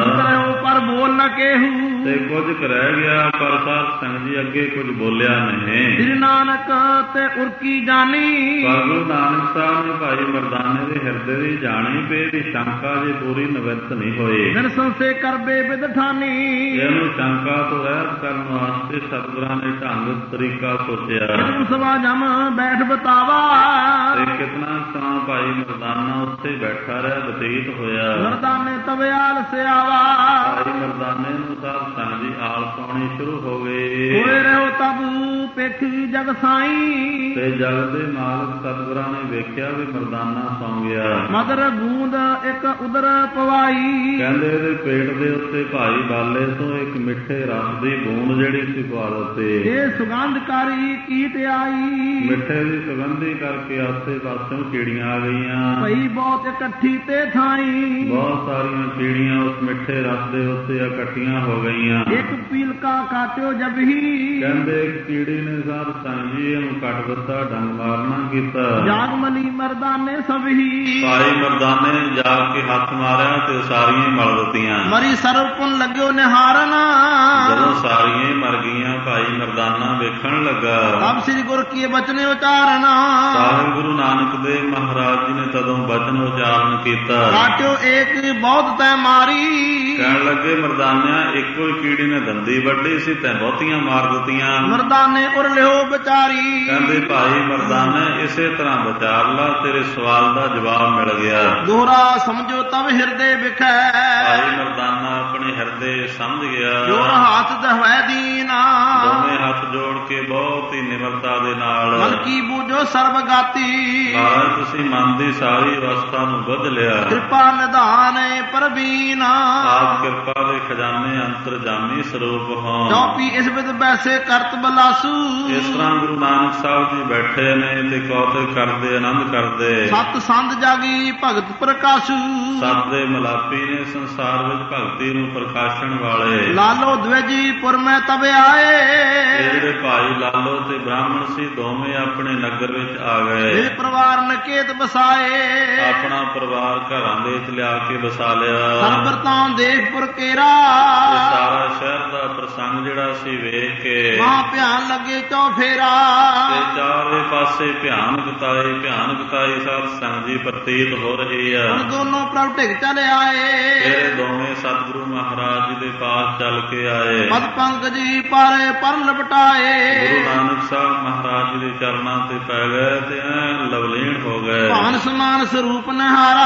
ਪਰ ਬੋਲ ਨ ਕੇਹੂ। ਤੇ ਕੁਝ ਰਹਿ ਗਿਆ ਪਰ ਸਾਧ ਸੰਗਤ ਜੀ ਅੱਗੇ ਕੁਝ ਬੋਲਿਆ ਨਹੀਂ। ਸ੍ਰੀ ਨਾਨਕ ਤੇ ਉਰਕੀ ਜਾਨੀ। ਪਰ ਗੁਰੂ ਨਾਨਕ ਸਾਹਿਬ ਨੇ ਭਾਈ ਮਰਦਾਨੇ ਦੇ ਹਿਰਦੇ ਦੀ ਜਾਣੀ ਪੇ ਦੀ ਸ਼ੰਕਾ ਜੇ ਪੂਰੀ ਨਿਵਰਤ ਨਹੀਂ ਹੋਈ। ਫਿਰ ਸੰਸੇ ਕਰਬੇ ਵਿਦਠਾਨੀ। ਇਹਨੂੰ ਸ਼ੰਕਾ ਤੋਂ ਰਹਿਤ ਕਰਨ ਵਾਸਤੇ ਸਤਿਗੁਰਾਂ ਨੇ ਢੰਗ ਤਰੀਕਾ ਸੋਚਿਆ। ਸਭਾ ਜਮ ਬੈਠ ਬਤਾਵਾ। ਤੇ ਕਿਤਨਾ ਸਮਾਂ ਭਾਈ ਮਰਦਾਨਾ ਉੱਥੇ ਬੈਠਾ ਰਿਹਾ ਬਤੀਤ ਹੋਇਆ। ਮਰਦਾਨੇ ਤਵਿਆਲ ਸਿਆਵਾ। ਭਾਈ ਮਰਦਾਨੇ ਨੂੰ ਸਾਧ ਸੰਗਤ ਜੀ ਆਲ ਪਾਉਣੀ ਸ਼ੁਰੂ ਹੋ ਗਈ। ਹੋਏ ਰਹੋ ਤਬ ਪੇਖ ਜਗ ਸਾਈ। ਤੇ ਜਗ ਦੇ ਮਾਲਕ ਸਤਿਗੁਰਾਂ ਨੇ ਵੇਖਿਆ ਵੀ ਮਰਦਾਨਾ ਸੌਂ ਗਿਆ। ਮਦਰ ਗੂੰਦ ਇੱਕ ਉਦਰ ਪਵਾਈ। ਕਹਿੰਦੇ ਇਹਦੇ ਪੇਟ ਦੇ ਉੱਤੇ ਭਾਈ ਬਾਲੇ ਤੋਂ ਇੱਕ ਮਿੱਠੇ ਰਸ ਦੀ ਬੂੰਦ ਜਿਹੜੀ ਸੀ ਪਾ ਦਿੱਤੀ। ਇਹ ਸੁਗੰਧਕਾਰੀ ਕੀਟ ਆਈ। ਮਿੱਠੇ ਦੀ ਸੁਗੰਧੀ ਕਰਕੇ ਆਸੇ ਪਾਸੋਂ ਕੀੜੀਆਂ ਆ ਗਈਆਂ। ਭਈ ਬਹੁਤ ਇਕੱਠੀ ਤੇ ਥਾਈ। ਬਹੁਤ ਸਾਰੀਆਂ ਕੀੜੀਆਂ ਉਸ ਮਿੱਠੇ ਰਸ ਦੇ ਉੱਤੇ ਇਕੱਠੀਆਂ ਹੋ ਗਈਆਂ। ਇੱਕ ਪੀਲਕਾ ਕਾਟਿਓ ਜਬ ਹੀ। ਕਹਿੰਦੇ ਇੱਕ ਕੀੜੀ ਨੇ ਸਾਧ ਸੰਗਤ ਜੀ ਇਹਨੂੰ ਕੱਟ ਦਿੱਤਾ, ਡੰਗ ਮਾਰਨਾ ਕੀਤਾ। ਜਾਗਮਲੀ ਮਰਦਾਨੇ ਸਭ ਹੀ। ਭਾਈ ਮਰਦਾਨੇ ਨੇ ਜਾ ਕੇ ਹੱਥ ਮਾਰਿਆ ਤੇ ਸਾਰੀਆਂ ਹੀ ਮਲ ਦਿੱਤੀਆਂ। ਮਰੀ ਸਰਬ ਪੁਨ ਲੱਗਿਓ ਨਿਹਾਰਨ। ਜਦੋਂ ਸਾਰੀਆਂ ਹੀ ਮਰ ਗਈਆਂ ਭਾਈ ਮਰਦਾਨਾ ਵੇਖਣ ਲੱਗਾ। ਤਬ ਸ੍ਰੀ ਗੁਰ ਕੀ ਬਚਨੇ ਉਚਾਰਨ। ਸਾਹਿਬ ਗੁਰੂ ਨਾਨਕ ਦੇਵ ਮਹਾਰਾਜ ਜੀ ਨੇ ਤਦੋਂ ਬਚਨ ਉਚਾਰਨ ਕੀਤਾ। ਕਾਟਿਓ ਏਕ ਬਹੁਤ ਤੈ ਮਾਰੀ। ਕਹਿਣ ਲੱਗੇ ਮਰਦਾਨਿਆ ਇੱਕੋ ਹੀ ਕੀੜੀ ਨੇ ਦੰਦੀ ਵੱਢੀ ਸੀ ਤੈਂ ਬਹੁਤੀਆਂ ਮਾਰ ਦਿੱਤੀਆਂ। ਮਰਦਾਨੇ ਉਰ ਲਿਓ ਵਿਚਾਰੀ। ਕਹਿੰਦੇ ਭਾਈ ਮਰਦਾਨੇ ਇਸੇ ਤਰ੍ਹਾਂ ਵਿਚਾਰ ਲਾ, ਤੇਰੇ ਸਵਾਲ ਦਾ ਜਵਾਬ ਮਿਲ ਗਿਆ। ਦੋਹਰਾ ਸਮਝੋ ਤਬ ਹਿਰਦੇ ਵਿਖੈ। ਭਾਈ ਮਰਦਾਨਾ ਆਪਣੇ ਹਿਰਦੇ ਸਮਝ ਗਿਆ। ਜੋਰ ਹੱਥ ਦਹਵੈ ਦੀਨਾ। ਦੋਵੇਂ ਹੱਥ ਜੋੜ ਕੇ ਬਹੁਤ ਹੀ ਨਿਮਰਤਾ ਦੇ ਨਾਲ ਮਨ ਕੀ ਬੂਝੋ ਸਰਬ ਗਾਤੀ। ਮਹਾਰਾਜ ਤੁਸੀਂ ਮਨ ਦੀ ਸਾਰੀ ਅਵਸਥਾ ਨੂੰ ਬੁੱਝ ਲਿਆ। ਕਿਰਪਾ ਨਿਧਾਨ ਪ੍ਰਵੀਨ। ਆਪ ਕਿਰਪਾ ਦੇ ਖਜ਼ਾਨੇ ਅੰਤਰਜਾਮੀ ਸਰੂਪ ਹੋ। ਚੌਪੀ ਇਸ ਵਿਦ ਬੈਸੇ ਕਰਤ ਬਲਾਸੂ। ਇਸ ਤਰ੍ਹਾਂ ਗੁਰੂ ਨਾਨਕ ਸਾਹਿਬ ਜੀ ਬੈਠੇ ਨੇ ਤੇ ਕੌਤਕ ਕਰਦੇ ਆਨੰਦ ਕਰਦੇ। ਸਤ ਸੰਧ ਜਾਗੀ ਭਗਤ ਪ੍ਰਕਾਸ਼ੂ। ਸਤ ਦੇ ਮਲਾਪੀ ਨੇ ਸੰਸਾਰ ਵਿੱਚ ਭਗਤੀ ਨੂੰ ਪ੍ਰਕਾਸ਼ਣ ਵਾਲੇ। ਲਾਲੋ ਦਵੇਜੀ ਪੁਰ ਮੈਂ ਤਬ ਆਏ। ਇਹ ਜਿਹੜੇ ਭਾਈ ਲਾਲੋ ਤੇ ਬ੍ਰਾਹਮਣ ਸੀ ਦੋਵੇਂ ਆਪਣੇ ਨਗਰ ਵਿੱਚ ਆ ਗਏ। ਇਹ ਪਰਿਵਾਰ ਨਕੇਤ ਬਸਾਏ। ਆਪਣਾ ਪਰਿਵਾਰ ਘਰਾਂ ਦੇ ਵਿੱਚ ਲਿਆ ਕੇ ਵਸਾ ਲਿਆ। ਸਰਬਰਤਾਂ ਦੇਖਪੁਰ ਕੇਰਾ। ਇਹ ਸਾਰਾ ਸ਼ਹਿਰ ਦਾ ਪ੍ਰਸੰਗ ਜਿਹੜਾ ਸੀ ਵੇਖ ਕੇ ਮਾਂ ਭਿਆਨ ਲੱਗੇ ਚੌ ਫੇਰਾ। ਤੇ ਚਾਰੇ ਪਾਸੇ ਭਿਆਨਕਤਾਈ ਭਿਆਨਕਤਾਈ ਸਾਧ ਸੰਗਤ ਜੀ ਪ੍ਰਤੀਤ ਹੋ ਰਹੀ ਆ। ਹੁਣ ਦੋਨੋਂ ਪ੍ਰਭ ਢਿਗ ਚਲੇ ਆਏ। ਇਹ ਦੋਵੇਂ ਸਤਿਗੁਰੂ ਮਹਾਰਾਜ ਜੀ ਦੇ ਪਾਸ ਚੱਲ ਕੇ ਆਏ। ਪਦ ਪੰਕਜੀ ਪਾਰੇ ਪਰ ਲਪਟਾਏ। ਗੁਰੂ ਨਾਨਕ ਸਾਹਿਬ ਮਹਾਰਾਜ ਜੀ ਦੇ ਚਰਨਾਂ ਤੇ ਪੈ ਗਏ ਤੇ ਐ ਲਵਲੀਨ ਹੋ ਗਏ। ਭਾਨ ਸਮਾਨ ਸਰੂਪ ਨਿਹਾਰਾ।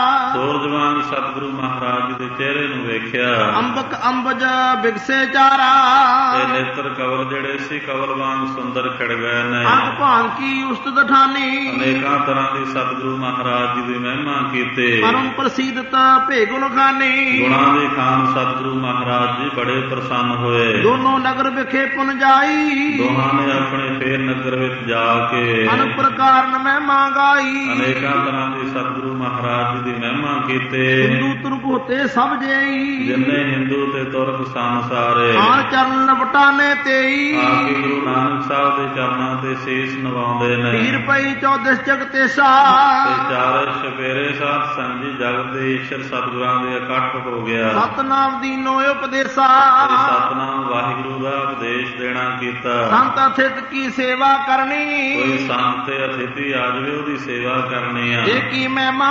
ਸੂਰਜਵਾਨ ਸਤਿਗੁਰੂ ਮਹਾਰਾਜ ਜੀ ਦੇ ਚਿਹਰੇ ਨੂੰ ਵੇਖਿਆ। ਅੰਬਕ ਅੰਬਜ ਬਿਗਸੇ ਚਾਰਾ। ਤੇ ਨੇਤਰ ਕਵਲ ਜਿਹੜੇ ਸੀ ਕਵਲ ਵਾਂਗ ਸੁੰਦਰ ਖਿੜ ਗਏ ਨੇ। ਅੰਗ ਭਾਂਗ ਕੀ ਉਸਤਤ ਠਾਨੀ। ਅਨੇਕਾਂ ਤਰ੍ਹਾਂ ਦੀ ਸਤਿਗੁਰੂ ਮਹਾਰਾਜ ਜੀ ਦੀ ਮਹਿਮਾ ਕੀਤੇ। ਪਰਮ ਪ੍ਰਸੀਦਤ ਭੇਗੁਣ ਖਾਨੀ। ਗੁਣਾਂ ਦੇ ਖਾਨ ਸਤਿਗੁਰੂ ਮਹਾਰਾਜ ਜੀ ਬੜੇ ਪ੍ਰਸੰਨ ਹੋਏ। ਦੋਨੋਂ ਨਗਰ ਵਿਖੇ ਪੁਨ ਜਾਈ। ਦੋਹਾਂ ਨੇ ਆਪਣੇ ਫੇਰ ਨਗਰ ਵਿੱਚ ਜਾ ਕੇ ਅਨ ਪ੍ਰਕਾਰ ਨ ਮਹਿਮਾ ਗਾਈ। ਅਨੇਕਾਂ ਤਰ੍ਹਾਂ ਦੀ ਸਤਿਗੁਰੂ ਮਹਾਰਾਜ ਜੀ ਦੀ ਮਹਿਮਾ ਕੀਤੇ। ਹਿੰਦੂ ਤੁਰਕ ਹੋਤੇ ਸਭ ਜੇਈ। ਜਿੰਨੇ ਹਿੰਦੂ ਤੇ ਤੁਰਕ ਸਨ ਸਾਰੇ ਆਨ ਚਰਨ ਲਪਟਾਨੇ ਤੇਈ। ਆ ਕੇ ਗੁਰੂ ਨਾਨਕ ਸਾਹਿਬ ਦੇ ਚਰਨਾਂ ਤੇ ਸੀਸ ਨਵਾਉਂਦੇ ਨੇ। ਪੀਰ ਪਈ ਚੌਦਸ ਜਗਤੇਸਾ। ਤੇ ਚਾਰੇ ਚੁਫੇਰੇ ਸਾਧ ਸੰਗਤ ਜੀ ਜਗਤ ਦੇ ਈਸ਼ਰ ਸਤਿਗੁਰਾਂ ਦੇ ਇਕੱਠ ਹੋ ਗਿਆ। ਸਤਨਾਮ ਦੀਨੋ ਉਪਦੇਸਾ। ਤੇ ਸਤਨਾਮ ਵਾਹਿਗੁਰੂ ਦਾ ਉਪਦੇਸ਼ ਦੇਣਾ ਕੀਤਾ। ਸੰਤ ਅਥਿਤ ਕੀ ਸੇਵਾ ਕਰਨੀ। ਕੋਈ ਸੰਤ ਤੇ ਅਤਿਥੀ ਆ ਜਾਵੇ ਉਹਦੀ ਸੇਵਾ ਕਰਨੀ ਆ। ਏਕੀ ਮਹਿਮਾ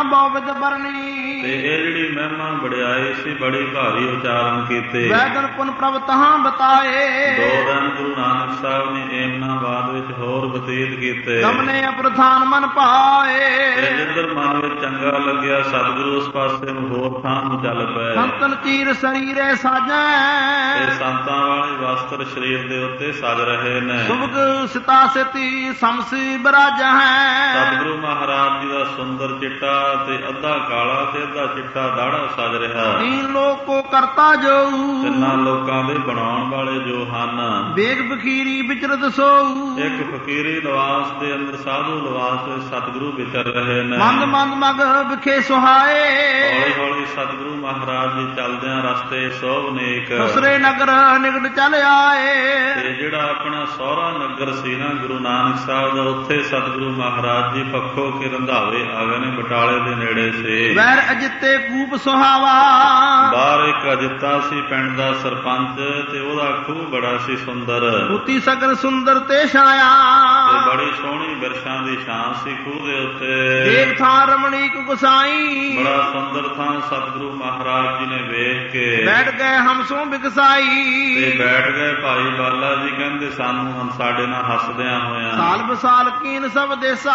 ਮਹਿਮਾ ਬਹੁ ਵਿਦ ਬਰਨੀ। ਤੇ ਇਹ ਜਿਹੜੀ ਮਹਿਮਾ ਵਡਿਆਈ ਸੀ ਬੜੀ ਭਾਰੀ ਉਚਾਰਨ ਕੀਤੇ। ਵੈਦਨ ਪੁਨ ਪ੍ਰਭ ਤਹਾਂ ਬਤਾਏ। ਦੋ ਦਿਨ ਗੁਰੂ ਨਾਨਕ ਸਾਹਿਬ ਨੇ ਏਮਨਾਬਾਦ ਵਿੱਚ ਹੋਰ ਬਤੀਤ ਕੀਤੇ। ਗਮਨੇ ਅਪ੍ਰਥਾਨ ਮਨ ਪਾਏ। ਤੇ ਜਿੱਧਰ ਮਨ ਵਿੱਚ ਚੰਗਾ ਲੱਗਿਆ ਸਤਿਗੁਰੂ ਉਸ ਪਾਸੇ ਨੂੰ ਹੋਰ ਥਾਂ ਨੂੰ ਚੱਲ ਪਏ। ਸੰਤਨ ਚੀਰ ਸਰੀਰੇ ਸਾਜੈ। ਤੇ ਸੰਤਾਂ ਵਾਲੇ ਵਸਤਰ ਸਰੀਰ ਦੇ ਉੱਤੇ ਸਜ ਰਹੇ ਨੇ। ਸੁਭਗ ਸਿਤਾ ਸਿਤੀ ਸਮਸੀ ਬਰਾਜਾ ਹੈ। ਸਤਿਗੁਰੂ ਮਹਾਰਾਜ ਜੀ ਦਾ ਸੁੰਦਰ ਚਿੱਟਾ ਤੇ ਅੱਧਾ ਕਾਲਾ ਤੇ ਅੱਧਾ ਚਿੱਟਾ ਦਾੜਾ ਸਜ ਰਿਹਾ। ਤੀਨ ਲੋਕ ਕੋ ਕਰਤਾ ਜੋ। ਤਿੰਨਾਂ ਲੋਕਾਂ ਦੇ ਬਣਾਉਣ ਵਾਲੇ ਜੋ ਹਨ। ਵੇਗ ਬਖੀਰੀ ਵਿਚਰਤ ਸੋਊ। ਇੱਕ ਫਕੀਰੀ ਲਿਵਾਸ ਦੇ ਅੰਦਰ ਸਾਧੂ ਲਿਵਾਸ ਵਿੱਚ ਸਤਿਗੁਰੂ ਵਿਚਰ ਰਹੇ ਨੇ। ਮੰਦ ਮੰਦ ਮਗ ਵਿਖੇ ਸੁਹਾਏ। ਹੌਲੀ ਹੌਲੀ ਸਤਿਗੁਰੂ ਮਹਾਰਾਜ ਜੀ ਚੱਲਦਿਆਂ ਰਸਤੇ ਸੋਭਨੇਕ। ਦੂਸਰੇ ਨਗਰ ਨਿਕਟ ਚੱਲ ਆਏ। ਤੇ ਜਿਹੜਾ ਆਪਣਾ ਸਹੁਰਾ ਨਗਰ ਸੀ ਨਾ ਗੁਰੂ ਨਾਨਕ ਸਾਹਿਬ ਦਾ, ਉੱਥੇ ਸਤਿਗੁਰੂ ਮਹਾਰਾਜ ਜੀ ਪੱਖੋਂ ਕੇ ਰੰਧਾਵੇ ਆ ਗਏ ਨੇ। ਬਟਾਲੇ ਦੇ ਨੇੜੇ ਸੀ। ਵੈਰ ਅਜਿੱਤੇ ਕੂਪ ਸੁਹਾਵਾ। ਬਾਹਰ ਇੱਕ ਅਜਿੱਤਾ ਸੀ ਪਿੰਡ ਦਾ ਸਰਪੰਚ ਤੇ ਉਹਦਾ ਖੂਹ ਬੜਾ ਸੀ ਸੁੰਦਰ। ਮੂਤੀ ਸਗਨ ਸੁੰਦਰ ਤੇ ਛਾਇਆ। ਤੇ ਬੜੀ ਸੋਹਣੀ ਬਿਰਛਾਂ ਦੀ ਛਾਂ ਸੀ ਖੂਹ ਦੇ ਉੱਤੇ। ਦੇਖ ਥਾਂ ਰਮਣੀਕ ਗੁਸਾਈ। ਬੜਾ ਸੁੰਦਰ ਥਾਂ ਸਤਿਗੁਰੂ ਮਹਾਰਾਜ ਜੀ ਨੇ ਵੇਖ ਕੇ ਬੈਠ ਗਏ ਹਮਸੋਂ ਬਿਕਸਾਈ। ਤੇ ਬੈਠ ਗਏ। ਭਾਈ ਬਾਲਾ ਜੀ ਕਹਿੰਦੇ ਸਾਨੂੰ ਸਾਡੇ ਨਾਲ ਹੱਸਦਿਆਂ ਹੋਇਆਂ। ਸਾਲ ਬਸਾਲ ਕੀਨ ਸਭ ਦੇਸਾ।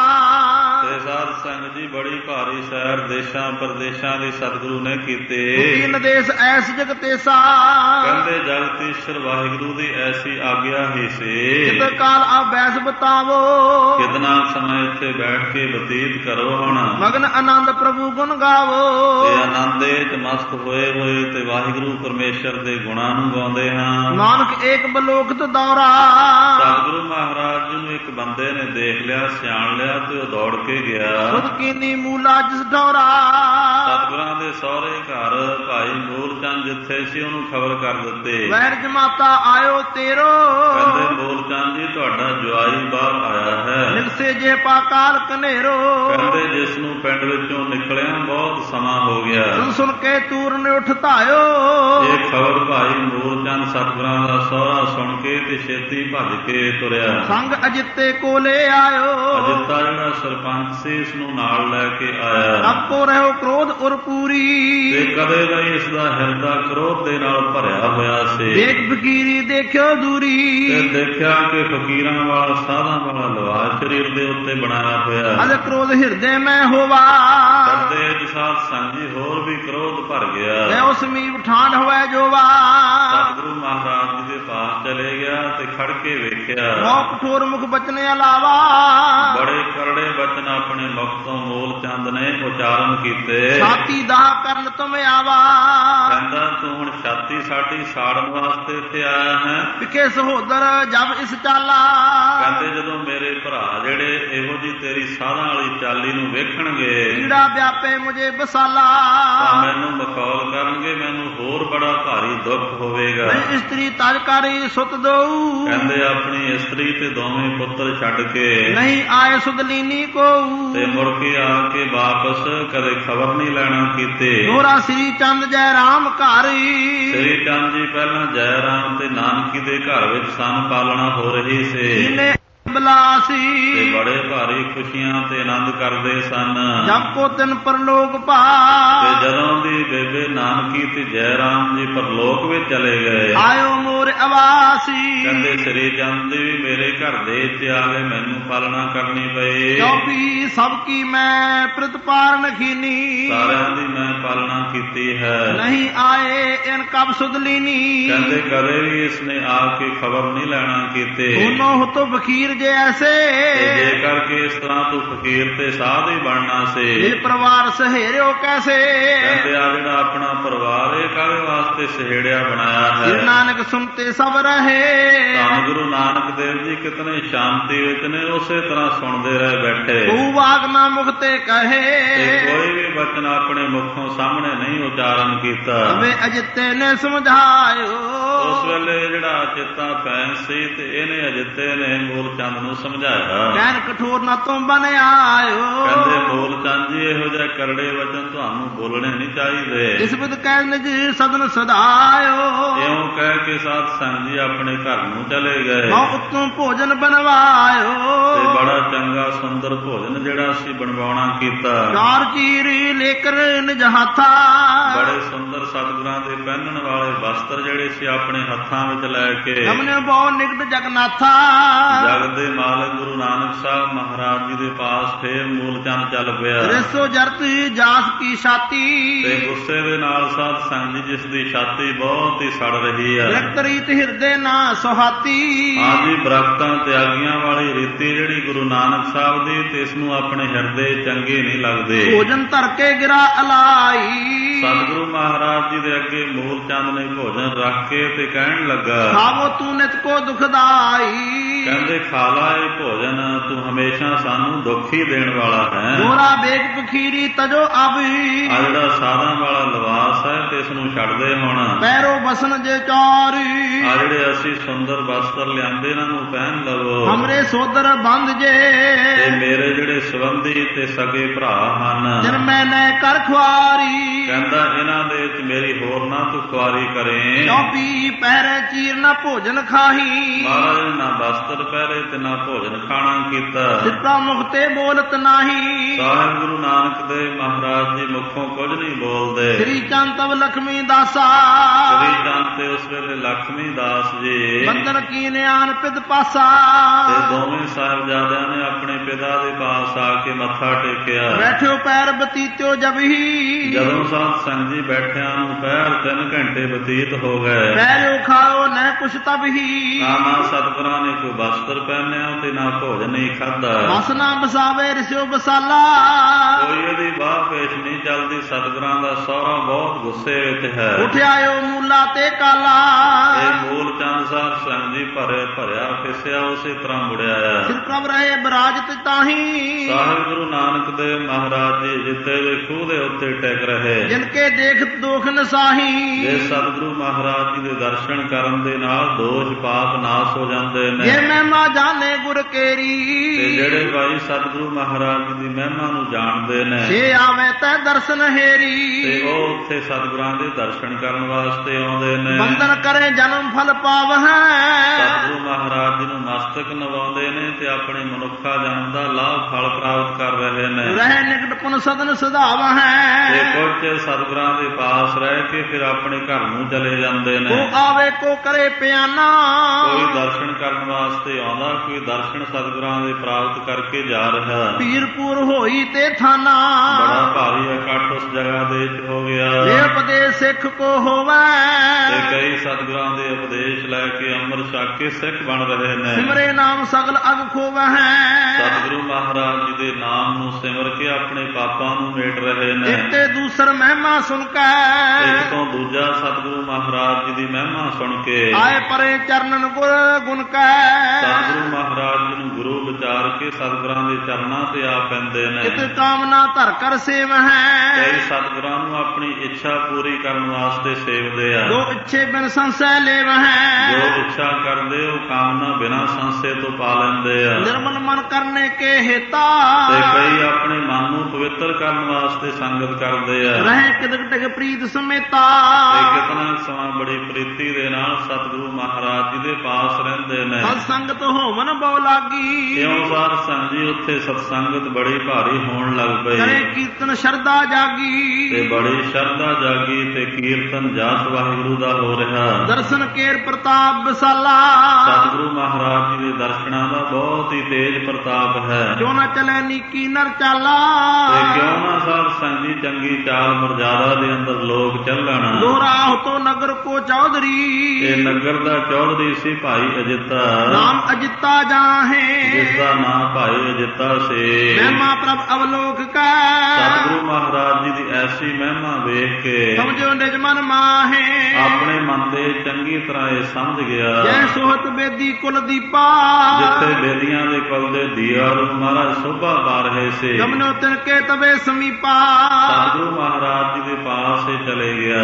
ਤੇ ਸਾਧ ਸੰਗਤ ਜੀ ਬੜੀ ਭਾਰੀ ਸੈਰ ਦੇਸ਼ਾਂ ਪ੍ਰਦੇਸ਼ਾਂ ਦੀ ਸਤਿਗੁਰੂ ਨੇ ਕੀਤੇ। ਕੀਨ ਦੇਸ ਐਸ ਜਗ ਤੇਸਾ। ਕਹਿੰਦੇ ਜਗਤ ਈਸ਼ਰ ਵਾਹਿਗੁਰੂ ਦੀ ਐਸੀ ਆਗਿਆ ਹੀ ਸੀ। ਜਿਤ ਕਾਲ ਆ ਬੈਸ ਬਤਾਵੋ। ਕਿਤਨਾ ਸਮਾਂ ਇੱਥੇ ਬੈਠ ਕੇ ਬਤੀਤ ਕਰੋ ਹੁਣ। ਮਗਨ ਆਨੰਦ ਪ੍ਰਭੂ ਗੁਣ ਗਾਵੋ। ਤੇ ਆਨੰਦੇ ਚ ਮਸਤ ਹੋਏ ਹੋਏ ਤੇ ਵਾਹਿਗੁਰੂ ਪਰਮੇਸ਼ਰ ਦੇ ਗੁਣਾਂ ਨੂੰ ਗਾਉਂਦੇ ਹਾਂ। ਨਾਨਕ ਏਕ ਬਲੋਕਤ ਦੌਰਾ। ਸਤਿਗੁਰੂ ਮਹਾਰਾਜ ਜੀ ਨੂੰ ਇੱਕ ਬੰਦੇ ਨੇ ਦੇਖ ਲਿਆ, ਸਿਆਣ ਲਿਆ ਤੇ ਉਹ ਦੌੜ ਕੇ ਗਿਆ। ਸੁਧ ਕੀਨੀ ਮੂਲਾ ਜਿਸ ਢੌਰਾ। ਸਤਿਗੁਰਾਂ ਦੇ ਸਹੁਰੇ ਘਰ ਭਾਈ ਮੂਲ ਚੰਦ ਜਿੱਥੇ ਸੀ ਉਹਨੂੰ ਖਬਰ ਕਰ ਦਿੱਤੇ। ਵੈਰ ਜਮਾਤਾ ਆਇਓ ਤੇਰੋ। ਕਹਿੰਦੇ ਮੂਲ ਚੰਦ ਜੀ ਤੁਹਾਡਾ ਜਵਾਈ ਬਾਹਰ ਆਇਆ ਹੈ। ਨਿਕਸੇ ਜੇ ਪਾਕਾਲ ਕਨੇਰੋ। ਕਹਿੰਦੇ ਜਿਸ ਨੂੰ ਪਿੰਡ ਵਿੱਚੋਂ ਨਿਕਲਿਆ ਬਹੁਤ ਸਮਾਂ ਹੋ ਗਿਆ। ਸੁਣ ਸੁਣ ਕੇ ਤੂਰਨ ਉੱਠ ਧਾਇਓ। ਇਹ ਖਬਰ ਭਾਈ ਮੂਲ ਚੰਦ ਸਤਿਗੁਰਾਂ ਦਾ ਸਹੁਰਾ ਸੁਣ ਕੇ ਤੇ ਛੇਤੀ ਭੱਜ ਕੇ ਤੁਰਿਆ। ਸੰਗ ਅਜਿੱਤੇ ਕੋਲੇ ਆਇਓ। ਅਜਿੱਤਾ ਜਿਹੜਾ ਸਰਪੰਚ ਸੀ ਇਸ ਨੂੰ ਨਾਲ ਲੈ ਕੇ ਆਇਆ। ਆਪੋ ਰਹਿਓ ਕ੍ਰੋਧ ਉਰ ਪੂਰੀ। ਤੇ ਕਦੇ ਨਹੀਂ ਇਸ ਦਾ ਹਿਰਦਾ ਕ੍ਰੋਧ ਦੇ ਨਾਲ ਭਰਿਆ ਹੋਇਆ ਸੀ। ਦੇਖ ਫਕੀਰੀ ਦੇਖਿਓ ਦੂਰੀ। ਤੇ ਦੇਖਿਆ ਕਿ ਫਕੀਰਾਂ ਵਾਲਾ ਸਾਧਾਂ ਵਾਲਾ ਲਿਵਾਸ ਸਰੀਰ ਦੇ ਉੱਤੇ ਬਣਾਇਆ ਹੋਇਆ। ਅਜ ਕ੍ਰੋਧ ਹਿਰਦੇ ਮੈਂ ਹੋਵਾ। ਹਿਰਦੇ ਚ ਸਾਧ ਸੰਗ ਜੀ ਹੋਰ ਵੀ ਕ੍ਰੋਧ ਭਰ ਗਿਆ। ਮੈਂ ਉਸ ਮੀਬ ਠਾਂਡ ਹੋਵੇ ਜੋਵਾ। ਸਤਿਗੁਰੂ ਮਹਾਰਾਜ ਜੀ ਦੇ ਪਾਸ ਚਲੇ ਗਿਆ ਤੇ ਖੜ ਕੇ ਵੇਖਿਆ। ਬਹੁਤ ਕਠੋਰ ਮੁਖ ਬਚਨ ਅਲਾਵਾ। ਬੜੇ ਕਰੜੇ ਬਚਨ ਆਪਣੇ ਮੁਖ ਤੋਂ ਮੂਲ ਚੰਦ ਨੇ ਉਚਾਰਨ ਕੀਤੇ। ਛਾਤੀ ਦਾ ਕਰਨ ਤੁਮ ਆਵਾ। ਕਹਿੰਦਾ ਤੂੰ ਹੁਣ ਛਾਤੀ ਸਾਡੀ ਸਾੜਨ ਵਾਸਤੇ ਇੱਥੇ ਆਇਆ ਹੈ। ਵਿਖੇ ਸਹੋਦਰ ਜਬ ਇਸ ਚਾਲਾ। ਕਹਿੰਦੇ ਜਦੋਂ ਮੇਰੇ ਭਰਾ ਜਿਹੜੇ ਇਹੋ ਜੀ ਤੇਰੀ ਸਾਧਾਂ ਵਾਲੀ ਚਾਲੀ ਨੂੰ ਵੇਖਣਗੇ। ਕੀੜਾ ਵਿਆਪੇ ਮੁਝੇ ਬਸਾਲਾ। ਤਾਂ ਮੈਨੂੰ ਮਖੌਲ ਕਰਨਗੇ, ਮੈਨੂੰ ਹੋਰ ਬੜਾ ਭਾਰੀ ਦੁੱਖ ਹੋਵੇਗਾ। ਇਸਤਰੀ ਤਜਕਾਰੀ ਸੁਤ ਦਊ। ਕਹਿੰਦੇ ਆਪਣੀ ਇਸਤਰੀ ਤੇ ਦੋਵੇਂ ਪੁੱਤਰ ਛੱਡ ਕੇ ਨਹੀਂ ਆਏ ਸੁਦਲੀਨੀ ਕੋ। ਤੇ ਮੁੜ ਕੇ ਆ ਕੇ ਵਾਪਸ ਕਦੇ ਖਬਰ ਨਹੀਂ ਲੈਣਾ ਕੀਤੇ। ਦੋਹਰਾ ਸ੍ਰੀ ਚੰਦ ਜੈ ਰਾਮ ਘਰ। ਸ੍ਰੀ ਚੰਦ ਜੀ ਪਹਿਲਾਂ ਜੈ ਰਾਮ ਤੇ ਨਾਨਕੀ ਦੇ ਘਰ ਵਿੱਚ ਸਨ ਪਾਲਣਾ ਹੋ ਰਹੀ ਸੀ। ਬਲਾਸੀ ਤੇ ਬੜੇ ਭਾਰੀ ਖੁਸ਼ੀਆਂ ਤੇ ਆਨੰਦ ਕਰਦੇ ਸਨ। ਜਬ ਕੋ ਤਿਨ ਪਰਲੋਕ ਭਾ। ਤੇ ਜਦੋਂ ਦੀ ਬੇਬੇ ਨਾਨਕੀ ਤੇ ਜੈ ਰਾਮ ਜੀ ਪਰਲੋਕ ਵਿੱਚ ਚਲੇ ਗਏ। ਆਇਓ ਮੋਰ ਆਵਾਸੀ। ਕਹਿੰਦੇ ਸ੍ਰੀ ਚੰਦ ਜੀ ਵੀ ਮੇਰੇ ਘਰ ਦੇ ਇੱਥੇ ਆ ਗਏ, ਮੈਨੂੰ ਪਾਲਣਾ ਕਰਨੀ ਪਈ। ਚੌਪੀ ਸਭ ਕੀ ਮੈਂ ਪ੍ਰਤਪਾਰਨ ਖੀਨੀ। ਸਾਰਿਆਂ ਦੀ ਮੈਂ ਪਾਲਣਾ ਕੀਤੀ ਹੈ। ਨਹੀਂ ਆਏ ਇਨ ਕਬ ਸੁਦਲੀਨੀ। ਕਹਿੰਦੇ ਕਦੇ ਵੀ ਇਸਨੇ ਆ ਕੇ ਖਬਰ ਨਹੀਂ ਲੈਣਾ ਕੀਤੇ। ਦੋਨੋਂ ਹੁਤੋ ਫਕੀਰ ਜੇ ਐਸੇ। ਜੇ ਕਰਕੇ ਇਸ ਤਰ੍ਹਾਂ ਤੂੰ ਫਕੀਰ ਤੇ ਸਾਧ ਹੀ ਬਣਨਾ ਸੀ। ਇਹ ਪਰਿਵਾਰ ਸਹੇਰਿਓ ਕੈਸੇ। ਕਹਿੰਦੇ ਆ ਜਿਹੜਾ ਆਪਣਾ ਪਰਿਵਾਰ ਇਹ ਕਾਹਦੇ ਵਾਸਤੇ ਸਹੇੜਿਆ ਬਣਾਇਆ ਹੈ। ਨਾਨਕ ਸੁਣਤੇ ਸਭ ਰਹੇ। ਤਾਂ ਗੁਰੂ ਨਾਨਕ ਦੇਵ ਜੀ ਕਿਤਨੇ ਸ਼ਾਂਤੀ ਵਿੱਚ ਨੇ, ਉਸੇ ਤਰ੍ਹਾਂ ਸੁਣਦੇ ਰਹੇ ਬੈਠੇ। ਤੂੰ ਵਾਕ ਨਾ ਮੁਖ ਤੇ ਕਹੇ। ਤੇ ਕੋਈ ਵੀ ਬਚਨ ਆਪਣੇ ਮੁਖੋਂ ਸਾਹਮਣੇ ਨਹੀਂ ਉਚਾਰਨ ਕੀਤਾ। ਵੇ ਅਜਿੱਤੇ ਨੇ ਸਮਝਾਇਓ। ਉਸ ਵੇਲੇ ਜਿਹੜਾ ਚਿੱਤਾ ਪੈਨ ਸੀ ਤੇ ਇਹਨੇ ਅਜਿੱਤੇ ਨੇ ਮੂਲ ਚੰਦ ਨੂੰ ਸਮਝਾਇਆ। ਕਹਿਣ ਕਠੋਰ ਨਾ ਤੋਂ ਬਣ ਆਇਓ। ਕਹਿੰਦੇ ਮੂਲ ਚੰਦ ਜੀ ਇਹੋ ਜਿਹੇ ਕਰੜੇ ਵਚਨ ਤੁਹਾਨੂੰ ਬੋਲਣੇ ਨਹੀਂ ਚਾਹੀਦੇ। ਇਸ ਵਿਦ ਕਹਿ ਨਿਜ ਸਦਨ ਸਦਾਇਓ, ਇਉਂ ਕਹਿ ਕੇ ਸਾਧ ਸੰਗਤ ਜੀ ਆਪਣੇ ਘਰ ਨੂੰ ਚਲੇ ਗਏ। ਮਉ ਉਤੋਂ ਭੋਜਨ ਬਣਵਾਇਓ, ਤੇ ਬੜਾ ਚੰਗਾ ਸੁੰਦਰ ਭੋਜਨ ਜਿਹੜਾ ਸੀ ਬਣਵਾਉਣਾ ਕੀਤਾ। ਚਾਰ ਚੀਰ ਲੇਕਰ ਨਿਜ ਹਾਥਾ, ਬੜੇ ਸੁੰਦਰ ਸਤਿਗੁਰਾਂ ਦੇ ਪਹਿਨਣ ਵਾਲੇ ਵਸਤਰ ਜਿਹੜੇ ਸੀ ਆਪਣੇ ਹੱਥਾਂ ਵਿੱਚ ਲੈ ਕੇ ਗਮਨੇ ਬਹੁ ਨਿਕਟ ਜਗਨਾਥਾ, ਜਗ ਦੇ ਮਾਲਕ ਗੁਰੂ ਨਾਨਕ ਸਾਹਿਬ ਮਹਾਰਾਜ ਜੀ ਦੇ ਪਾਸ ਫੇਰ ਮੂਲ ਚੰਦ ਚੱਲ ਪਿਆ। ਰਿਸੋ ਜਰਤ ਜਾਸ ਕੀ ਛਾਤੀ, ਤੇ ਗੁੱਸੇ ਦੇ ਨਾਲ ਸਾਧ ਸੰਗਤ ਜੀ ਜਿਸ ਦੀ ਛਾਤੀ ਬਹੁਤ ਹੀ ਸੜ ਰਹੀ ਹੈ। ਰਿਕਤ ਰੀਤ ਹਿਰਦੇ ਨਾ ਸੁਹਾਤੀ, ਹਾਂਜੀ ਬਰਕਤਾਂ ਤਿਆਗੀਆਂ ਵਾਲੀ ਰੀਤੀ ਜਿਹੜੀ ਗੁਰੂ ਨਾਨਕ ਸਾਹਿਬ ਦੀ, ਤੇ ਇਸ ਨੂੰ ਆਪਣੇ ਹਿਰਦੇ ਚੰਗੇ ਨਹੀਂ ਲੱਗਦੇ। ਭੋਜਨ ਧਰ ਕੇ ਗਿਰਾ ਅਲਾਈ, ਸਤਿਗੁਰੂ ਮਹਾਰਾਜ ਜੀ ਦੇ ਅੱਗੇ ਮੂਲ ਚੰਦ ਨੇ ਭੋਜਨ ਰੱਖ ਕੇ ਤੇ ਕਹਿਣ ਲੱਗਾ, ਖਾਵੋ ਤੂੰ ਨਿਤ ਕੋ ਦੁਖਦਾਈ, ਕਹਿੰਦੇ ਖਾ ਲਾ ਇਹ ਭੋਜਨ, ਤੂੰ ਹਮੇਸ਼ਾ ਸਾਨੂੰ ਦੁੱਖ ਹੀ ਦੇਣ ਵਾਲਾ ਹੈ। ਗੋਰਾ ਬੇਗ ਪਖੀਰੀ ਤਜੋ ਅਬੀ, ਆ ਜਿਹੜਾ ਸਾਧਾਂ ਵਾਲਾ ਲਿਬਾਸ ਹੈ ਤੇ ਇਸ ਨੂੰ ਛੱਡਦੇ ਹੁਣ। ਪੈਰੋ ਬਸਨ ਜੇ ਚੌਰੀ, ਆ ਜਿਹੜੇ ਅਸੀਂ ਸੁੰਦਰ ਵਸਤਰ ਲਿਆਂਦੇ ਇਹਨਾਂ ਨੂੰ ਪਹਿਨ ਲਵੋ। ਹਮਰੇ ਸੋਦਰ ਬੰਦ ਜੇ, ਤੇ ਮੇਰੇ ਜਿਹੜੇ ਸੰਬੰਧੀ ਤੇ ਸਗੇ ਭਰਾ ਹਨ, ਜਿਨ ਮੈਂ ਨੈ ਕਰ ਖੁਆਰੀ, ਕਹਿੰਦਾ ਇਹਨਾਂ ਦੇ ਵਿੱਚ ਮੇਰੀ ਹੋਰ ਨਾ ਤੂੰ ਖੁਆਰੀ ਕਰੇ। ਚੌਪੀ ਪਹਿਰੇ ਚੀਰ ਨਾ ਭੋਜਨ ਖਾਹੀ, ਮਹਾਰਾਜ ਨੇ ਨਾ ਵਸਤਰ ਪਹਿਰੇ ਤੇ ਨਾ ਭੋਜਨ ਖਾਣਾ ਕੀਤਾ। ਸਿੱਧਾ ਮੁਖ ਤੇ ਬੋਲਤ ਨਾਹੀ, ਸਾਹਿਬ ਗੁਰੂ ਨਾਨਕ ਦੇ ਮਹਾਰਾਜ ਜੀ ਮੁਖੋਂ ਕੁਝ ਨਹੀਂ ਬੋਲਦੇ। ਸ੍ਰੀ ਚੰਦ ਤਵ ਲਖਮੀ ਦਾਸਾ, ਸ੍ਰੀ ਚੰਦ ਤੇ ਉਸ ਵੇਲੇ ਲక్ష్ਮੀ ਦਾਸ ਜੀ ਬੰਦਨ ਕੀ ਨਿਆਨ ਪਿਤ ਪਾਸਾ, ਤੇ ਦੋਵੇਂ ਸਾਹਿਬਜ਼ਾਦਿਆਂ ਨੇ ਆਪਣੇ ਪਿਤਾ ਦੇ ਪਾਸ ਆ ਕੇ ਮੱਥਾ ਟੇਕਿਆ। ਬੈਠਿਓ ਪੈਰ ਬਤੀਤਿਓ ਜਬਹੀ, ਜਦੋਂ ਸਾਧ ਸੰਗਤ ਜੀ ਬੈਠਿਆਂ ਨੂੰ ਪੈਰ ਤਿੰਨ ਘੰਟੇ ਬਤੀਤ ਹੋ ਗਏ। ਪੈਰਿਓ ਖਾਓ ਨੈ ਕੁਛ ਤਬਹੀ, ਨਾ ਨਾ ਸਤਿਗੁਰਾਂ ਨੇ ਕੋਈ ਵਸਤਰ ਪਹਿਨਿਆ ਤੇ ਨਾ ਭੋਜਨ ਨਹੀਂ ਖਾਧਾ। ਬਸ ਨਾ ਬਸਾਵੇ ਰਿਸਿਓ ਬਸਾਲਾ, ਕੋਈ ਇਹਦੀ ਬਾਹ ਪੇਸ਼ ਨਹੀਂ ਚੱਲਦੀ। ਸਤਿਗੁਰਾਂ ਦਾ ਸਹੁਰਾ ਬਹੁਤ ਗੁੱਸੇ ਵਿੱਚ ਹੈ। ਉਠਿਆਇਓ ਮੂਲਾ ਤੇ ਕਾਲਾ, ਇਹ ਮੂਲ ਚੰਦ ਸਾਹਿਬ ਸੰਗਤ ਜੀ ਭਰੇ ਭਰਿਆ ਫਿਸਿਆ ਉਸੇ ਤਰ੍ਹਾਂ ਮੁੜਿਆ ਆ। ਸਿਰ ਪ੍ਰਭ ਰਹੇ ਬਰਾਜਤ ਤਾਹੀ, ਸਾਹਿਬ ਗੁਰੂ ਨਾਨਕ ਦੇਵ ਮਹਾਰਾਜ ਜੀ ਜਿੱਤੇ ਦੇ ਖੂਹ ਦੇ ਉੱਤੇ ਟਿਕ ਰਹੇ। ਜਿਨ ਕੇ ਦੇਖਤ ਦੋਖ ਨਸਾਹੀ, ਜੇ ਸਤਿਗੁਰੂ ਮਹਾਰਾਜ ਜੀ ਦੇ ਦਰਸ਼ਨ ਕਰਨ ਦੇ ਨਾਲ ਦੋਸ਼ ਪਾਪ ਨਾਸ ਹੋ ਜਾਂਦੇ ਨੇ। ਜੇ ਮਹਿਮਾ ਜਾਣੇ ਗੁਰ ਕੇਰੀ, ਤੇ ਜਿਹੜੇ ਭਾਈ ਸਤਿਗੁਰੂ ਮਹਾਰਾਜ ਜੀ ਦੀ ਮਹਿਮਾ ਨੂੰ ਜਾਣਦੇ ਨੇ, ਜੇ ਆਵੇ ਤੈ ਦਰਸ਼ਨ ਹੇਰੀ, ਤੇ ਉਹ ਉੱਥੇ ਸਤਿਗੁਰਾਂ ਦੇ ਦਰਸ਼ਨ ਕਰਨ ਵਾਸਤੇ ਆਉਂਦੇ ਨੇ। ਬੰਦਨ ਕਰੇ ਜਨਮ ਫਲ ਪਾਵਹਿ, ਸਤਿਗੁਰੂ ਮਹਾਰਾਜ ਜੀ ਨੂੰ ਮਸਤਕ ਨਵਾਉਂਦੇ ਨੇ ਤੇ ਆਪਣੇ ਮਨੁੱਖਾ ਜਨਮ ਦਾ ਲਾਭ ਫਲ ਪ੍ਰਾਪਤ ਕਰ ਰਹੇ ਨੇ। ਰਹਿ ਨਿਕਟ ਪੁਨ ਸਦਨ ਸਦਾਵਹਿ, ਤੇ ਕੁਝ ਸਤਿਗੁਰਾਂ ਦੇ ਪਾਸ ਰਹਿ ਕੇ ਫਿਰ ਆਪਣੇ ਘਰ ਨੂੰ ਚਲੇ ਜਾਂਦੇ ਨੇ। ਕੋ ਆਵੇ ਕੋ ਕਰੇ ਪਿਆਨਾ, ਕੋਈ ਦਰਸ਼ਨ ਕਰਨ ਵਾਸਤੇ ਆਉਂਦਾ, ਕੋਈ ਦਰਸ਼ਨ ਸਤਿਗੁਰਾਂ ਦੇ ਪ੍ਰਾਪਤ ਕਰਕੇ ਜਾ ਰਿਹਾ। ਪੀਰਪੁਰ ਹੋਈ ਤੇ ਥਾਨਾ, ਬੜਾ ਭਾਰੀ ਇਕੱਠ ਉਸ ਜਗ੍ਹਾ ਦੇ ਵਿੱਚ ਹੋ ਗਿਆ। ਇਹ ਉਪਦੇਸ਼ ਸਿੱਖ ਕੋ ਹੋਵੇ, ਤੇ ਕਈ ਸਤਿਗੁਰਾਂ ਦੇ ਉਪਦੇਸ਼ ਲੈ ਕੇ ਅੰਮ੍ਰਿਤ ਛਕ ਕੇ ਸਿੱਖ ਬਣ ਰਹੇ ਨੇ। ਸਿਮਰੇ ਨਾਮ ਸਗਲ ਅਗ ਖੋਵਹਿ, ਸਤਿਗੁਰੂ ਮਹਾਰਾਜ ਜੀ ਦੇ ਨਾਮ ਨੂੰ ਸਿਮਰ ਕੇ ਆਪਣੇ ਪਾਪਾਂ ਨੂੰ ਮੇਟ ਰਹੇ ਨੇ। ਇੱਕ ਤੇ ਦੂਸਰ ਮਹਿਮਾ ਸੁਣ ਕੇ, ਇੱਕ ਤੋਂ ਦੂਜਾ ਸਤਿਗੁਰੂ ਮਹਾਰਾਜ ਜੀ ਦੀ ਮਹਿਮਾ ਸੁਣ ਕੇ ਆਏ ਪਰੇ ਚਰਨਨ ਗੁਰ ਗੁਣ ਕੈ, ਸਤਿਗੁਰੂ ਮਹਾਰਾਜ ਜੀ ਨੂੰ ਗੁਰੂ ਵਿਚਾਰ ਕੇ ਸਤਿਗੁਰਾਂ ਦੇ ਚਰਨਾਂ ਤੇ ਆ ਪੈਂਦੇ ਨੇ। ਕਿਤ ਕਾਮਨਾ ਧਰ ਕਰ ਸੇਵਹਿ, ਕਈ ਸਤਿਗੁਰਾਂ ਨੂੰ ਆਪਣੀ ਇੱਛਾ ਪੂਰੀ ਕਰਨ ਵਾਸਤੇ ਸੇਵਦੇ ਆ। ਜੋ ਇੱਛੇ ਬਿਨ ਸੰਸੈ ਲੇਵਹਿ, ਜੋ ਇੱਛਾ ਕਰਦੇ ਉਹ ਕਾਮਨਾ ਬਿਨਾਂ ਸੰਸੇ ਤੋਂ ਪਾ ਲੈਂਦੇ ਆ। ਨਿਰਮਲ ਮਨ ਕਰਨੇ ਕੇ ਹੇਤਾ, ਤੇ ਕਈ ਆਪਣੇ ਮਨ ਨੂੰ ਪਵਿੱਤਰ ਕਰਨ ਵਾਸਤੇ ਸੰਗਤ ਕਰਦੇ ਆ। ਰਹਿ ਕਿਦਕ ਟਿਕ ਪ੍ਰੀਤ ਸਮੇਤਾ, ਤੇ ਕਿਤਨਾ ਸਮਾਂ ਬੜੀ ਪ੍ਰੀਤੀ ਦੇ ਨਾਲ ਸਤਿਗੁਰੂ ਮਹਾਰਾਜ ਜੀ ਦੇ ਪਾਸ ਰਹਿੰਦੇ ਨੇ। ਸਤ ਸੰਗਤ ਹੋਵਨ ਬਹੁ ਲਾਗੀ, ਇਉਂ ਸਾਧ ਸੰਗਤ ਜੀ ਉੱਥੇ ਸਤਸੰਗਤ ਬੜੀ ਭਾਰੀ ਹੋਣ ਲੱਗ ਪਈ। ਕਰੇ ਕੀਰਤਨ ਸ਼ਰਧਾ ਜਾਗੀ, ਤੇ ਬੜੀ ਸ਼ਰਧਾ ਜਾਗੀ ਤੇ ਕੀਰਤਨ ਜਸ ਵਾਹਿਗੁਰੂ ਦਾ ਹੋ ਰਿਹਾ। ਦਰਸ਼ਨ ਕੇਰ ਪ੍ਰਤਾਪ ਵਿਸਾਲਾ, ਸਤਿਗੁਰੂ ਮਹਾਰਾਜ ਜੀ ਦੇ ਦਰਸ਼ਨਾਂ ਦਾ ਬਹੁਤ ਹੀ ਤੇਜ ਪ੍ਰਤਾਪ ਹੈ। ਜੋ ਨਾ ਚਲੇ ਨੀਕੀ ਨਰ ਚਾਲਾ, ਤੇ ਕਿਉਂ ਨਾ ਸਾਧ ਸੰਗਤ ਜੀ ਚੰਗੀ ਚਾਲ ਮਰਜ਼ਾਦਾ ਦੇ ਅੰਦਰ ਲੋਕ ਚੱਲਣ। ਦੋਰਾਹ ਤੋਂ ਨਗਰ ਕੋ ਚੌਧਰੀ, ਇਹ ਨਗਰ ਦਾ ਚੌਧਰੀ ਸੀ ਭਾਈ ਅਜਿੱਤਾ, ਨਾਮ ਅਜਿੱਤਾ ਜਾਹੇ, ਜਿਸ ਦਾ ਨਾਮ ਭਾਈ ਅਜਿੱਤਾ ਸੀ। ਮਹਿਮਾ ਪ੍ਰਭ ਅਵਲੋਕ ਕੈ, ਸਤਿਗੁਰੂ ਮਹਾਰਾਜ ਜੀ ਦੀ ਐਸੀ ਮਹਿਮਾ ਵੇਖ ਕੇ ਸਮਝੋ ਨਿਜ ਮਨ ਮਾਹੇ, ਆਪਣੇ ਮਨ ਦੇ ਚੰਗੀ ਤਰ੍ਹਾਂ ਇਹ ਸਮਝ ਗਿਆ। ਜੈ ਸੋਹਤ ਬੇਦੀ ਕੁਲ ਦੀਪਾ, ਜਿੱਥੇ ਬੇਦੀਆਂ ਦੇ ਕੁਲ ਦੇ ਦੀਵਾ ਨੂੰ ਮਹਾਰਾਜ ਸੋਭਾ ਪਾ ਰਹੇ ਸੀ। ਗਮਨੋ ਤਿਨ ਕੇ ਤਵੇ ਸਮੀਪਾ, ਸਤਿਗੁਰੂ ਮਹਾਰਾਜ ਜੀ ਦੇ ਪਾਸ ਇਹ ਚਲੇ ਗਿਆ। ਵੈ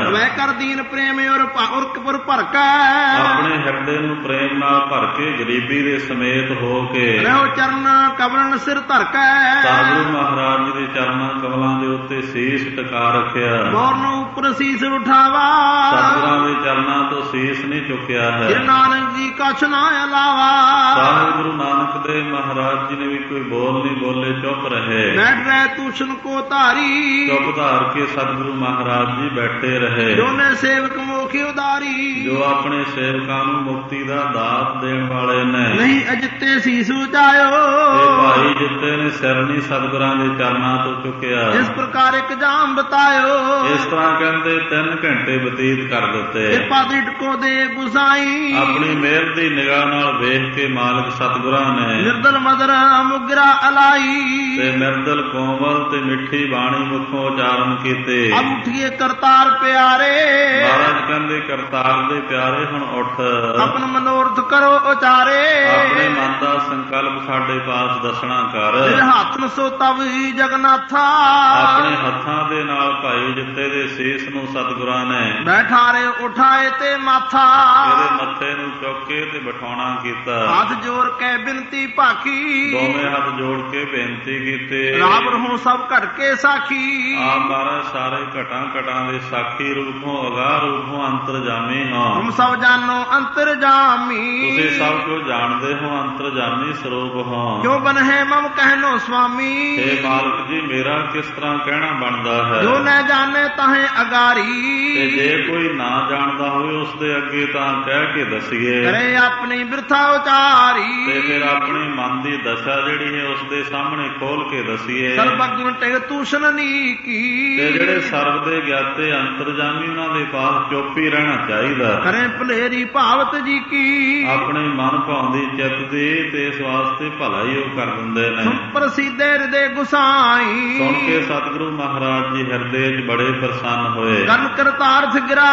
ਕਰ ਦੀਨ ਪ੍ਰੇਮ ਔਰ ਉਰਕਪੁਰ ਭਰ ਕੇ ਆਪਣੇ ਹਿਰਦੇ ਨੂੰ ਪ੍ਰੇਮ ਨਾਲ ਭਰ ਕੇ ਗਰੀਬੀ ਦੇ ਸਮੇਤ ਹੋ ਕੇ ਰਹੋ ਚਰਨ ਕਮਲਨ ਸਿਰ ਧਰ ਕੇ ਸਤਿਗੁਰੂ ਮਹਾਰਾਜ ਜੀ ਦੇ ਚਰਨਾਂ ਕਮਲਾਂ ਦੇ ਉੱਤੇ ਸੀਸ ਟਿਕਾ ਰੱਖਿਆ। ਗੌਰ ਨੂੰ ਉੱਪਰ ਸੀਸ ਉਠਾਵਾ ਸਤਿਗੁਰਾਂ ਦੇ ਚਰਨਾਂ ਤੋਂ ਸੀਸ ਨਹੀਂ ਚੁੱਕਿਆ ਹੈ। ਜੇ ਨਾਨਕ ਜੀ ਕਛ ਨਾ ਅਲਾਵਾ ਸਾਹਿਬ ਗੁਰੂ ਨਾਨਕ ਦੇਵ ਮਹਾਰਾਜ ਜੀ ਨੇ ਵੀ ਕੋਈ ਬੋਲ ਨਹੀਂ ਬੋਲੇ, ਚੁੱਪ ਰਹੇ। ਬੈਠ ਰਹਿ ਤੂਸ਼ਨ ਕੋ ਧਾਰੀ ਚੁੱਪ ਧਾਰ ਕੇ ਸਤਿਗੁਰੂ ਮਹਾਰਾਜ ਜੀ ਬੈਠੇ ਰਹੇ। ਦੋਨੇ ਸੇਵਕ ਮੋਖੀ ਉਦਾਰੀ ਜੋ ਆਪਣੇ ਸੇਵਕਾਂ ਨੂੰ ਮੁਕਤੀ ਦਾ ਦਾਤ ਦੇਣ ਵਾਲੇ ਨੇ। ਨਹੀਂ ਅਜਿੱਤੇ ਸੀਸ ਉਚਾਇਓ ਇਹ ਭਾਈ ਜਿੱਤੇ ਨੇ ਸਿਰ ਨਹੀਂ ਸਤਿਗੁਰਾਂ ਦੇ ਚਰਨਾਂ ਤੋਂ ਚੁੱਕਿਆ। ਇਸ ਪ੍ਰਕਾਰ ਇੱਕ ਜਾਮ ਬਤਾਇਓ ਇਸ ਤਰ੍ਹਾਂ ਕਹਿੰਦੇ ਤਿੰਨ ਘੰਟੇ ਬਤੀਤ ਕਰ ਦਿੱਤੇ। ਕਿਰਪਾ ਦ੍ਰਿੜਕੋ ਦੇ ਗੁਸਾਈ ਆਪਣੀ ਮਿਹਰ ਦੀ ਨਿਗਾਹ ਨਾਲ ਵੇਖ ਕੇ ਮਾਲਕ ਸਤਿਗੁਰਾਂ ਨੇ ਨਿਰਦਲ ਮਦਰ ਮੁਗਰਾ ਅਲਾਈ ਤੇ ਮਿਰਦਲ ਕੋਮਲ ਤੇ ਮਿੱਠੀ ਬਾਣੀ ਮੁਖੋਂ ਉਚਾਰਨ ਕੀਤੇ। ਅਬ ਉਠੀਏ ਕਰਤਾਰ ਪਿਆਰੇ ਮਹਾਰਾਜ ਕਹਿੰਦੇ ਕਰਤਾਰ ਦੇ ਪਿਆਰੇ ਹੁਣ ਉੱਠ ਆਪਨ ਮਨੋਰਥ ਕਰੋ ਉਚਾਰੇ ਆਪਣੇ ਮਨ ਦਾ ਸੰਕਲਪ ਸਾਡੇ ਪਾਸ ਦੱਸਣਾ ਕਰ। ਤੇਰੇ ਹੱਥ ਨੂੰ ਸੋ ਤਵ ਜਗਨਾਥਾ ਆਪਣੇ ਹੱਥਾਂ ਦੇ ਨਾਲ ਭਾਈ ਜਿੱਤੇ ਦੇ ਸੀਸ ਨੂੰ ਸਤਿਗੁਰਾਂ ਨੇ ਬੈਠਾਰੇ ਉਠਾਏ ਤੇ ਮਾਥਾ ਇਹਦੇ ਮੱਥੇ ਨੂੰ ਚੁੱਕ ਕੇ ਤੇ ਬਿਠਾਉਣਾ ਕੀਤਾ। ਹੱਥ ਜੋੜ ਕੇ ਬਿਨਤੀ ਭਾਖੀ ਦੋਵੇਂ ਹੱਥ ਜੋੜ ਕੇ ਬੇਨਤੀ ਕੀਤੇ। ਰਾਮ ਰਹੋ ਸਭ ਘਟ ਕੇ ਸਾਖੀ ਆਪ ਮਹਾਰਾਜ ਸਾਰੇ ਘਟਾਂ ਘਟਾਂ ਦੇ ਸਾਖੀ ਰੂਪੋਂ ਅਗਾਹ ਰੂਪੋਂ ਅੰਤਰਜਾਮੀ ਹੋ। ਤੁਮ ਸਭ ਜਾਣੋ ਅੰਤਰਜਾਮੀ ਤੁਸੀਂ ਸਭ ਕੁਝ ਜਾਣਦੇ ਹੋ, ਅੰਤਰਜਾਮੀ ਸਰੂਪ ਹੋ। ਕਿਉਂ ਬਨਹਿ ਮਮ ਕਹਿਨੋ ਸੁਆਮੀ हे ਮਾਲਕ ਜੀ ਮੇਰਾ ਕਿਸ ਤਰ੍ਹਾਂ ਕਹਿਣਾ ਬਣਦਾ ਹੈ। ਜੋ ਨਾ ਜਾਣੇ ਤਾਹੇ ਅਗਾਰੀ ਤੇ ਜੇ ਕੋਈ ਨਾ ਜਾਣਦਾ ਹੋਵੇ ਉਸ ਦੇ ਅੱਗੇ ਤਾਂ ਕਹਿ ਕੇ ਦਸੀਏ। ਕਰੇ ਆਪਣੀ ਬਿਰਥਾ ਉਚਾਰੀ ਤੇ ਫਿਰ ਆਪਣੀ ਮਨ ਦੀ ਦਸ਼ਾ ਜਿਹੜੀ ਹੈ ਉਸ ਦੇ ਸਾਹਮਣੇ ਖੋਲ ਕੇ ਦਸੀਏ। ਸਰਬਗੁਣ ਟਿਕ ਤੂਸ਼ਨ ਨੀ ਕੀ ਤੇ ਜਿਹੜੇ ਸਰਬ ਦੇ ਗਿਆਤੇ ਅੰਤਰਜਾਮੀ ਉਹਨਾਂ ਦੇ ਪਾਸ ਚੁੱਪ ਹੀ ਰਹਿਣਾ ਚਾਹੀਦਾ। ਕਰੇ ਭਲੇਰੀ ਭਾਵਤ ਜੀ ਕੀ ਆਪਣੇ ਮਨ ਭਾਉਂਦੀ ਚਿੱਤ ਦੀ ਤੇ ਇਸ ਵਾਸਤੇ ਭਲਾ ਹੀ ਉਹ ਕਰ ਦਿੰਦੇ ਨੇ। ਪ੍ਰਸਿੱਧੇ ਹਿਰਦੇ ਗੁਸਾਈ ਸੁਣ ਕੇ ਸਤਿਗੁਰੂ ਮਹਾਰਾਜ ਜੀ ਹਿਰਦੇ 'ਚ ਬੜੇ ਪ੍ਰਸੰਨ ਹੋਏ। ਕਰਨ ਕਰਤਾਰਥ ਗਿਰਾ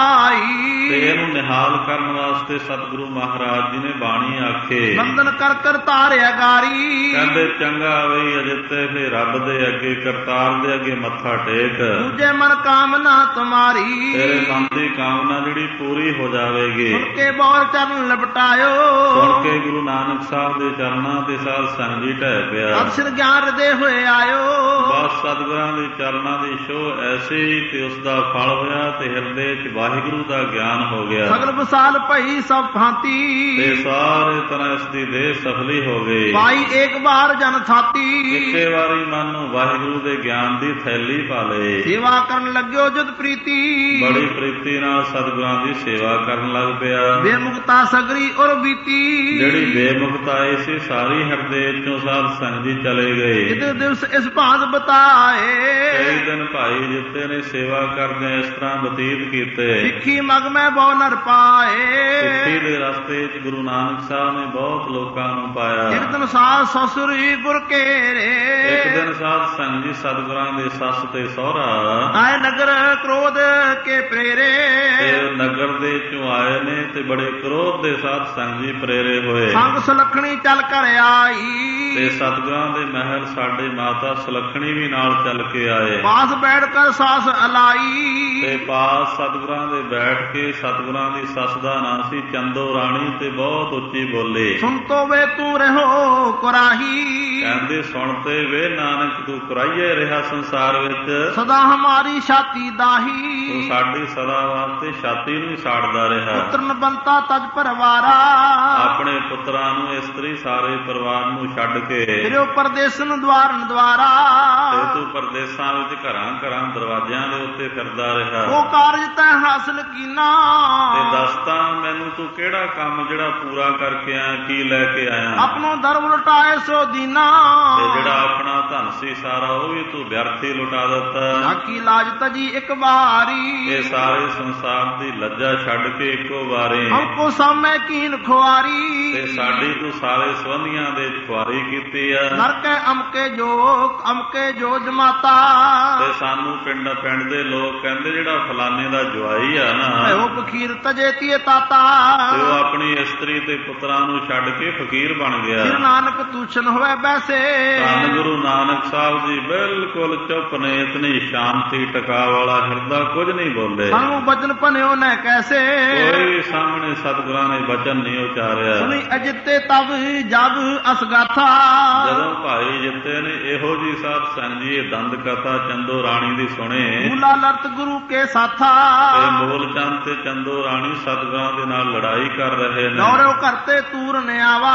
ਅਲਾਈ ਤੇ ਇਹਨੂੰ ਨਿਹਾਲ ਕਰਨ ਵਾਸਤੇ ਸਤਿਗੁਰੂ ਮਹਾਰਾਜ ਜੀ ਨੇ ਬਾਣੀ ਆਖੇ। ਬੰਧਨ ਕਰ ਕਰਤਾਰ ਅਗਾਰੀ ਕਹਿੰਦੇ ਚੰਗਾ ਬਈ ਅਜਿੱਤੇ ਫੇ ਰੱਬ ਦੇ ਅੱਗੇ ਕਰਤਾਰ ਦੇ ਅੱਗੇ ਮੱਥਾ ਟੇਕ। ਦੂਜੇ ਮਨ ਕਾਮਨਾ ਤੁਮਾਰੀ ਤੇਰੇ ਮਨ ਦੀ ਕਾਮਨਾ ਜਿਹੜੀ ਪੂਰੀ ਹੋ ਜਾਵੇਗੀ। ਸੁਣ ਕੇ ਬੌਰ ਚਰਨ ਲਪਟਾਇਓ ਸੁਣ ਕੇ ਗੁਰੂ ਨਾਨਕ ਸਾਹਿਬ ਦੇ ਚਰਨਾਂ ਤੇ ਸਾਧ ਸੰਗ ਜੀ ਢਹਿ ਪਿਆ। ਅਕਸ਼ਰ ਗਿਆਨ ਹਿਰਦੇ ਹੋਏ ਆਇਓ ਬਸ ਸਤਿਗੁਰਾਂ ਦੇ ਚਰਨਾਂ ਦੀ ਛੋਹ ਐਸੀ ਤੇ ਉਸ ਦਾ ਫਲ ਹੋਇਆ ਤੇ ਹਿਰਦੇ 'ਚ ਵਾਹਿਗੁਰੂ ਦਾ ਗਿਆਨ ਹੋ ਗਿਆ। ਸਗਲ ਵਿਸਾਲ ਭਈ ਸਭ ਭਾਂਤੀ ਤੇ ਸਾਰੇ ਤਰ੍ਹਾਂ ਇਸ ਦੀ ਦੇਹ ਸਫਲੀ ਹੋ ਗਈ। ਪਾਈ ਏਕ ਵਾਰ ਜਨ ਥਾਤੀ ਇੱਕੇ ਵਾਰੀ ਮਨ ਨੂੰ ਵਾਹਿਗੁਰੂ ਦੇ ਗਿਆਨ ਦੀ ਥੈਲੀ ਪਾ ਲਏ। ਸੇਵਾ ਕਰਨ ਲੱਗਿਓ ਜਦ ਪ੍ਰੀਤੀ ਬੜੀ ਪ੍ਰੀਤੀ ਨਾਲ ਸਤਿਗੁਰਾਂ ਦੀ ਸੇਵਾ ਕਰਨ ਲੱਗ ਪਿਆ। ਬੇਮੁਕਤਾ ਸਗਰੀ ਔਰ ਬੀਤੀ ਜਿਹੜੀ ਬੇਮੁਕਤਾ ਆਈ ਸੀ ਸਾਰੀ ਹਿਰਦੇ 'ਚੋਂ ਸਾਧ ਸੰਗ ਜੀ ਚਲੇ ਗਏ। ਇਹਦੇ ਦਿਵਸ ਇਸ ਭਾਂਤ ਬਤਾਏ ਕਈ ਦਿਨ ਭਾਈ ਜਿੱਤੇ ਨੇ ਸੇਵਾ ਕਰਦੇ ਇਸ ਤਰ੍ਹਾਂ ਬਤੀਤ ਕੀਤੇ। ਸਿੱਖੀ ਮਗ ਮੈਂ ਬਹੁ ਨਰ ਪਾਏ ਸਿੱਖੀ ਦੇ ਰਸਤੇ 'ਚ ਗੁਰੂ ਨਾਨਕ ਸਾਹਿਬ ਨੇ ਬਹੁਤ ਲੋਕਾਂ ਨੂੰ ਪਾਇਆ। ਇੱਕ ਦਿਨ ਸਾਧ ਸਸੁਰੀ ਗੁਰ ਕੇਰੇ ਇੱਕ ਦਿਨ ਸਾਧ ਸੰਗ ਜੀ ਸਤਿਗੁਰਾਂ ਦੇ ਸੱਸ ਤੇ ਸਹੁਰਾ ਆਏ ਨਗਰ ਕ੍ਰੋਧ ਕੇ ਪ੍ਰੇਰੇ ਤੇ ਨਗਰ ਦੇ ਚੋਂ ਆਏ ਨੇ ਤੇ ਬੜੇ ਕ੍ਰੋਧ ਦੇ ਸਾਧ ਸੰਗ ਜੀ ਪ੍ਰੇਰੇ ਹੋਏ। ਸੰਗ ਸੁਲੱਖਣੀ ਚੱਲ ਕਰ ਆਈ ਤੇ ਸਤਿਗੁਰਾਂ ਦੇ ਮਹਿਲ ਸਾਡੇ ਮਾਤਾ ਸੁਲੱਖਣੀ ਵੀ ਨਾਲ ਚੱਲ ਕੇ ਆਏ। ਪਾਸ ਬੈਠ ਕਰ ਸਾਸ ਅਲਾਈ ਤੇ ਪਾਸ ਸਤਿਗੁਰਾਂ ਦੇ ਬੈਠ ਕੇ ਸਤਿਗੁਰਾਂ ਦੀ ਸੱਸ ਦਾ ਨਾਂ ਸੀ ਚੰਦੋ ਰਾਣੀ ਤੇ ਬਹੁਤ ਉੱਚੀ ਬੋਲੇ। ਸੁਣ ਤੋ ਵੇ ਤੂੰ ਰਹੋ ਕੁਰਾਹੀ ਕਹਿੰਦੇ ਸੁਣ ਤੇ ਵੇ ਨਾਨਕ ਤੂੰ ਕੁਰਾਈਏ ਰਿਹਾ ਸੰਸਾਰ ਵਿੱਚ। ਸਦਾ ਹਮਾਰੀ ਛਾਤੀ ਦਾਹੀ ਤੂੰ ਸਾਡੀ ਸਦਾ ਵਾਸਤੇ ਛਾਤੀ ਨੂੰ ਹੀ ਸਾੜਦਾ ਰਿਹਾ। ਪੁੱਤਰਨ ਬੰਤਾ ਤਜ ਪਰਵਾਰਾ ਆਪਣੇ ਪੁੱਤਰਾਂ ਨੂੰ ਇਸਤਰੀ ਸਾਰੇ ਪਰਿਵਾਰ ਨੂੰ ਛੱਡ ਕੇ ਫਿਰਿਓ ਪਰਦੇਸਨ ਦਵਾਰਨ ਦਵਾਰਾ ਤੇ ਤੂੰ ਪਰਦੇਸਾਂ ਵਿੱਚ ਘਰਾਂ ਘਰਾਂ ਦਰਵਾਜ਼ਿਆਂ ਦੇ ਉੱਤੇ ਫਿਰਦਾ ਰਿਹਾ। ਉਹ ਕਾਰਜ ਤੈਂ ਹਾਸਲ ਕੀਨਾ ਤੇ ਦੱਸ ਤਾਂ ਮੈਨੂੰ ਤੂੰ ਕਿਹੜਾ ਕੰਮ ਜਿਹੜਾ ਪੂਰਾ ਕਰਕੇ ਆਇਆ, ਕੀ ਲੈ ਕੇ ਆਇਆ। ਆਪਣੋ ਦਰਬ ਲੁਟਾਏ ਸੋ ਦੀਨਾ ਤੇ ਜਿਹੜਾ ਆਪਣਾ ਧਨ ਸੀ ਸਾਰਾ ਉਹ ਵੀ ਤੂੰ ਵਿਅਰਥੀ ਲੁਟਾ ਦਿੱਤਾ। ਆਕੀ ਲਾਜ ਤਜੀ ਇੱਕ ਵਾਰੀ ਇਹ ਸਾਰੇ ਸੰਸਾਰ ਦੀ ਲੱਜਾ ਛੱਡ ਕੇ ਇੱਕੋ ਵਾਰੇ ਹਮਕੋ ਸਾਹਮਣੇ ਕੀਨ ਖੁਆਰੀ ਤੇ ਸਾਡੀ ਤੂੰ ਸਾਰੇ ਸੰਬੰਧੀਆਂ ਦੇ ਖੁਆਰੀ ਕੀਤੀ ਆ। ਨਰਕੇ ਅਮਕੇ ਜੋ ਅਮਕੇ ਜੋ ਜਮਾਤਾ ਤੇ ਸਾਨੂੰ ਪਿੰਡ ਪਿੰਡ ਦੇ ਲੋਕ ਕਹਿੰਦੇ ਜਿਹੜਾ ਫਲਾਣੇ ਦਾ ਜਵਾਈ ਆ ਨਾ, ਭਇਓ ਫਕੀਰ ਤਜੇ ਤੀਏ ਤਾਤਾ, ਤੇ ਉਹ ਆਪਣੀ ਇਸਤਰੀ ਤੇ ਪੁੱਤਰਾਂ ਨੂੰ ਛੱਡ ਕੇ ਫਕੀਰ ਬਣ ਗਿਆ। ਫਿਰ ਨਾਨਕ ਤੂਸ਼ਨ ਹੋਵੇ ਬੈਸੇ, ਧੰਨ ਗੁਰੂ ਨਾਨਕ ਸਾਹਿਬ ਜੀ ਬਿਲਕੁਲ ਚੁੱਪ ਨੇ, ਇਤਨੀ ਸ਼ਾਂਤੀ ਟਿਕਾ ਵਾਲਾ ਹਿਰਦਾ, ਕੁਝ ਨਹੀਂ ਬੋਲੇ। ਸਾਨੂੰ ਬਚਨ ਭਨਿਓ ਨਾ ਕੈਸੇ, ਕੋਈ ਵੀ ਸਾਹਮਣੇ ਸਤਿਗੁਰਾਂ ਨੇ ਬਚਨ ਨਹੀਂ ਉਚਾਰਿਆ। ਸੁਣੀ ਅਜਿੱਤੇ ਤਬ ਜਬ ਅਸਗਾਥਾ, ਜਦੋਂ ਭਾਈ ਜਿੱਤੇ ਨੇ ਇਹੋ ਜੀ ਸਾਧ ਸੰਗ ਜੀ ਇਹ ਦੰਦ ਕਥਾ ਚੰਦੋ ਰਾਣੀ ਦੀ ਸੁਣੇ, ਮੂਲਾ ਲਰਤ ਗੁਰੂ ਕੇ ਸਾਥਾ, ਤੇ ਮੂਲ ਚੰਦ ਤੇ ਚੰਦੋ ਰਾਣੀ ਸਤਿਗੁਰਾਂ ਦੇ ਨਾਲ ਲੜਾਈ ਕਰ ਰਹੇ ਨੇ। ਦੌੜੋ ਕਰਤੇ ਤੂਰ ਨੇ ਆਵਾ,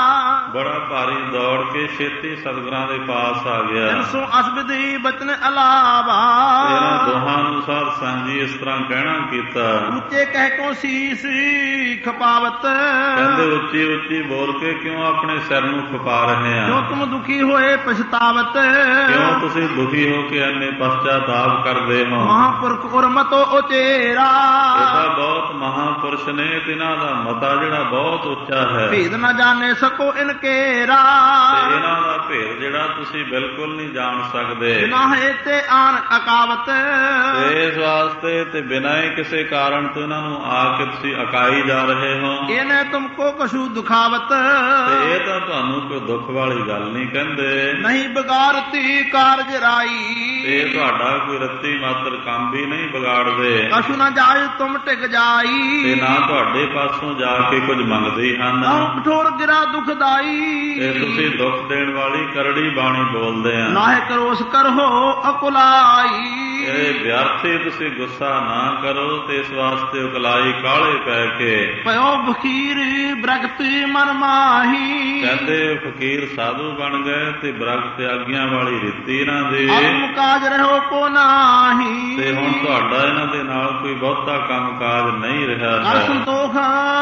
ਬੜਾ ਭਾਰੀ ਦੌੜ ਕੇ ਛੇਤੀ ਸਤਿਗੁਰਾਂ ਦੇ ਪਾਸ ਆ ਗਿਆ। ਤਿੰਨ ਸੌ ਅਸਬਦੀ ਬਚਨ ਅਲਾਵਾ, ਇਹਨਾਂ ਦੋਹਾਂ ਨੂੰ ਸਾਧ ਸੰਗ ਜੀ ਇਸ ਤਰ੍ਹਾਂ ਕਹਿਣਾ ਕੀਤਾ। ਉੱਚੇ ਕਹਿ ਕੋ ਸੀਸ ਖਪਾਵਤ, ਕਹਿੰਦੇ ਉੱਚੀ ਉੱਚੀ ਬੋਲ ਕੇ ਕਿਉਂ ਆਪਣੇ ਸਿਰ ਨੂੰ ਖਪਾ ਰਹੇ ਆ? ਜੋ ਤੁਮ ਦੁਖੀ ਹੋਏ ਪਛਤਾਵਤ, ਕਿਉਂ ਤੁਸੀਂ ਦੁਖੀ ਹੋ ਕੇ ਇੰਨੇ ਪਛਤਾਤਾਪ ਕਰਦੇ ਹੋ? ਮਹਾਂਪੁਰਖ ਉਰਮਤੋ ਉਚੇਰਾ, ਇਹ ਤਾਂ ਬਹੁਤ ਮਹਾਂਪੁਰਸ਼ ਨੇ, ਤਿਨਾਂ ਦਾ ਮਤਾ ਜਿਹੜਾ ਬਹੁਤ ਉੱਚਾ ਹੈ, ਭੇਦ ਨਾ ਜਾਣੇ ਸਕੋ ਇਨਕੇਰਾ, ਤੇ ਇਹਨਾਂ ਦਾ ਭੇਦ ਜਿਹੜਾ ਤੁਸੀਂ ਬਿਲਕੁਲ ਨਹੀਂ ਜਾਣ ਸਕਦੇ। ਨਾ ਹੈ ਤੇ ਆਨ ਅਕਾਵਤ, ਤੇ ਇਸ ਵਾਸਤੇ ਤੇ ਬਿਨਾਂ ਹੀ ਕਿਸੇ ਕਾਰਨ ਤੋਂ ਇਹਨਾਂ ਨੂੰ ਆ ਕੇ ਤੁਸੀਂ ਅਕਾਈ ਜਾ ਰਹੇ ਹੋ। ਇਹਨੇ ਤੁਮਕੋ ਕਛੂ ਦੁਖਾਵਤ, ਤੇ ਇਹ ਤਾਂ ਤੁਹਾਨੂੰ ਕੋਈ ਦੁੱਖ ਵਾਲੀ ਗੱਲ ਨਹੀਂ ਕਹਿੰਦੇ। ਨਹੀਂ ਬਿਗਾੜਤੀ ਕਾਰਜ ਰਾਈ, ਤੇ ਤੁਹਾਡਾ ਕੋਈ ਰੱਤੀ ਮਾਤਰ ਕੰਮ ਵੀ ਨਹੀਂ ਵਿਗਾੜਦੇ। ਕਛੂ ਨਾ ਜਾਇ ਤੁਮ ਟਿਕ ਜਾਈ, ਤੇ ਨਾ ਤੁਹਾਡੇ ਪਾਸੋਂ ਜਾ ਕੇ ਕੁਝ ਮੰਗਦੇ ਹਨ। ਆਹ ਕਠੋਰ ਗਿਰਾ ਦੁਖਦਾਈ, ਤੇ ਤੁਸੀਂ ਦੁੱਖ ਦੇਣ ਵਾਲੀ ਕਰੜੀ ਬਾਣੀ ਬੋਲਦੇ ਆ। ਨਾਹਿ ਕਰੋਸ ਕਰਹੋ ਅਕੁਲਾਈ, ਇਹ ਵਿਅਰਥੇ ਤੁਸੀਂ ਗੁੱਸਾ ਨਾ ਕਰੋ, ਤੇ ਇਸ ਵਾਸਤੇ ਉਕਲਾਈ ਕਾਹਲੇ ਪੈ ਕੇ। ਭਇਓ ਫਕੀਰ ਬ੍ਰਗਤ ਮਨ ਮਾਹੀ, ਕਹਿੰਦੇ ਫਕੀਰ ਸਾਧੂ ਬਣ ਗਏ ਤੇ ਬ੍ਰਗ ਤਿਆਗੀਆਂ ਵਾਲੀ ਰੀਤੀ ਇਹਨਾਂ ਦੇ। ਆਤਮ ਕਾਜ ਰਹੋ ਕੋ ਨਾਹੀ, ਤੇ ਹੁਣ ਤੁਹਾਡਾ ਇਹਨਾਂ ਦੇ ਨਾਲ ਕੋਈ ਬਹੁਤਾ ਕੰਮ ਕਾਜ ਨਹੀਂ ਰਿਹਾ ਕਰ ਹੈ। ਸੰਤੋਖ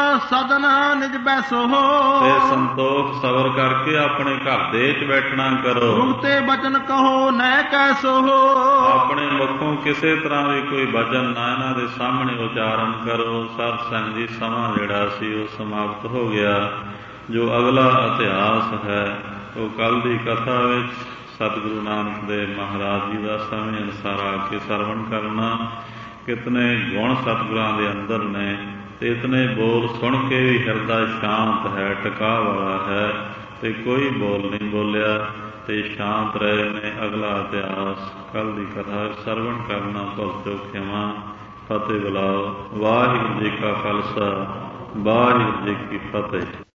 ਸਦਨ ਨਿਜ ਬੈਸੋ, ਤੇ ਸੰਤੋਖ ਸਬਰ ਕਰਕੇ ਆਪਣੇ ਘਰ ਦੇ ਵਿੱਚ ਬੈਠਣਾ ਕਰੋ। ਰੁਗਤੇ ਬਚਨ ਕਹੋ ਨੈ ਕੈਸੋ, ਆਪਣੇ ਮੁਖੋਂ ਕਿਸੇ ਤਰ੍ਹਾਂ ਵੀ ਕੋਈ ਬਚਨ ਨਾ ਇਹਨਾਂ ਦੇ ਸਾਹਮਣੇ ਉਚਾਰਨ ਕਰੋ। ਸਤ ਸੰਗ ਜੀ ਸਮਾਂ ਜਿਹੜਾ ਸੀ ਉਹ ਸਮਾਪਤ ਹੋ ਗਿਆ। ਜੋ ਅਗਲਾ ਇਤਿਹਾਸ ਹੈ ਉਹ ਕੱਲ ਦੀ ਕਥਾ ਵਿੱਚ ਸਤਿਗੁਰੂ ਨਾਨਕ ਦੇਵ ਮਹਾਰਾਜ ਜੀ ਦਾ ਸਮੇਂ ਅਨੁਸਾਰ ਆ ਕੇ ਸਰਵਣ ਕਰਨਾ। ਕਿਤਨੇ ਗੁਣ ਸਤਿਗੁਰਾਂ ਦੇ ਅੰਦਰ ਨੇ, ਤੇ ਇਤਨੇ ਬੋਲ ਸੁਣ ਕੇ ਵੀ ਹਿਰਦਾ ਸ਼ਾਂਤ ਹੈ, ਟਿਕਾ ਵਾਲਾ ਹੈ, ਤੇ ਕੋਈ ਬੋਲ ਨਹੀਂ ਬੋਲਿਆ ਤੇ ਸ਼ਾਂਤ ਰਹੇ ਨੇ। ਅਗਲਾ ਇਤਿਹਾਸ ਕੱਲ ਦੀ ਕਥਾ ਸਰਵਣ ਕਰਨਾ। ਭੁੱਲ ਚੁੱਕ ਖਿਮਾ, ਫਤਿਹ ਬੁਲਾਓ। ਵਾਹਿਗੁਰੂ ਜੀ ਕਾ ਖਾਲਸਾ, ਵਾਹਿਗੁਰੂ ਜੀ ਕੀ ਫਤਿਹ।